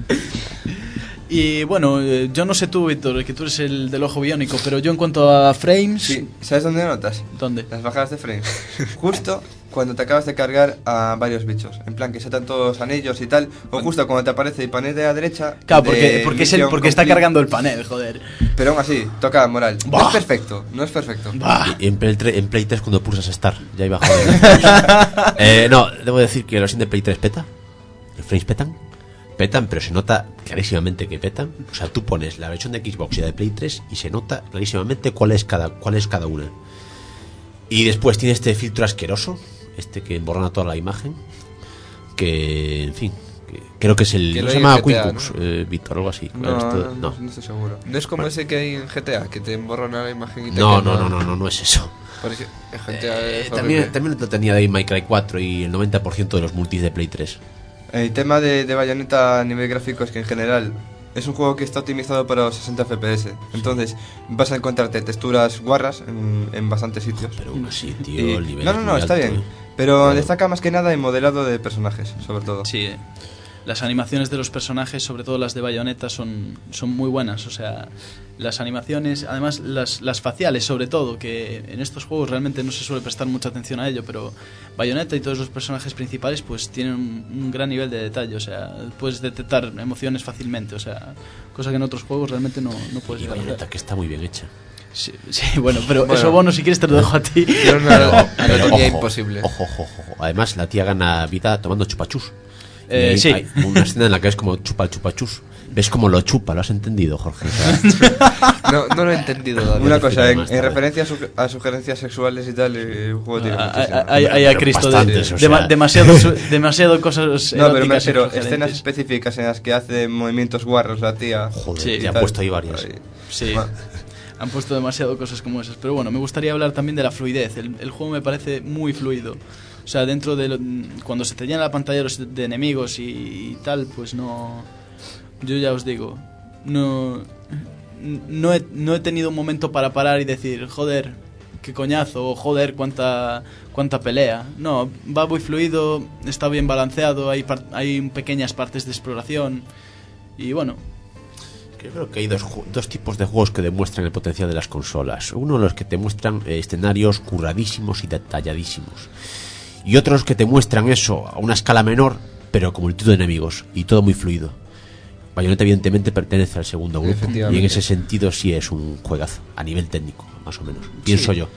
Speaker 7: Y bueno, yo no sé tú, Víctor, que tú eres el del ojo biónico, pero yo en cuanto a frames...
Speaker 3: Sí, ¿sabes dónde lo notas?
Speaker 7: ¿Dónde?
Speaker 3: Las bajadas de frames. Justo cuando te acabas de cargar a varios bichos. En plan, que saltan todos anillos y tal. O justo cuando te aparece el panel de la derecha.
Speaker 7: Claro,
Speaker 3: de
Speaker 7: porque
Speaker 3: Mission
Speaker 7: está
Speaker 3: Complete.
Speaker 7: cargando el panel, joder.
Speaker 3: Pero aún así, toca moral.
Speaker 7: Bah.
Speaker 3: No es perfecto, no es perfecto.
Speaker 6: Y en Play 3 cuando pulsas Start, ya iba joder. No, debo decir que la versión de Play 3 peta. Los frames petan, pero se nota clarísimamente que petan. O sea, tú pones la versión de Xbox y la de Play 3 y se nota clarísimamente cuál es cada una. Y después tiene este filtro asqueroso, que emborrona toda la imagen, que, en fin, que creo que es el...
Speaker 5: Que
Speaker 6: ¿No
Speaker 5: lo
Speaker 6: se
Speaker 5: hay
Speaker 6: llama
Speaker 5: en GTA,
Speaker 6: QuickBooks, Víctor, algo así?
Speaker 3: No estoy seguro.
Speaker 5: No es como ese que hay en GTA, que te emborrona la imagen y te
Speaker 6: No,
Speaker 5: quema.
Speaker 6: no es eso.
Speaker 5: Parece en GTA es horrible.
Speaker 6: También lo tenía de My Cry 4 y el 90% de los multis de Play 3.
Speaker 3: El tema de Bayonetta a nivel gráfico es que en general es un juego que está optimizado para los 60 FPS. Entonces vas a encontrarte texturas guarras en bastantes sitios.
Speaker 6: Pero aún así, tío,
Speaker 3: Y-
Speaker 6: el nivel
Speaker 3: no,
Speaker 6: es
Speaker 3: no,
Speaker 6: muy
Speaker 3: está
Speaker 6: alto,
Speaker 3: bien.
Speaker 6: ¿eh?
Speaker 3: Pero
Speaker 6: Claro.
Speaker 3: destaca más que nada el modelado de personajes, sobre todo.
Speaker 7: Sí, las animaciones de los personajes, sobre todo las de Bayonetta, son muy buenas. O sea, las animaciones, además las faciales sobre todo, que en estos juegos realmente no se suele prestar mucha atención a ello, pero Bayonetta y todos los personajes principales pues tienen un gran nivel de detalle. O sea, puedes detectar emociones fácilmente, o sea, cosa que en otros juegos realmente no puedes
Speaker 6: Y
Speaker 7: llegar a hacer.
Speaker 6: Bayonetta, que está muy bien hecha.
Speaker 7: Sí, bueno, pero
Speaker 5: Bueno.
Speaker 7: eso, Bono, si quieres te lo dejo a ti.
Speaker 5: Tiene una anatomía
Speaker 6: ojo,
Speaker 5: imposible.
Speaker 6: Ojo. Además, la tía gana vida tomando chupachus.
Speaker 7: Sí.
Speaker 6: Hay una escena en la que es como chupa el chupachus. ¿Ves cómo lo chupa? ¿Lo has entendido, Jorge? O sea,
Speaker 5: No lo he entendido todavía.
Speaker 3: Una cosa, en
Speaker 6: más tarde.
Speaker 3: referencia a sugerencias sexuales y tal, el juego tiene muchísimo.
Speaker 7: Hay a
Speaker 6: Pero
Speaker 7: Cristo
Speaker 6: bastantes, o sea.
Speaker 7: demasiado cosas
Speaker 3: No, pero me
Speaker 7: eróticas y
Speaker 3: refiero
Speaker 7: sugerentes.
Speaker 3: escenas específicas en las que hace movimientos guarros la tía.
Speaker 6: joder,
Speaker 7: Sí,
Speaker 6: te han
Speaker 3: tal.
Speaker 6: puesto ahí varias.
Speaker 3: Ahí.
Speaker 7: Sí,
Speaker 3: Ma-
Speaker 7: han puesto demasiado cosas como esas. Pero bueno, me gustaría hablar también de la fluidez. El juego me parece muy fluido. O sea, dentro de cuando se te llena la pantalla de enemigos y tal, pues no... Yo ya os digo, no he tenido un momento para parar y decir, joder, qué coñazo, o joder, cuánta pelea. No, va muy fluido, está bien balanceado, hay pequeñas partes de exploración. Y bueno,
Speaker 6: Yo creo que hay dos tipos de juegos que demuestran el potencial de las consolas. Uno, los que te muestran escenarios curradísimos y detalladísimos. Y otros que te muestran eso a una escala menor, pero con multitud de enemigos y todo muy fluido. Bayonetta evidentemente pertenece al segundo grupo y
Speaker 3: Efectivamente.
Speaker 6: en ese sentido sí es un juegazo, a nivel técnico, más o menos. Pienso yo.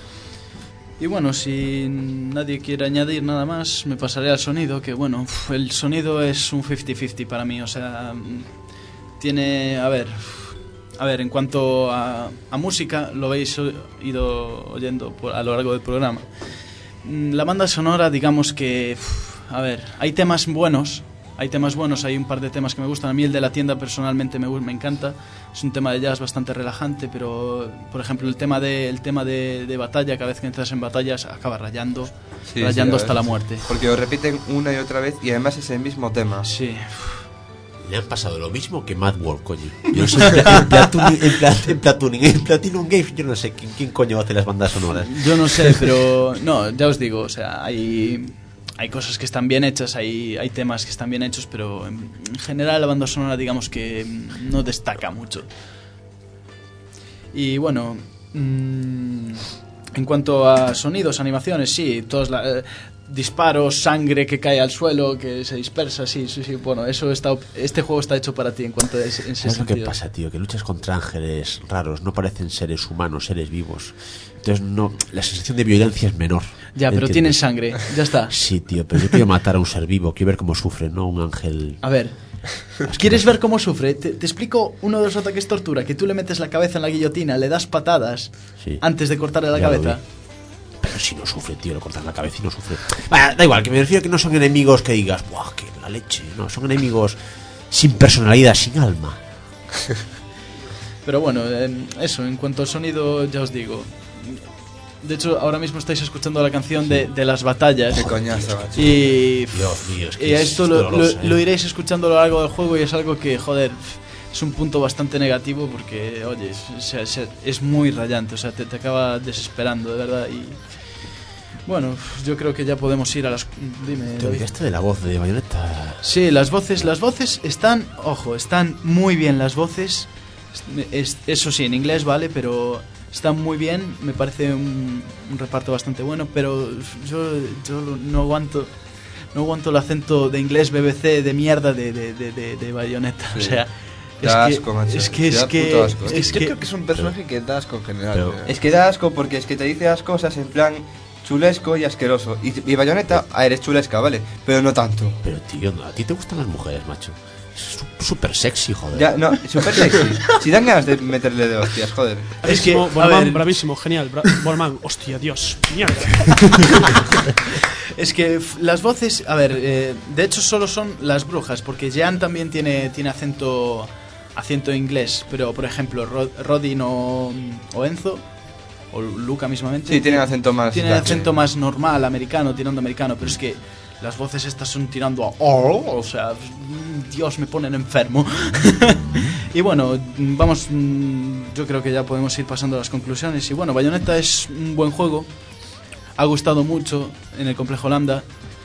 Speaker 7: y bueno, si nadie quiere añadir nada más, me pasaré al sonido, que bueno, el sonido es un 50-50 para mí, o sea, tiene, a ver, en cuanto a música, lo habéis ido oyendo a lo largo del programa. La banda sonora, digamos que, a ver, hay temas buenos, hay temas buenos, hay un par de temas que me gustan. A mí el de la tienda personalmente me encanta. Es un tema de jazz bastante relajante, pero por ejemplo el tema de batalla, cada vez que entras en batallas acaba rayando hasta la muerte.
Speaker 3: Porque lo repiten una y otra vez y además es el mismo tema.
Speaker 7: Sí.
Speaker 6: Le han pasado lo mismo que Mad World, coño. Yo no sé, en Platinum Games, yo no sé quién coño hace las bandas sonoras.
Speaker 7: Yo no sé, pero no, ya os digo, o sea, hay cosas que están bien hechas, hay temas que están bien hechos, pero en general la banda sonora digamos que no destaca mucho. Y bueno, en cuanto a sonidos, animaciones, sí, todos disparos, sangre que cae al suelo, que se dispersa, sí, bueno, este juego está hecho para ti en cuanto a ese
Speaker 6: ¿Sabes
Speaker 7: sentido.
Speaker 6: lo que pasa, tío? Que luchas contra ángeles raros, no parecen seres humanos, seres vivos. Entonces no, la sensación de violencia es menor.
Speaker 7: Ya, pero
Speaker 6: ¿Entiendes?
Speaker 7: tienen sangre, ya está.
Speaker 6: Sí, tío, pero yo quiero matar a un ser vivo, quiero ver cómo sufre, no un ángel.
Speaker 7: A ver, ¿quieres ver cómo sufre? Te explico uno de los ataques tortura, que tú le metes la cabeza en la guillotina, le das patadas
Speaker 6: Sí.
Speaker 7: antes de cortarle la
Speaker 6: Ya lo
Speaker 7: cabeza.
Speaker 6: vi. Pero si no sufre, tío, le cortas la cabeza y no sufre. Bueno, da igual, que me refiero a que no son enemigos que digas, ¡buah, qué la leche! No, son enemigos sin personalidad, sin alma.
Speaker 7: Pero bueno, eso, en cuanto al sonido, ya os digo. De hecho, ahora mismo estáis escuchando la canción de las batallas.
Speaker 3: Qué coñazo, macho.
Speaker 7: Y,
Speaker 6: Dios mío, es que
Speaker 7: y a
Speaker 6: es
Speaker 7: esto
Speaker 6: doloroso,
Speaker 7: lo iréis escuchando a lo largo del juego y es algo que, joder, es un punto bastante negativo porque, oye, es muy rayante, o sea, te acaba desesperando, de verdad. Y bueno, yo creo que ya podemos ir a las... Dime,
Speaker 6: Te
Speaker 7: David.
Speaker 6: olvidaste de la voz de Bayonetta.
Speaker 7: Sí, las voces están, ojo, están muy bien las voces. Eso sí, en inglés, vale, pero están muy bien. Me parece un reparto bastante bueno, pero yo no aguanto el acento de inglés BBC de mierda de Bayonetta.
Speaker 3: Sí.
Speaker 7: O sea,
Speaker 3: Da asco, macho.
Speaker 7: es que
Speaker 3: Da puto asco.
Speaker 7: es
Speaker 5: Yo
Speaker 7: que
Speaker 5: creo que es un personaje que da asco en general.
Speaker 6: pero-
Speaker 5: tío.
Speaker 3: Es que da asco porque es que te dice las cosas en plan chulesco y asqueroso. Y Bayonetta, eres chulesca, ¿vale? Pero no tanto.
Speaker 6: Pero, tío, ¿a ti te gustan las mujeres, macho? Es súper sexy, joder.
Speaker 3: Ya, no, súper sexy. Si dan ganas de meterle de hostias, joder.
Speaker 7: Es que,
Speaker 1: Bravísimo,
Speaker 7: a
Speaker 1: Borman,
Speaker 7: ver,
Speaker 1: bravísimo, genial. Borman, hostia, Dios, mierda.
Speaker 7: es que las voces, a ver, de hecho solo son las brujas, porque Jean también tiene acento inglés, pero por ejemplo Rodin o Enzo o Luca mismamente
Speaker 3: Sí, tienen acento más...
Speaker 7: tiene
Speaker 3: ya,
Speaker 7: acento más normal, americano, tirando americano, pero es que las voces estas son tirando a o sea, Dios, me ponen enfermo. Y bueno, vamos, yo creo que ya podemos ir pasando a las conclusiones. Y bueno, Bayonetta es un buen juego, ha gustado mucho en el complejo Lambda.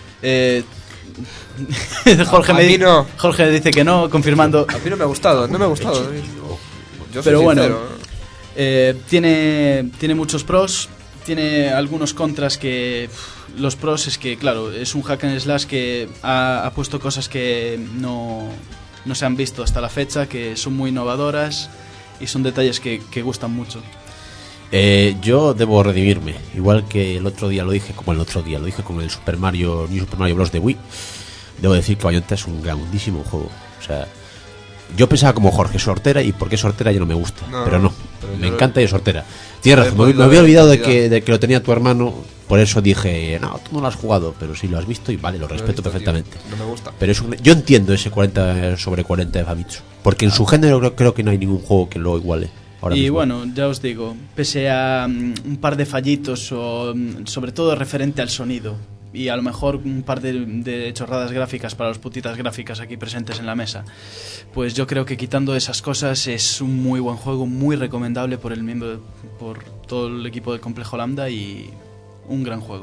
Speaker 7: Jorge,
Speaker 5: A mí no.
Speaker 7: Jorge dice que no, confirmando.
Speaker 5: A mí no me ha gustado, no me ha gustado. Yo soy
Speaker 7: Pero bueno,
Speaker 5: sincero.
Speaker 7: tiene muchos pros, tiene algunos contras que... los pros es que, claro, es un hack and slash que ha puesto cosas que no se han visto hasta la fecha, que son muy innovadoras y son detalles que gustan mucho.
Speaker 6: Yo debo redimirme, igual que el otro día lo dije con el Super Mario Bros. De Wii. Debo decir que Bayonetta es un grandísimo juego. O sea, yo pensaba como Jorge, sortera, y porque sortera ya no me gusta,
Speaker 3: No,
Speaker 6: pero no,
Speaker 3: pero
Speaker 6: me
Speaker 3: yo-
Speaker 6: encanta y es sortera. Tienes razón,
Speaker 3: podido
Speaker 6: me había
Speaker 3: ver
Speaker 6: olvidado de
Speaker 3: cantidad.
Speaker 6: que lo tenía tu hermano, por eso dije, no, tú no lo has jugado, pero sí lo has visto y vale, lo
Speaker 3: No lo he
Speaker 6: respeto
Speaker 3: visto, tío.
Speaker 6: perfectamente.
Speaker 3: No me gusta.
Speaker 6: Pero yo entiendo ese 40 sobre 40 de Famitsu, porque en su género creo que no hay ningún juego que lo iguale. Ahora
Speaker 7: Y
Speaker 6: mismo.
Speaker 7: bueno, ya os digo, pese a un par de fallitos, o sobre todo referente al sonido, y a lo mejor un par de chorradas gráficas para los putitas gráficas aquí presentes en la mesa, pues yo creo que quitando esas cosas es un muy buen juego, muy recomendable por por todo el equipo del Complejo Lambda y un gran juego.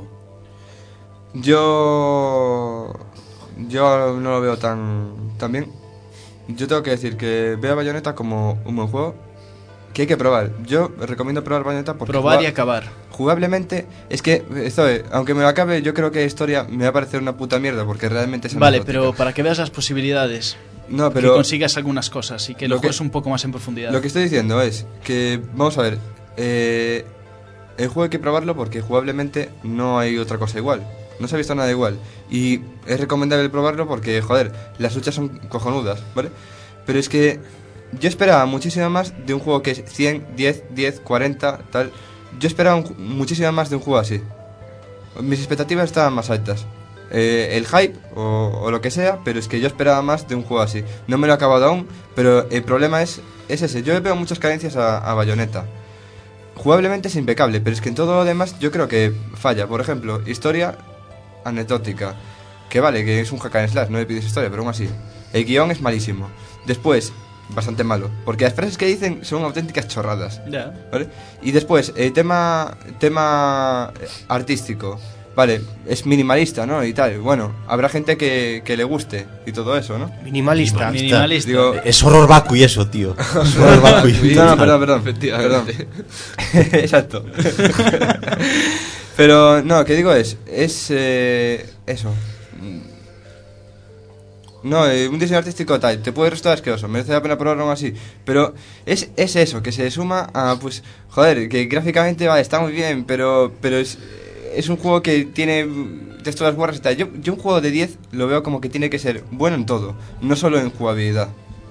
Speaker 3: Yo no lo veo tan bien. Yo tengo que decir que veo a Bayonetta como un buen juego que hay que probar. Yo recomiendo probar Bayonetta porque
Speaker 7: Probar y acabar.
Speaker 3: jugablemente es que aunque me lo acabe, yo creo que la historia me va a parecer una puta mierda porque realmente es
Speaker 7: Vale,
Speaker 3: anecdótica.
Speaker 7: pero para que veas las posibilidades,
Speaker 3: no,
Speaker 7: que
Speaker 3: pero
Speaker 7: consigas algunas cosas y que
Speaker 3: lo
Speaker 7: lo
Speaker 3: que-
Speaker 7: juegues un poco más en profundidad.
Speaker 3: lo que estoy diciendo es que vamos a ver, el juego hay que probarlo porque jugablemente no hay otra cosa igual. No se ha visto nada igual. Y es recomendable probarlo porque, joder, las luchas son cojonudas, ¿vale? Pero es que yo esperaba muchísimo más de un juego que es 100, 10, 40, tal. Yo esperaba muchísimo más de un juego así. Mis expectativas estaban más altas. el hype o lo que sea, pero es que yo esperaba más de un juego así. No me lo he acabado aún, pero el problema es ese. Yo veo muchas carencias a Bayonetta. Jugablemente es impecable, pero es que en todo lo demás yo creo que falla. Por ejemplo, historia anecdótica, que vale, que es un hack and slash, no le pides historia, pero aún así. El guión es malísimo. Después, bastante malo, porque las frases que dicen son auténticas chorradas.
Speaker 7: Ya.
Speaker 3: ¿Vale? Y después, el tema artístico, vale, es minimalista, ¿no? Y tal. Bueno, habrá gente que le guste y todo eso, ¿no?
Speaker 4: Minimalista.
Speaker 7: Minimalista.
Speaker 3: Digo,
Speaker 6: Es horror vacui eso, tío. Horror vacui.
Speaker 3: no, perdón.
Speaker 5: Efectivamente.
Speaker 3: Exacto. Pero, no, que digo es eso. No, un diseño artístico tal, te puede resultar asqueroso, merece la pena probarlo aún así. Pero es eso, que se suma a, pues, joder, que gráficamente vale, está muy bien, pero es un juego que tiene texturas guarras y tal. Yo un juego de 10 lo veo como que tiene que ser bueno en todo, no solo en jugabilidad.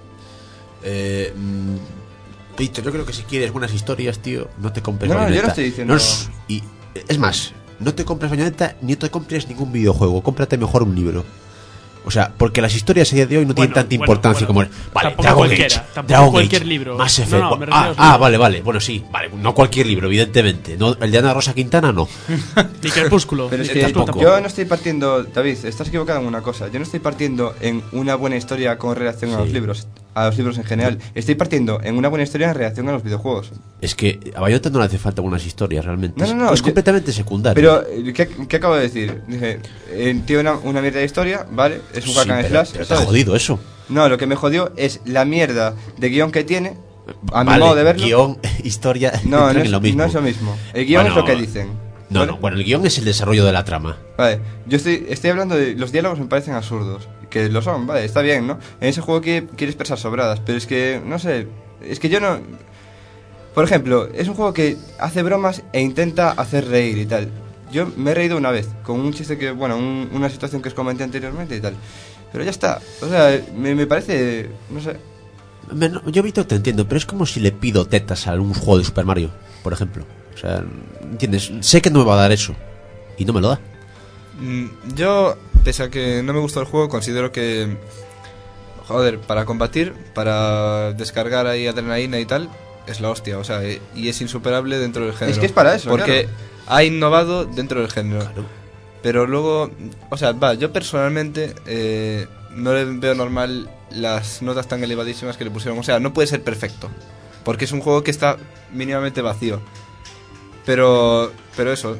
Speaker 6: Víctor, yo creo que si quieres buenas historias, tío, no te compres
Speaker 3: No,
Speaker 6: Bayonetta.
Speaker 3: yo no estoy diciendo-
Speaker 6: No y es más, no te compres Bayonetta ni te compres ningún videojuego, cómprate mejor un libro. O sea, porque las historias a día de hoy no tienen tanta importancia como... Vale,
Speaker 1: tampoco
Speaker 6: Dragon
Speaker 1: cualquiera,
Speaker 6: Age,
Speaker 1: tampoco
Speaker 6: Dragon
Speaker 1: cualquier
Speaker 6: Age,
Speaker 1: libro.
Speaker 6: Mass
Speaker 1: No,
Speaker 6: Effect.
Speaker 1: no, me refiero a los
Speaker 6: Vale, bueno, sí, vale, no cualquier libro, evidentemente. No, el de Ana Rosa Quintana no.
Speaker 1: Ni Crepúsculo.
Speaker 3: Pero es
Speaker 1: ni
Speaker 3: que
Speaker 1: Crepúsculo
Speaker 3: yo no estoy partiendo, David, estás equivocado en una cosa. Yo no estoy partiendo en una buena historia con relación a los libros en general. Estoy partiendo en una buena historia en relación a los videojuegos.
Speaker 6: Es que a Bayonetta no le hace falta buenas historias, realmente.
Speaker 3: No,
Speaker 6: Es
Speaker 3: yo-
Speaker 6: completamente secundario.
Speaker 3: Pero, ¿qué acabo de decir? Dije, tiene una mierda de historia, ¿vale? Es un
Speaker 6: Sí,
Speaker 3: hack and
Speaker 6: pero
Speaker 3: slash,
Speaker 6: te ha
Speaker 3: ¿sabes?
Speaker 6: jodido eso.
Speaker 3: No, lo que me jodió es la mierda de guión que tiene, a mi
Speaker 6: Vale,
Speaker 3: modo de verlo.
Speaker 6: guión, historia,
Speaker 3: No,
Speaker 6: entran
Speaker 3: no
Speaker 6: en
Speaker 3: es
Speaker 6: lo mismo.
Speaker 3: no es lo mismo. El guión
Speaker 6: Bueno,
Speaker 3: es lo que dicen.
Speaker 6: No,
Speaker 3: ¿vale?
Speaker 6: no, bueno, el guión es el desarrollo de la trama.
Speaker 3: Vale, yo estoy hablando de... Los diálogos me parecen absurdos. Que lo son, vale, está bien, ¿no? En ese juego quiere expresar sobradas, pero es que, no sé... Es que yo no... Por ejemplo, es un juego que hace bromas e intenta hacer reír y tal. Yo me he reído una vez, con un chiste que... Bueno, una situación que os comenté anteriormente y tal. Pero ya está. O sea, me parece... No sé...
Speaker 6: Yo, Víctor, te entiendo, pero es como si le pido tetas a un juego de Super Mario, por ejemplo. O sea, ¿entiendes? Sé que no me va a dar eso. Y no me lo da.
Speaker 5: Yo, pese a que no me gustó el juego, considero que, joder, para combatir, para descargar ahí adrenalina y tal, es la hostia, o sea, y es insuperable dentro del género.
Speaker 3: Es que es para eso,
Speaker 5: porque
Speaker 3: claro.
Speaker 5: ha innovado dentro del género.
Speaker 6: Claro.
Speaker 5: Pero luego, o sea, yo personalmente no le veo normal las notas tan elevadísimas que le pusieron. O sea, no puede ser perfecto, porque es un juego que está mínimamente vacío. Pero eso.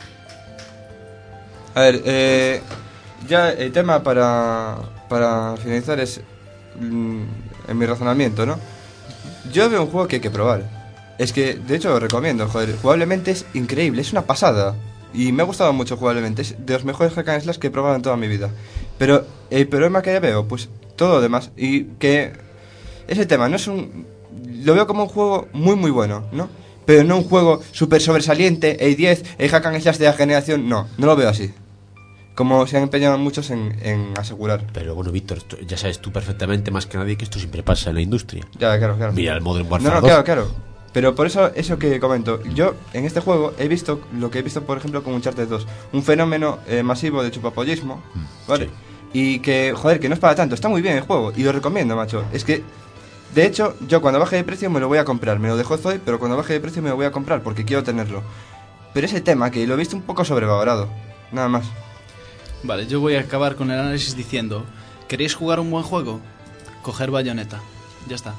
Speaker 3: A ver, ya el tema para finalizar es en mi razonamiento, ¿no? Yo veo un juego que hay que probar. Es que, de hecho, lo recomiendo, joder. Jugablemente es increíble, es una pasada. Y me ha gustado mucho jugablemente. Es de los mejores hack and slash que he probado en toda mi vida. Pero el problema que veo, pues todo lo demás. Y que ese tema no es un... Lo veo como un juego muy, muy bueno, ¿no? Pero no un juego súper sobresaliente, el 10, el hack and slash de la generación. No lo veo así. Como se han empeñado muchos en asegurar.
Speaker 6: Pero bueno, Víctor, ya sabes tú perfectamente más que nadie que esto siempre pasa en la industria.
Speaker 3: Ya, claro.
Speaker 6: Mira el Modern Warfare
Speaker 3: No,
Speaker 6: 2.
Speaker 3: claro. Pero por eso que comento, yo en este juego he visto lo que he visto, por ejemplo, con Uncharted 2. Un fenómeno masivo de chupapollismo, ¿vale?
Speaker 6: Sí.
Speaker 3: Y que, joder, que no es para tanto. Está muy bien el juego y lo recomiendo, macho. Es que, de hecho, yo cuando baje de precio me lo voy a comprar. Me lo dejó Zoe, pero cuando baje de precio me lo voy a comprar porque quiero tenerlo. Pero ese tema que lo he visto un poco sobrevalorado. Nada más.
Speaker 7: Vale, yo voy a acabar con el análisis diciendo: ¿queréis jugar un buen juego? Coger Bayonetta. Ya está.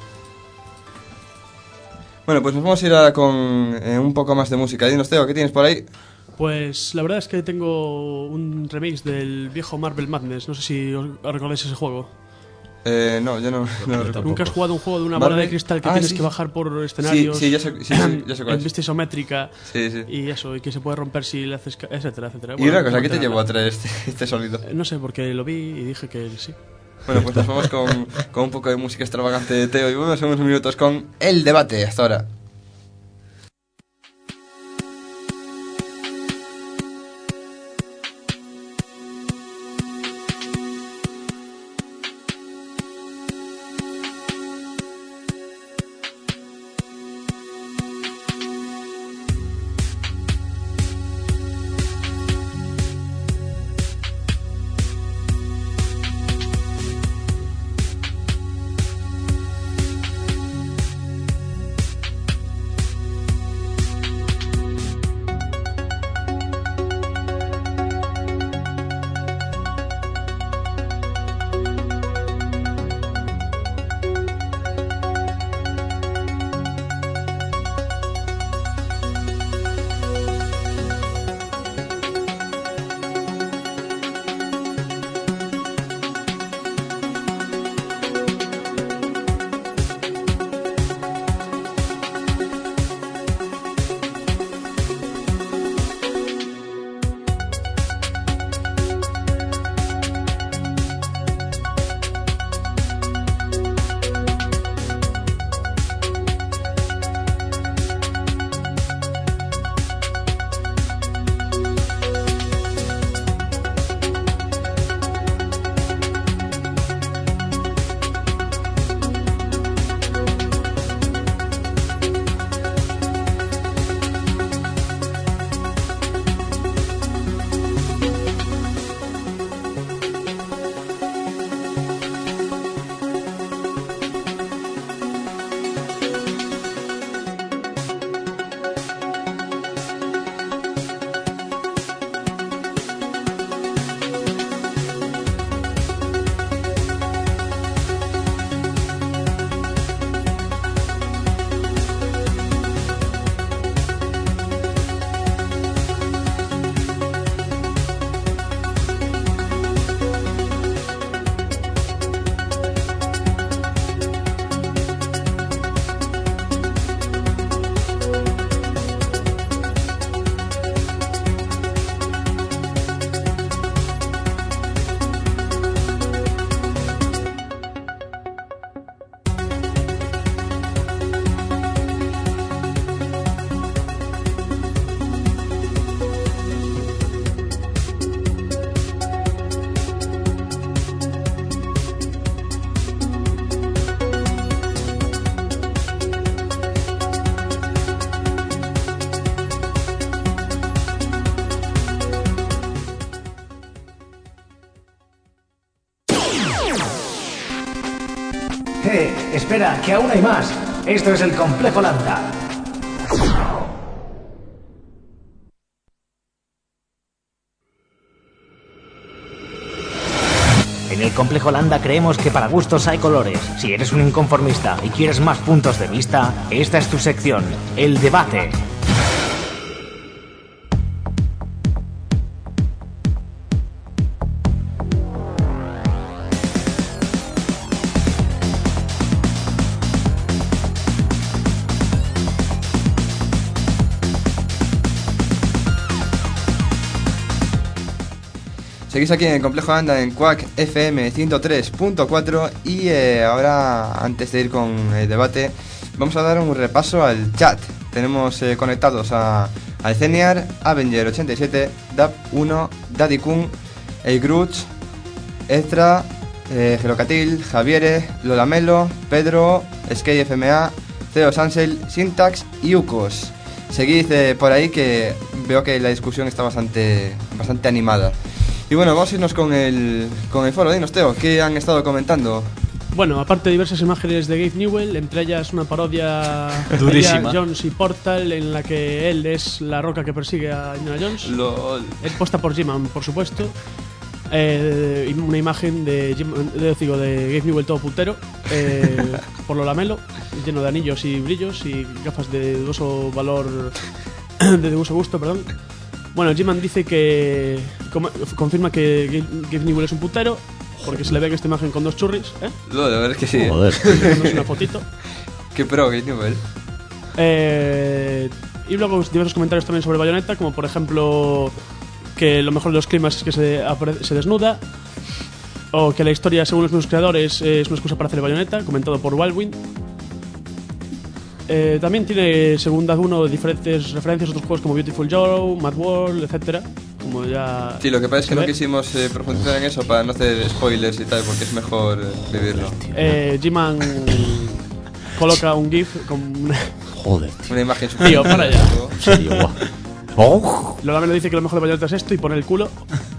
Speaker 3: Bueno, pues nos vamos a ir ahora con un poco más de música. Dinos, Teo, ¿qué tienes por ahí?
Speaker 1: Pues la verdad es que tengo un remix del viejo Marvel Madness. No sé si os recordáis ese juego.
Speaker 3: No, yo no lo recuerdo.
Speaker 1: ¿Nunca has jugado un juego de una bola
Speaker 3: Marvel?
Speaker 1: de cristal que
Speaker 3: Ah,
Speaker 1: tienes
Speaker 3: sí.
Speaker 1: que bajar por escenarios?
Speaker 3: Sí, ya sé cuál
Speaker 1: en
Speaker 3: es.
Speaker 1: vista isométrica.
Speaker 3: Sí.
Speaker 1: Y eso, y que se puede romper si le haces... etcétera.
Speaker 3: Y una cosa,
Speaker 1: no
Speaker 3: ¿qué te
Speaker 1: tengo
Speaker 3: llevó a
Speaker 1: nada.
Speaker 3: traer este sonido?
Speaker 1: No sé, porque lo vi y dije que sí.
Speaker 3: Bueno, pues nos vamos con un poco de música extravagante de Teo y volvemos en unos minutos con el debate. Hasta ahora.
Speaker 2: Espera, que aún hay más. Esto es el Complejo Lambda. En el Complejo Lambda creemos que para gustos hay colores. Si eres un inconformista y quieres más puntos de vista, esta es tu sección, el debate.
Speaker 3: Seguís aquí en el Complejo Anda en Quack FM 103.4 y ahora, antes de ir con el debate, vamos a dar un repaso al chat. Tenemos conectados a Alceniar, Avenger87, Dab1, Daddy Kun, El Grudge, Ezra, Gelocatil, Javiere, Lolamelo, Pedro, SkyFMA, Theo Sansel, Syntax y Ucos. Seguid por ahí, que veo que la discusión está bastante animada. Y bueno, vamos a irnos con el foro. Dinos, Teo, ¿qué han estado comentando?
Speaker 1: Bueno, aparte de diversas imágenes de Gabe Newell, entre ellas una parodia
Speaker 7: Durísima.
Speaker 1: de Jones y Portal, en la que él es la roca que persigue a Indiana Jones.
Speaker 3: LOL.
Speaker 1: Es puesta por G-Man, por supuesto. Y una imagen de Gabe Newell todo putero, por lo lamelo, lleno de anillos y brillos y gafas de dudoso valor, de dudoso gusto, perdón. Bueno, G-Man dice que confirma que Gabe Newell es un putero, porque se le ve que esta imagen con dos churris,
Speaker 3: LOL, la verdad es que sí.
Speaker 6: Joder.
Speaker 1: Tenemos una fotito.
Speaker 3: Qué pro, qué nivel.
Speaker 1: Y luego diversos comentarios también sobre Bayonetta, como por ejemplo que lo mejor de los climas es que se desnuda, o que la historia, según los mismos creadores, es una excusa para hacer Bayonetta, comentado por Wildwind. También tiene, según Dad1, diferentes referencias a otros juegos como Beautiful Joe, Mad World, etcétera. Como ya.
Speaker 3: Sí, lo que pasa es que
Speaker 1: se
Speaker 3: no
Speaker 1: ve.
Speaker 3: quisimos profundizar en eso para no hacer spoilers y tal, porque es mejor vivirlo.
Speaker 1: G-Man coloca un GIF con.
Speaker 6: Joder, tío.
Speaker 3: Una imagen super.
Speaker 1: Tío, para allá.
Speaker 6: En serio, guau. ¡Oh!
Speaker 1: Lola dice que lo mejor de Bayonetta es esto y pone el culo.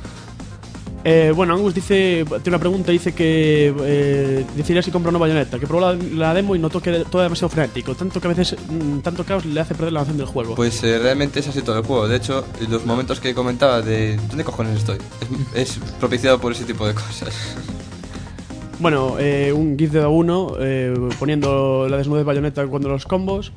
Speaker 1: Bueno, Angus tiene una pregunta, dice que decidirá si compra una Bayonetta, que probó la demo y notó que era todo demasiado frenético, tanto que a veces tanto caos le hace perder la noción del juego.
Speaker 3: Pues realmente es así todo el juego. De hecho, los momentos que comentaba de ¿dónde cojones estoy? Es propiciado por ese tipo de cosas.
Speaker 1: Bueno, un GIF de Dad1 poniendo la desnudez de Bayonetta cuando los combos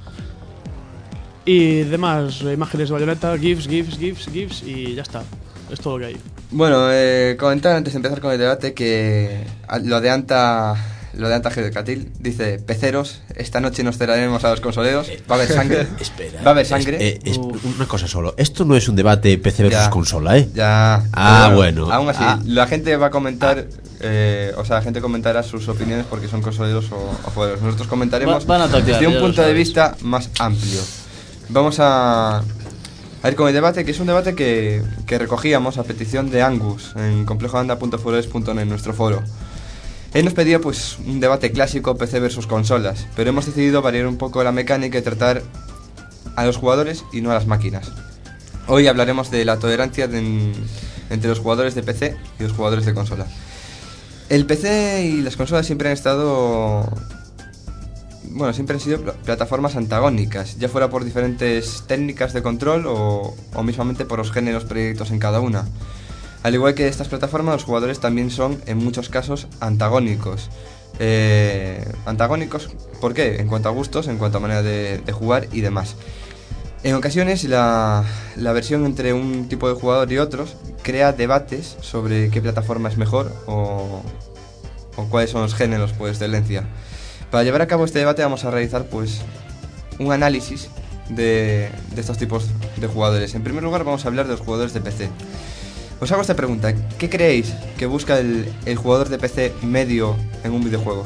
Speaker 1: y demás imágenes de Bayonetta, GIFs y ya está. Es todo lo que hay.
Speaker 3: Bueno, comentar antes de empezar con el debate que lo de Anta Gelocatil dice: peceros, esta noche nos cerraremos a los consoleros. Va a haber sangre.
Speaker 6: Espera.
Speaker 3: Va a haber sangre.
Speaker 6: Una cosa solo. Esto no es un debate PC versus
Speaker 3: Ya.
Speaker 6: consola, ¿eh?
Speaker 3: Ya.
Speaker 6: Ah, bueno.
Speaker 3: Aún así,
Speaker 6: Ah.
Speaker 3: la gente va a comentar. O sea, la gente comentará sus opiniones porque son consoleros o jugadores. Nosotros comentaremos
Speaker 7: Van a tocar,
Speaker 3: desde
Speaker 7: ya
Speaker 3: un
Speaker 7: lo
Speaker 3: punto de
Speaker 7: sabes.
Speaker 3: vista más amplio. Vamos a ir con el debate, que es un debate que recogíamos a petición de Angus en complejoanda.forest.net, en nuestro foro. Él nos pedía pues un debate clásico PC versus consolas, pero hemos decidido variar un poco la mecánica y tratar a los jugadores y no a las máquinas. Hoy hablaremos de la tolerancia entre los jugadores de PC y los jugadores de consola. El PC y las consolas siempre han estado... Bueno, siempre han sido plataformas antagónicas, ya fuera por diferentes técnicas de control o mismamente por los géneros predilectos en cada una. Al igual que estas plataformas, los jugadores también son, en muchos casos, antagónicos. Antagónicos, ¿por qué? En cuanto a gustos, en cuanto a manera de jugar y demás. En ocasiones, la versión entre un tipo de jugador y otros crea debates sobre qué plataforma es mejor o cuáles son los géneros por excelencia. Para llevar a cabo este debate vamos a realizar pues un análisis de estos tipos de jugadores. En primer lugar vamos a hablar de los jugadores de PC. Os hago esta pregunta: ¿qué creéis que busca el jugador de PC medio en un videojuego?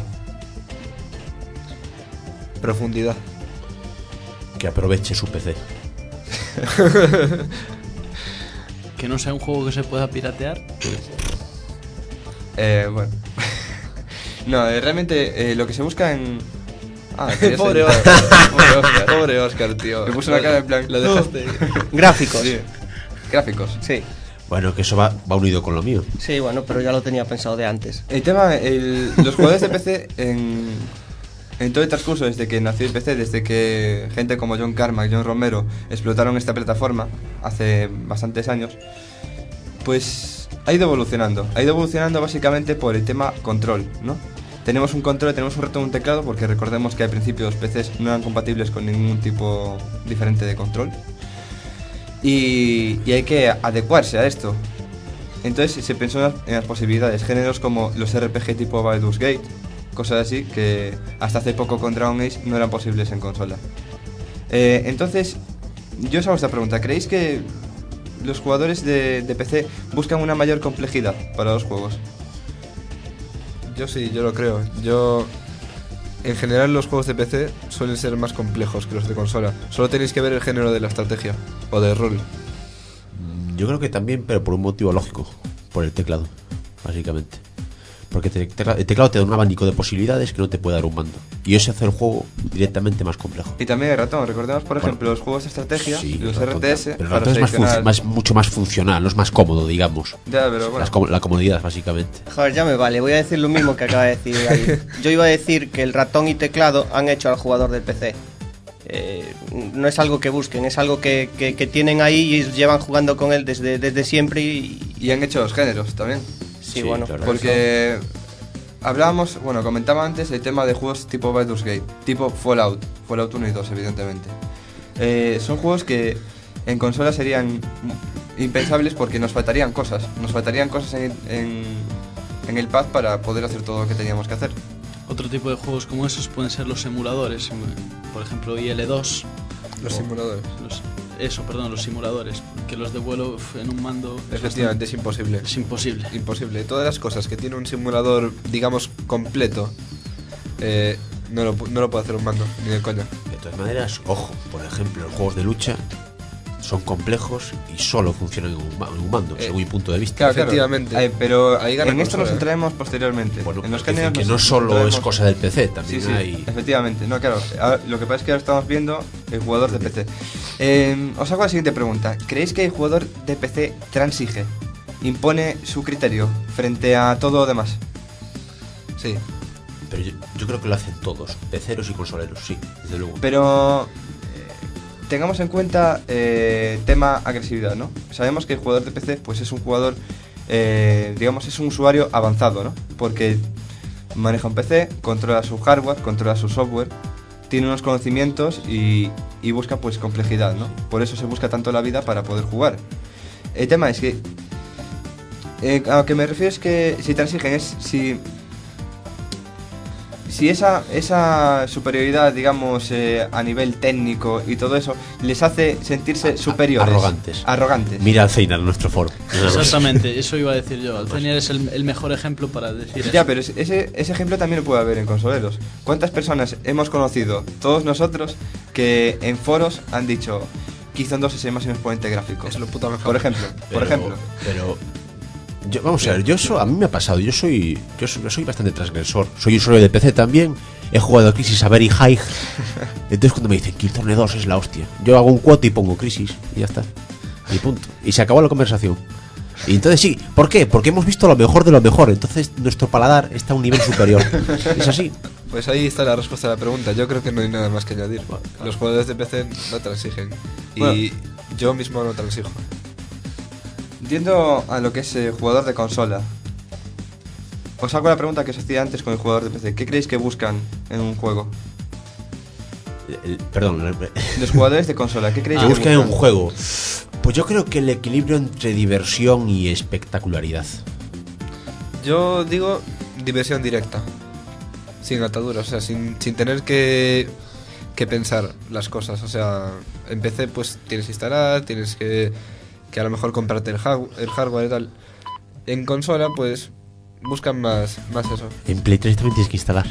Speaker 5: Profundidad.
Speaker 6: Que aproveche su PC.
Speaker 7: Que no sea un juego que se pueda piratear.
Speaker 3: Bueno. No, realmente lo que se busca en... querías
Speaker 5: Pobre
Speaker 3: editar.
Speaker 5: Oscar. Pobre Oscar, tío.
Speaker 3: Me puso una cara en plan...
Speaker 5: Lo dejaste.
Speaker 4: Gráficos.
Speaker 3: Sí. Gráficos.
Speaker 4: Sí,
Speaker 6: Bueno, que eso va unido con lo mío.
Speaker 4: sí, bueno, pero ya lo tenía pensado de antes.
Speaker 3: El tema, los jugadores de PC En todo el transcurso desde que nació el PC, desde que gente como John Carmack, John Romero explotaron esta plataforma hace bastantes años, pues ha ido evolucionando. Ha ido evolucionando básicamente por el tema control, ¿no? Tenemos un control, tenemos un ratón y un teclado, porque recordemos que al principio los PCs no eran compatibles con ningún tipo diferente de control. Y hay que adecuarse a esto. Entonces se pensó en las posibilidades, géneros como los RPG tipo Baldur's Gate, cosas así que hasta hace poco con Dragon Age no eran posibles en consola. Entonces, yo os hago esta pregunta, ¿creéis que los jugadores de PC buscan una mayor complejidad para los juegos?
Speaker 5: Yo sí, yo lo creo. En general los juegos de PC suelen ser más complejos que los de consola. Solo tenéis que ver el género de la estrategia o de rol.
Speaker 6: Yo creo que también, pero por un motivo lógico, por el teclado, básicamente. Porque el teclado te da un abanico de posibilidades que no te puede dar un mando. Y eso hace el juego directamente más complejo.
Speaker 3: Y también el ratón, recordemos por ejemplo los juegos de estrategia,
Speaker 6: Sí,
Speaker 3: los
Speaker 6: el ratón,
Speaker 3: RTS.
Speaker 6: pero el
Speaker 3: para
Speaker 6: ratón es
Speaker 3: seleccionar-
Speaker 6: mucho más funcional, no es más cómodo, digamos.
Speaker 3: Ya, pero bueno.
Speaker 6: La comodidad, básicamente.
Speaker 4: Joder, ya me vale, voy a decir lo mismo que acaba de decir David. Yo iba a decir que el ratón y teclado han hecho al jugador del PC. No es algo que busquen, es algo que tienen ahí y llevan jugando con él desde siempre
Speaker 3: Y han hecho los géneros también.
Speaker 4: Sí, bueno,
Speaker 6: claro.
Speaker 3: Porque comentaba antes el tema de juegos tipo Baldur's Gate, tipo Fallout 1 y 2, evidentemente. Son juegos que en consola serían impensables porque nos faltarían cosas en el pad para poder hacer todo lo que teníamos que hacer.
Speaker 7: Otro tipo de juegos como esos pueden ser los emuladores, por ejemplo IL2.
Speaker 5: Los simuladores.
Speaker 7: Los simuladores, que los de vuelo en un mando
Speaker 5: Efectivamente, es imposible.
Speaker 7: es imposible.
Speaker 5: Imposible. Todas las cosas que tiene un simulador, digamos, completo, no lo puede hacer un mando, ni de coña.
Speaker 6: De todas maneras, ojo, por ejemplo, los juegos de lucha son complejos y solo funcionan en un mando, según mi punto de vista.
Speaker 3: Claro,
Speaker 5: Efectivamente.
Speaker 3: pero
Speaker 5: Ahí gana
Speaker 3: en esto nos
Speaker 5: consola.
Speaker 3: entraremos posteriormente.
Speaker 6: Bueno,
Speaker 3: en los
Speaker 6: es decir,
Speaker 3: géneros
Speaker 6: que no
Speaker 3: nos
Speaker 6: solo es
Speaker 3: entraremos-
Speaker 6: cosa del PC, también
Speaker 3: Sí,
Speaker 6: hay...
Speaker 3: efectivamente. No, claro. Lo que pasa es que ahora estamos viendo el jugador de PC. Os hago la siguiente pregunta. ¿Creéis que el jugador de PC transige, impone su criterio frente a todo lo demás?
Speaker 5: Sí.
Speaker 6: Pero yo creo que lo hacen todos, peceros y consoleros, sí, desde luego.
Speaker 3: Pero tengamos en cuenta tema agresividad, ¿no? Sabemos que el jugador de PC pues es un jugador, digamos, es un usuario avanzado, ¿no? Porque maneja un PC, controla su hardware, controla su software, tiene unos conocimientos y busca pues complejidad, ¿no? Por eso se busca tanto la vida para poder jugar. El tema es que a lo que me refiero es que si transigen es si esa superioridad, digamos, a nivel técnico y todo eso, les hace sentirse superiores. Arrogantes.
Speaker 6: Mira al Zeinar en nuestro foro.
Speaker 7: Exactamente, eso iba a decir yo. Alcenier es el mejor ejemplo para decir
Speaker 3: Ya,
Speaker 7: eso.
Speaker 3: pero ese ejemplo también lo puede haber en consoleros. ¿Cuántas personas hemos conocido, todos nosotros, que en foros han dicho Killzone 2 es el máximo exponente gráfico?
Speaker 5: Es lo puta mejor.
Speaker 3: Por ejemplo.
Speaker 6: Pero vamos a ver, eso a mí me ha pasado. Yo soy bastante transgresor. Soy usuario de PC también. He jugado a Crisis a Very High. Entonces cuando me dicen Killzone 2 es la hostia, yo hago un quote y pongo Crisis y ya está. Y punto. Y se acabó la conversación. Y entonces sí, ¿por qué? Porque hemos visto lo mejor de lo mejor. Entonces nuestro paladar está a un nivel superior. Es así.
Speaker 5: Pues ahí está la respuesta a la pregunta. Yo creo que no hay nada más que añadir. Los jugadores de PC no transigen. Y
Speaker 3: Bueno.
Speaker 5: yo mismo no transijo.
Speaker 3: Yendo a lo que es jugador de consola, os hago la pregunta que os hacía antes con el jugador de PC. ¿Qué creéis que buscan en un juego?
Speaker 6: Perdón.
Speaker 3: Los jugadores de consola, ¿qué creéis que
Speaker 6: buscan en un juego? Pues yo creo que el equilibrio entre diversión y espectacularidad.
Speaker 5: Yo digo diversión directa. Sin ataduras, o sea, sin tener que pensar las cosas. O sea, en PC pues tienes que instalar, tienes que a lo mejor comprarte el hardware y tal. En consola pues buscan más eso.
Speaker 6: En Play 3 también tienes que instalar.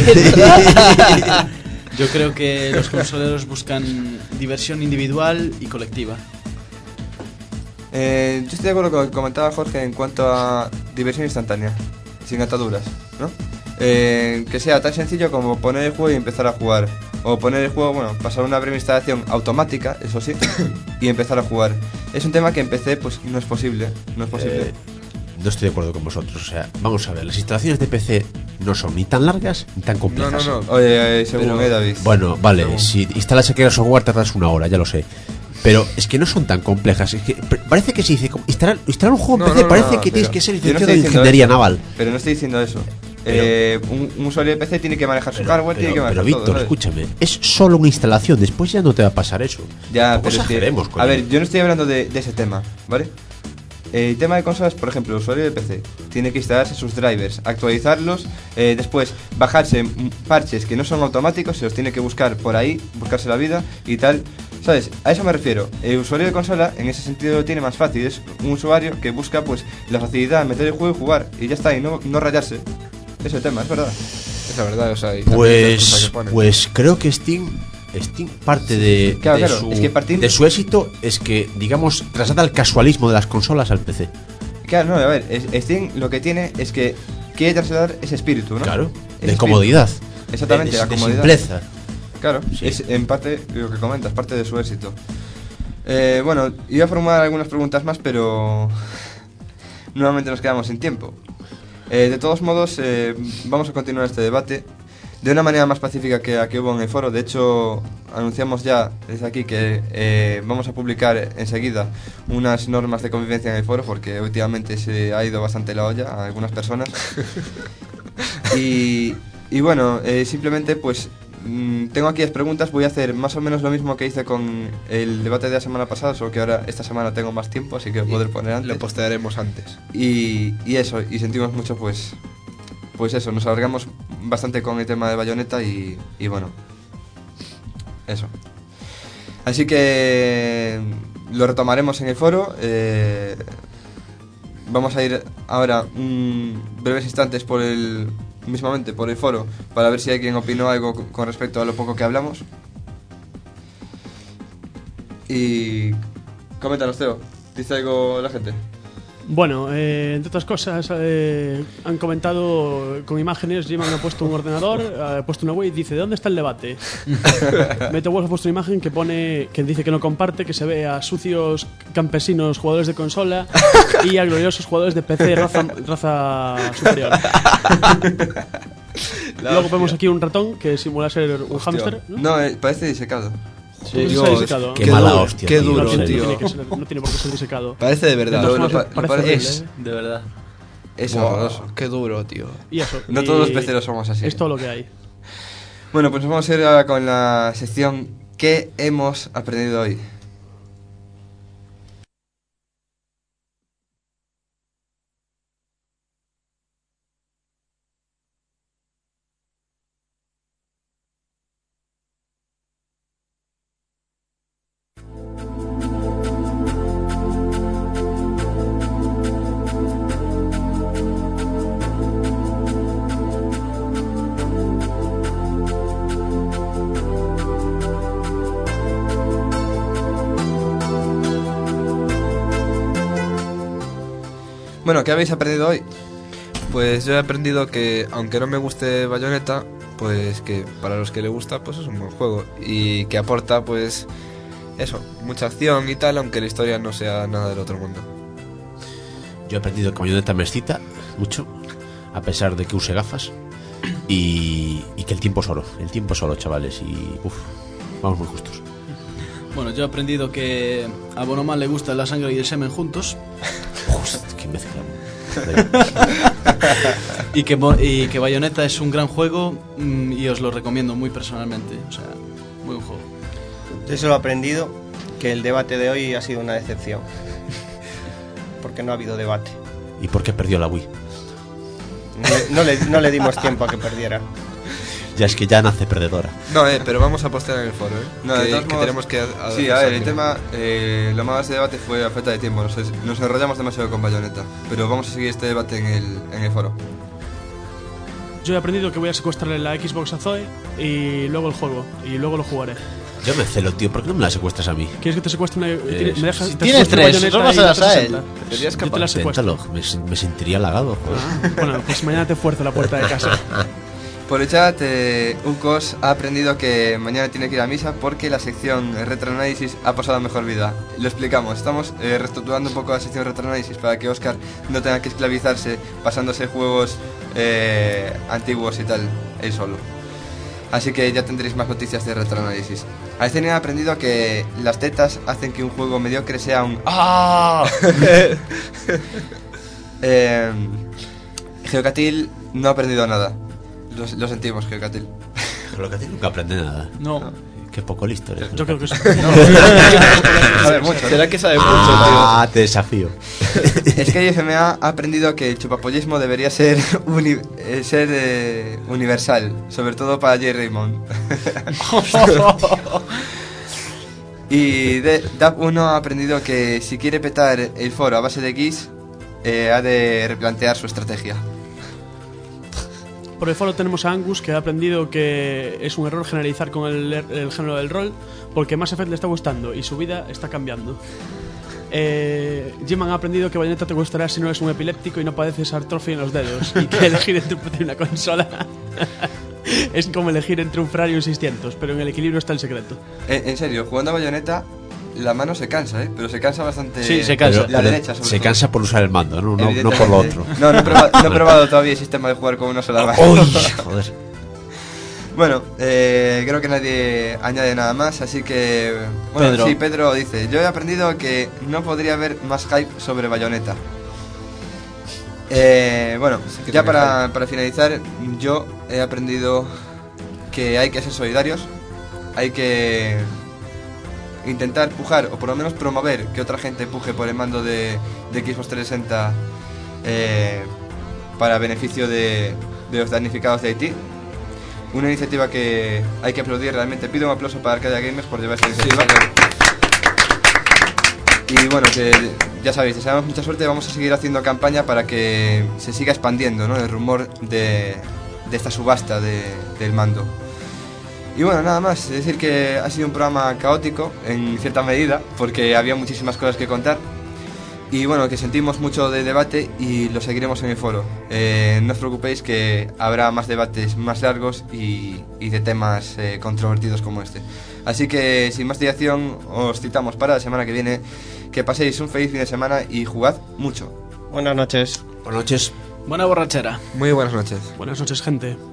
Speaker 7: Yo creo que los consoleros buscan diversión individual y colectiva.
Speaker 3: Yo estoy de acuerdo con lo que comentaba Jorge en cuanto a diversión instantánea, sin ataduras, ¿no? Que sea tan sencillo como poner el juego y empezar a jugar. O poner el juego, bueno, pasar una breve instalación automática, eso sí, y empezar a jugar. Es un tema que en PC pues no es posible.
Speaker 6: No estoy de acuerdo con vosotros. O sea, vamos a ver, las instalaciones de PC no son ni tan largas ni tan complejas.
Speaker 5: No.
Speaker 3: Oye, según
Speaker 5: Pero-
Speaker 3: David.
Speaker 6: Bueno, vale,
Speaker 3: Según.
Speaker 6: si instalas aquí el software tardas una hora, ya lo sé. Pero es que no son tan complejas. Es que parece que se dice instalar un juego en
Speaker 5: No,
Speaker 6: PC,
Speaker 5: no,
Speaker 6: parece
Speaker 3: no,
Speaker 6: que tienes
Speaker 3: pero
Speaker 6: que ser
Speaker 3: yo no
Speaker 6: licenciado
Speaker 3: estoy
Speaker 6: de
Speaker 3: diciendo
Speaker 6: ingeniería
Speaker 3: eso.
Speaker 6: naval.
Speaker 3: Pero no estoy diciendo eso.
Speaker 6: Pero-
Speaker 3: Un usuario de PC tiene que manejar su hardware, tiene que
Speaker 6: Pero
Speaker 3: manejar
Speaker 6: Víctor,
Speaker 3: todo, ¿sabes?
Speaker 6: escúchame, es solo una instalación, después ya no te va a pasar eso.
Speaker 3: Ya,
Speaker 6: Tampoco
Speaker 3: pero es que,
Speaker 6: exageremos, coño.
Speaker 3: a ver, yo no estoy hablando de ese tema, ¿vale? El tema de consolas, por ejemplo, el usuario de PC tiene que instalarse sus drivers, actualizarlos, después bajarse parches que no son automáticos, se los tiene que buscar por ahí, buscarse la vida y tal. ¿Sabes? A eso me refiero. El usuario de consola en ese sentido lo tiene más fácil. Es un usuario que busca pues la facilidad, meter el juego y jugar y ya está, y no rayarse. Ese es el tema, es verdad.
Speaker 5: Es la verdad, o sea, y también las cosas que ponen.
Speaker 6: Pues creo que Steam parte de,
Speaker 3: Claro,
Speaker 6: de
Speaker 3: claro,
Speaker 6: su,
Speaker 3: es que partiendo-
Speaker 6: de su éxito es que, digamos, traslada el casualismo de las consolas al PC.
Speaker 3: Claro, no, a ver, Steam lo que tiene es que quiere trasladar ese espíritu, ¿no?
Speaker 6: Claro,
Speaker 3: Ese
Speaker 6: de
Speaker 3: espíritu.
Speaker 6: comodidad.
Speaker 3: Exactamente, la
Speaker 6: de
Speaker 3: comodidad.
Speaker 6: simpleza.
Speaker 3: Claro,
Speaker 6: Sí.
Speaker 3: es en parte lo que comentas, parte de su éxito. Bueno, iba a formular algunas preguntas más, pero nuevamente nos quedamos sin tiempo. De todos modos, vamos a continuar este debate de una manera más pacífica que la que hubo en el foro. De hecho, anunciamos ya desde aquí que vamos a publicar enseguida unas normas de convivencia en el foro, porque últimamente se ha ido bastante la olla a algunas personas. Y bueno, simplemente pues tengo aquí las preguntas. Voy a hacer más o menos lo mismo que hice con el debate de la semana pasada, solo que ahora esta semana tengo más tiempo, así que voy a poder poner antes.
Speaker 5: Lo postearemos antes.
Speaker 3: Y eso, y sentimos mucho pues eso, nos alargamos bastante con el tema de Bayonetta y bueno, eso. Así que lo retomaremos en el foro. Vamos a ir ahora breves instantes mismamente por el foro para ver si alguien opinó algo con respecto a lo poco que hablamos. Y coméntanos, Teo, ¿dice algo la gente?
Speaker 1: Bueno, entre otras cosas, han comentado con imágenes. Jimman ha puesto un ordenador, ha puesto una web y dice: ¿de dónde está el debate? Meto Wolf ha puesto una imagen que dice que no comparte, que se ve a sucios campesinos jugadores de consola y a gloriosos jugadores de PC raza superior. Luego vemos aquí un ratón que simula ser un hámster, ¿no?
Speaker 3: No, parece disecado.
Speaker 1: ¿Cómo se está disecado?
Speaker 6: Qué mala
Speaker 5: duro,
Speaker 6: hostia.
Speaker 5: qué
Speaker 6: tío,
Speaker 5: duro,
Speaker 6: en serio.
Speaker 5: tío.
Speaker 1: Tiene que ser- no tiene por qué ser disecado.
Speaker 5: Parece de verdad.
Speaker 1: De todas
Speaker 3: Lo
Speaker 1: formas,
Speaker 3: pa-
Speaker 1: parece
Speaker 3: lo
Speaker 1: horrible,
Speaker 3: es.
Speaker 7: De verdad.
Speaker 3: Es
Speaker 5: Wow,
Speaker 3: horroroso.
Speaker 5: qué duro, tío.
Speaker 1: Y eso.
Speaker 3: No
Speaker 1: y
Speaker 3: todos los peceros somos así.
Speaker 1: Es todo lo que hay.
Speaker 3: Bueno, pues vamos a ir ahora con la sección ¿qué hemos aprendido hoy? Bueno, ¿qué habéis aprendido hoy?
Speaker 5: Pues yo he aprendido que, aunque no me guste Bayonetta, pues que para los que le gusta, pues es un buen juego. Y que aporta, pues, eso, mucha acción y tal, aunque la historia no sea nada del otro mundo.
Speaker 6: Yo he aprendido que Bayonetta me excita mucho, a pesar de que use gafas. Y que el tiempo es oro. El tiempo es oro, chavales. Y vamos muy justos.
Speaker 7: Bueno, yo he aprendido que a Bonoman le gusta la sangre y el semen juntos.
Speaker 6: Qué imbécil.
Speaker 7: Y que Bayonetta es un gran juego y os lo recomiendo muy personalmente. O sea, muy buen juego.
Speaker 4: Yo solo he aprendido que el debate de hoy ha sido una decepción. Porque no ha habido debate.
Speaker 6: ¿Y por qué perdió la Wii?
Speaker 4: No le dimos tiempo a que perdiera.
Speaker 6: Ya es que ya nace perdedora.
Speaker 5: No, pero vamos a postear en el foro, ¿eh?
Speaker 3: No, de
Speaker 5: que
Speaker 3: todos modos-
Speaker 5: tenemos que...
Speaker 3: Sí, a ver, el tema, lo más de debate fue a falta de tiempo. Nos enrollamos demasiado con Bayonetta, pero vamos a seguir este debate en el foro.
Speaker 1: Yo he aprendido que voy a secuestrarle la Xbox a Zoe y luego el juego, y luego lo jugaré.
Speaker 6: Yo me celo, tío. ¿Por qué no me la secuestras a mí?
Speaker 1: ¿Quieres que te secuestre una... me dejas,
Speaker 7: si
Speaker 1: te
Speaker 7: tienes
Speaker 1: secuestro
Speaker 7: tres,
Speaker 1: Bayonetta
Speaker 7: solo
Speaker 1: y
Speaker 7: se las
Speaker 1: la
Speaker 7: a él.
Speaker 1: 360?
Speaker 5: Serías
Speaker 1: Yo te
Speaker 5: capaz.
Speaker 1: la secuestro.
Speaker 6: Inténtalo. Me sentiría halagado. Joder.
Speaker 1: Bueno, pues mañana te fuerzo la puerta de casa.
Speaker 3: Por el chat, Ucos ha aprendido que mañana tiene que ir a misa porque la sección Retroanálisis ha pasado a mejor vida. Lo explicamos, estamos reestructurando un poco la sección Retroanálisis para que Óscar no tenga que esclavizarse pasándose juegos antiguos y tal, él solo. Así que ya tendréis más noticias de Retroanálisis. Aicenia ha aprendido que las tetas hacen que un juego mediocre sea un ¡ah! Geocatil no ha aprendido nada. Lo sentimos, Geocatil.
Speaker 6: Geocatil nunca aprende nada.
Speaker 7: No.
Speaker 6: Qué poco listo eres.
Speaker 1: Yo creo que sí.
Speaker 3: Sabe mucho,
Speaker 4: ¿Será que sabe mucho,
Speaker 6: Ah, te desafío.
Speaker 3: Es que FMA ha aprendido que el chupapollismo debería ser universal, sobre todo para J. Raymond. Y DAP1 ha aprendido que si quiere petar el foro a base de GIS, ha de replantear su estrategia.
Speaker 1: Por el foro tenemos a Angus, que ha aprendido que es un error generalizar con el género del rol, porque Mass Effect le está gustando y su vida está cambiando. Jim ha aprendido que Bayonetta te gustará si no eres un epiléptico y no padeces artrofia en los dedos, y que elegir entre un PC y una consola es como elegir entre un Ferrari y un 600, pero en el equilibrio está el secreto.
Speaker 3: En serio, jugando a Bayonetta, la mano se cansa, pero se cansa bastante.
Speaker 7: Sí, se cansa.
Speaker 3: La derecha, sobre
Speaker 6: Se
Speaker 3: todo.
Speaker 6: cansa por usar el mando, no por lo
Speaker 3: Evidentemente.
Speaker 6: otro.
Speaker 3: No he probado todavía el sistema de jugar con una sola mano.
Speaker 6: Uy, joder.
Speaker 3: Bueno, creo que nadie añade nada más, así que... Bueno,
Speaker 7: Pedro.
Speaker 3: sí, Pedro dice: yo he aprendido que no podría haber más hype sobre Bayonetta. Bueno,
Speaker 5: que
Speaker 3: ya
Speaker 5: tiene
Speaker 3: para finalizar, yo he aprendido que hay que ser solidarios, hay que intentar pujar, o por lo menos promover que otra gente puje por el mando de Xbox 360 para beneficio de los damnificados de Haití. Una iniciativa que hay que aplaudir realmente. Pido un aplauso para Arcadia Gamers por llevar esta iniciativa. Y bueno, que ya sabéis, deseamos mucha suerte. Vamos a seguir haciendo campaña para que se siga expandiendo, ¿no?, el rumor de esta subasta del mando. Y bueno, nada más, es decir que ha sido un programa caótico en cierta medida, porque había muchísimas cosas que contar. Y bueno, que sentimos mucho de debate y lo seguiremos en el foro. No os preocupéis, que habrá más debates más largos y de temas controvertidos como este. Así que sin más dilación, os citamos para la semana que viene. Que paséis un feliz fin de semana y jugad mucho.
Speaker 4: Buenas noches.
Speaker 6: Buenas noches.
Speaker 7: Buena borrachera.
Speaker 5: Muy buenas noches.
Speaker 1: Buenas noches, gente.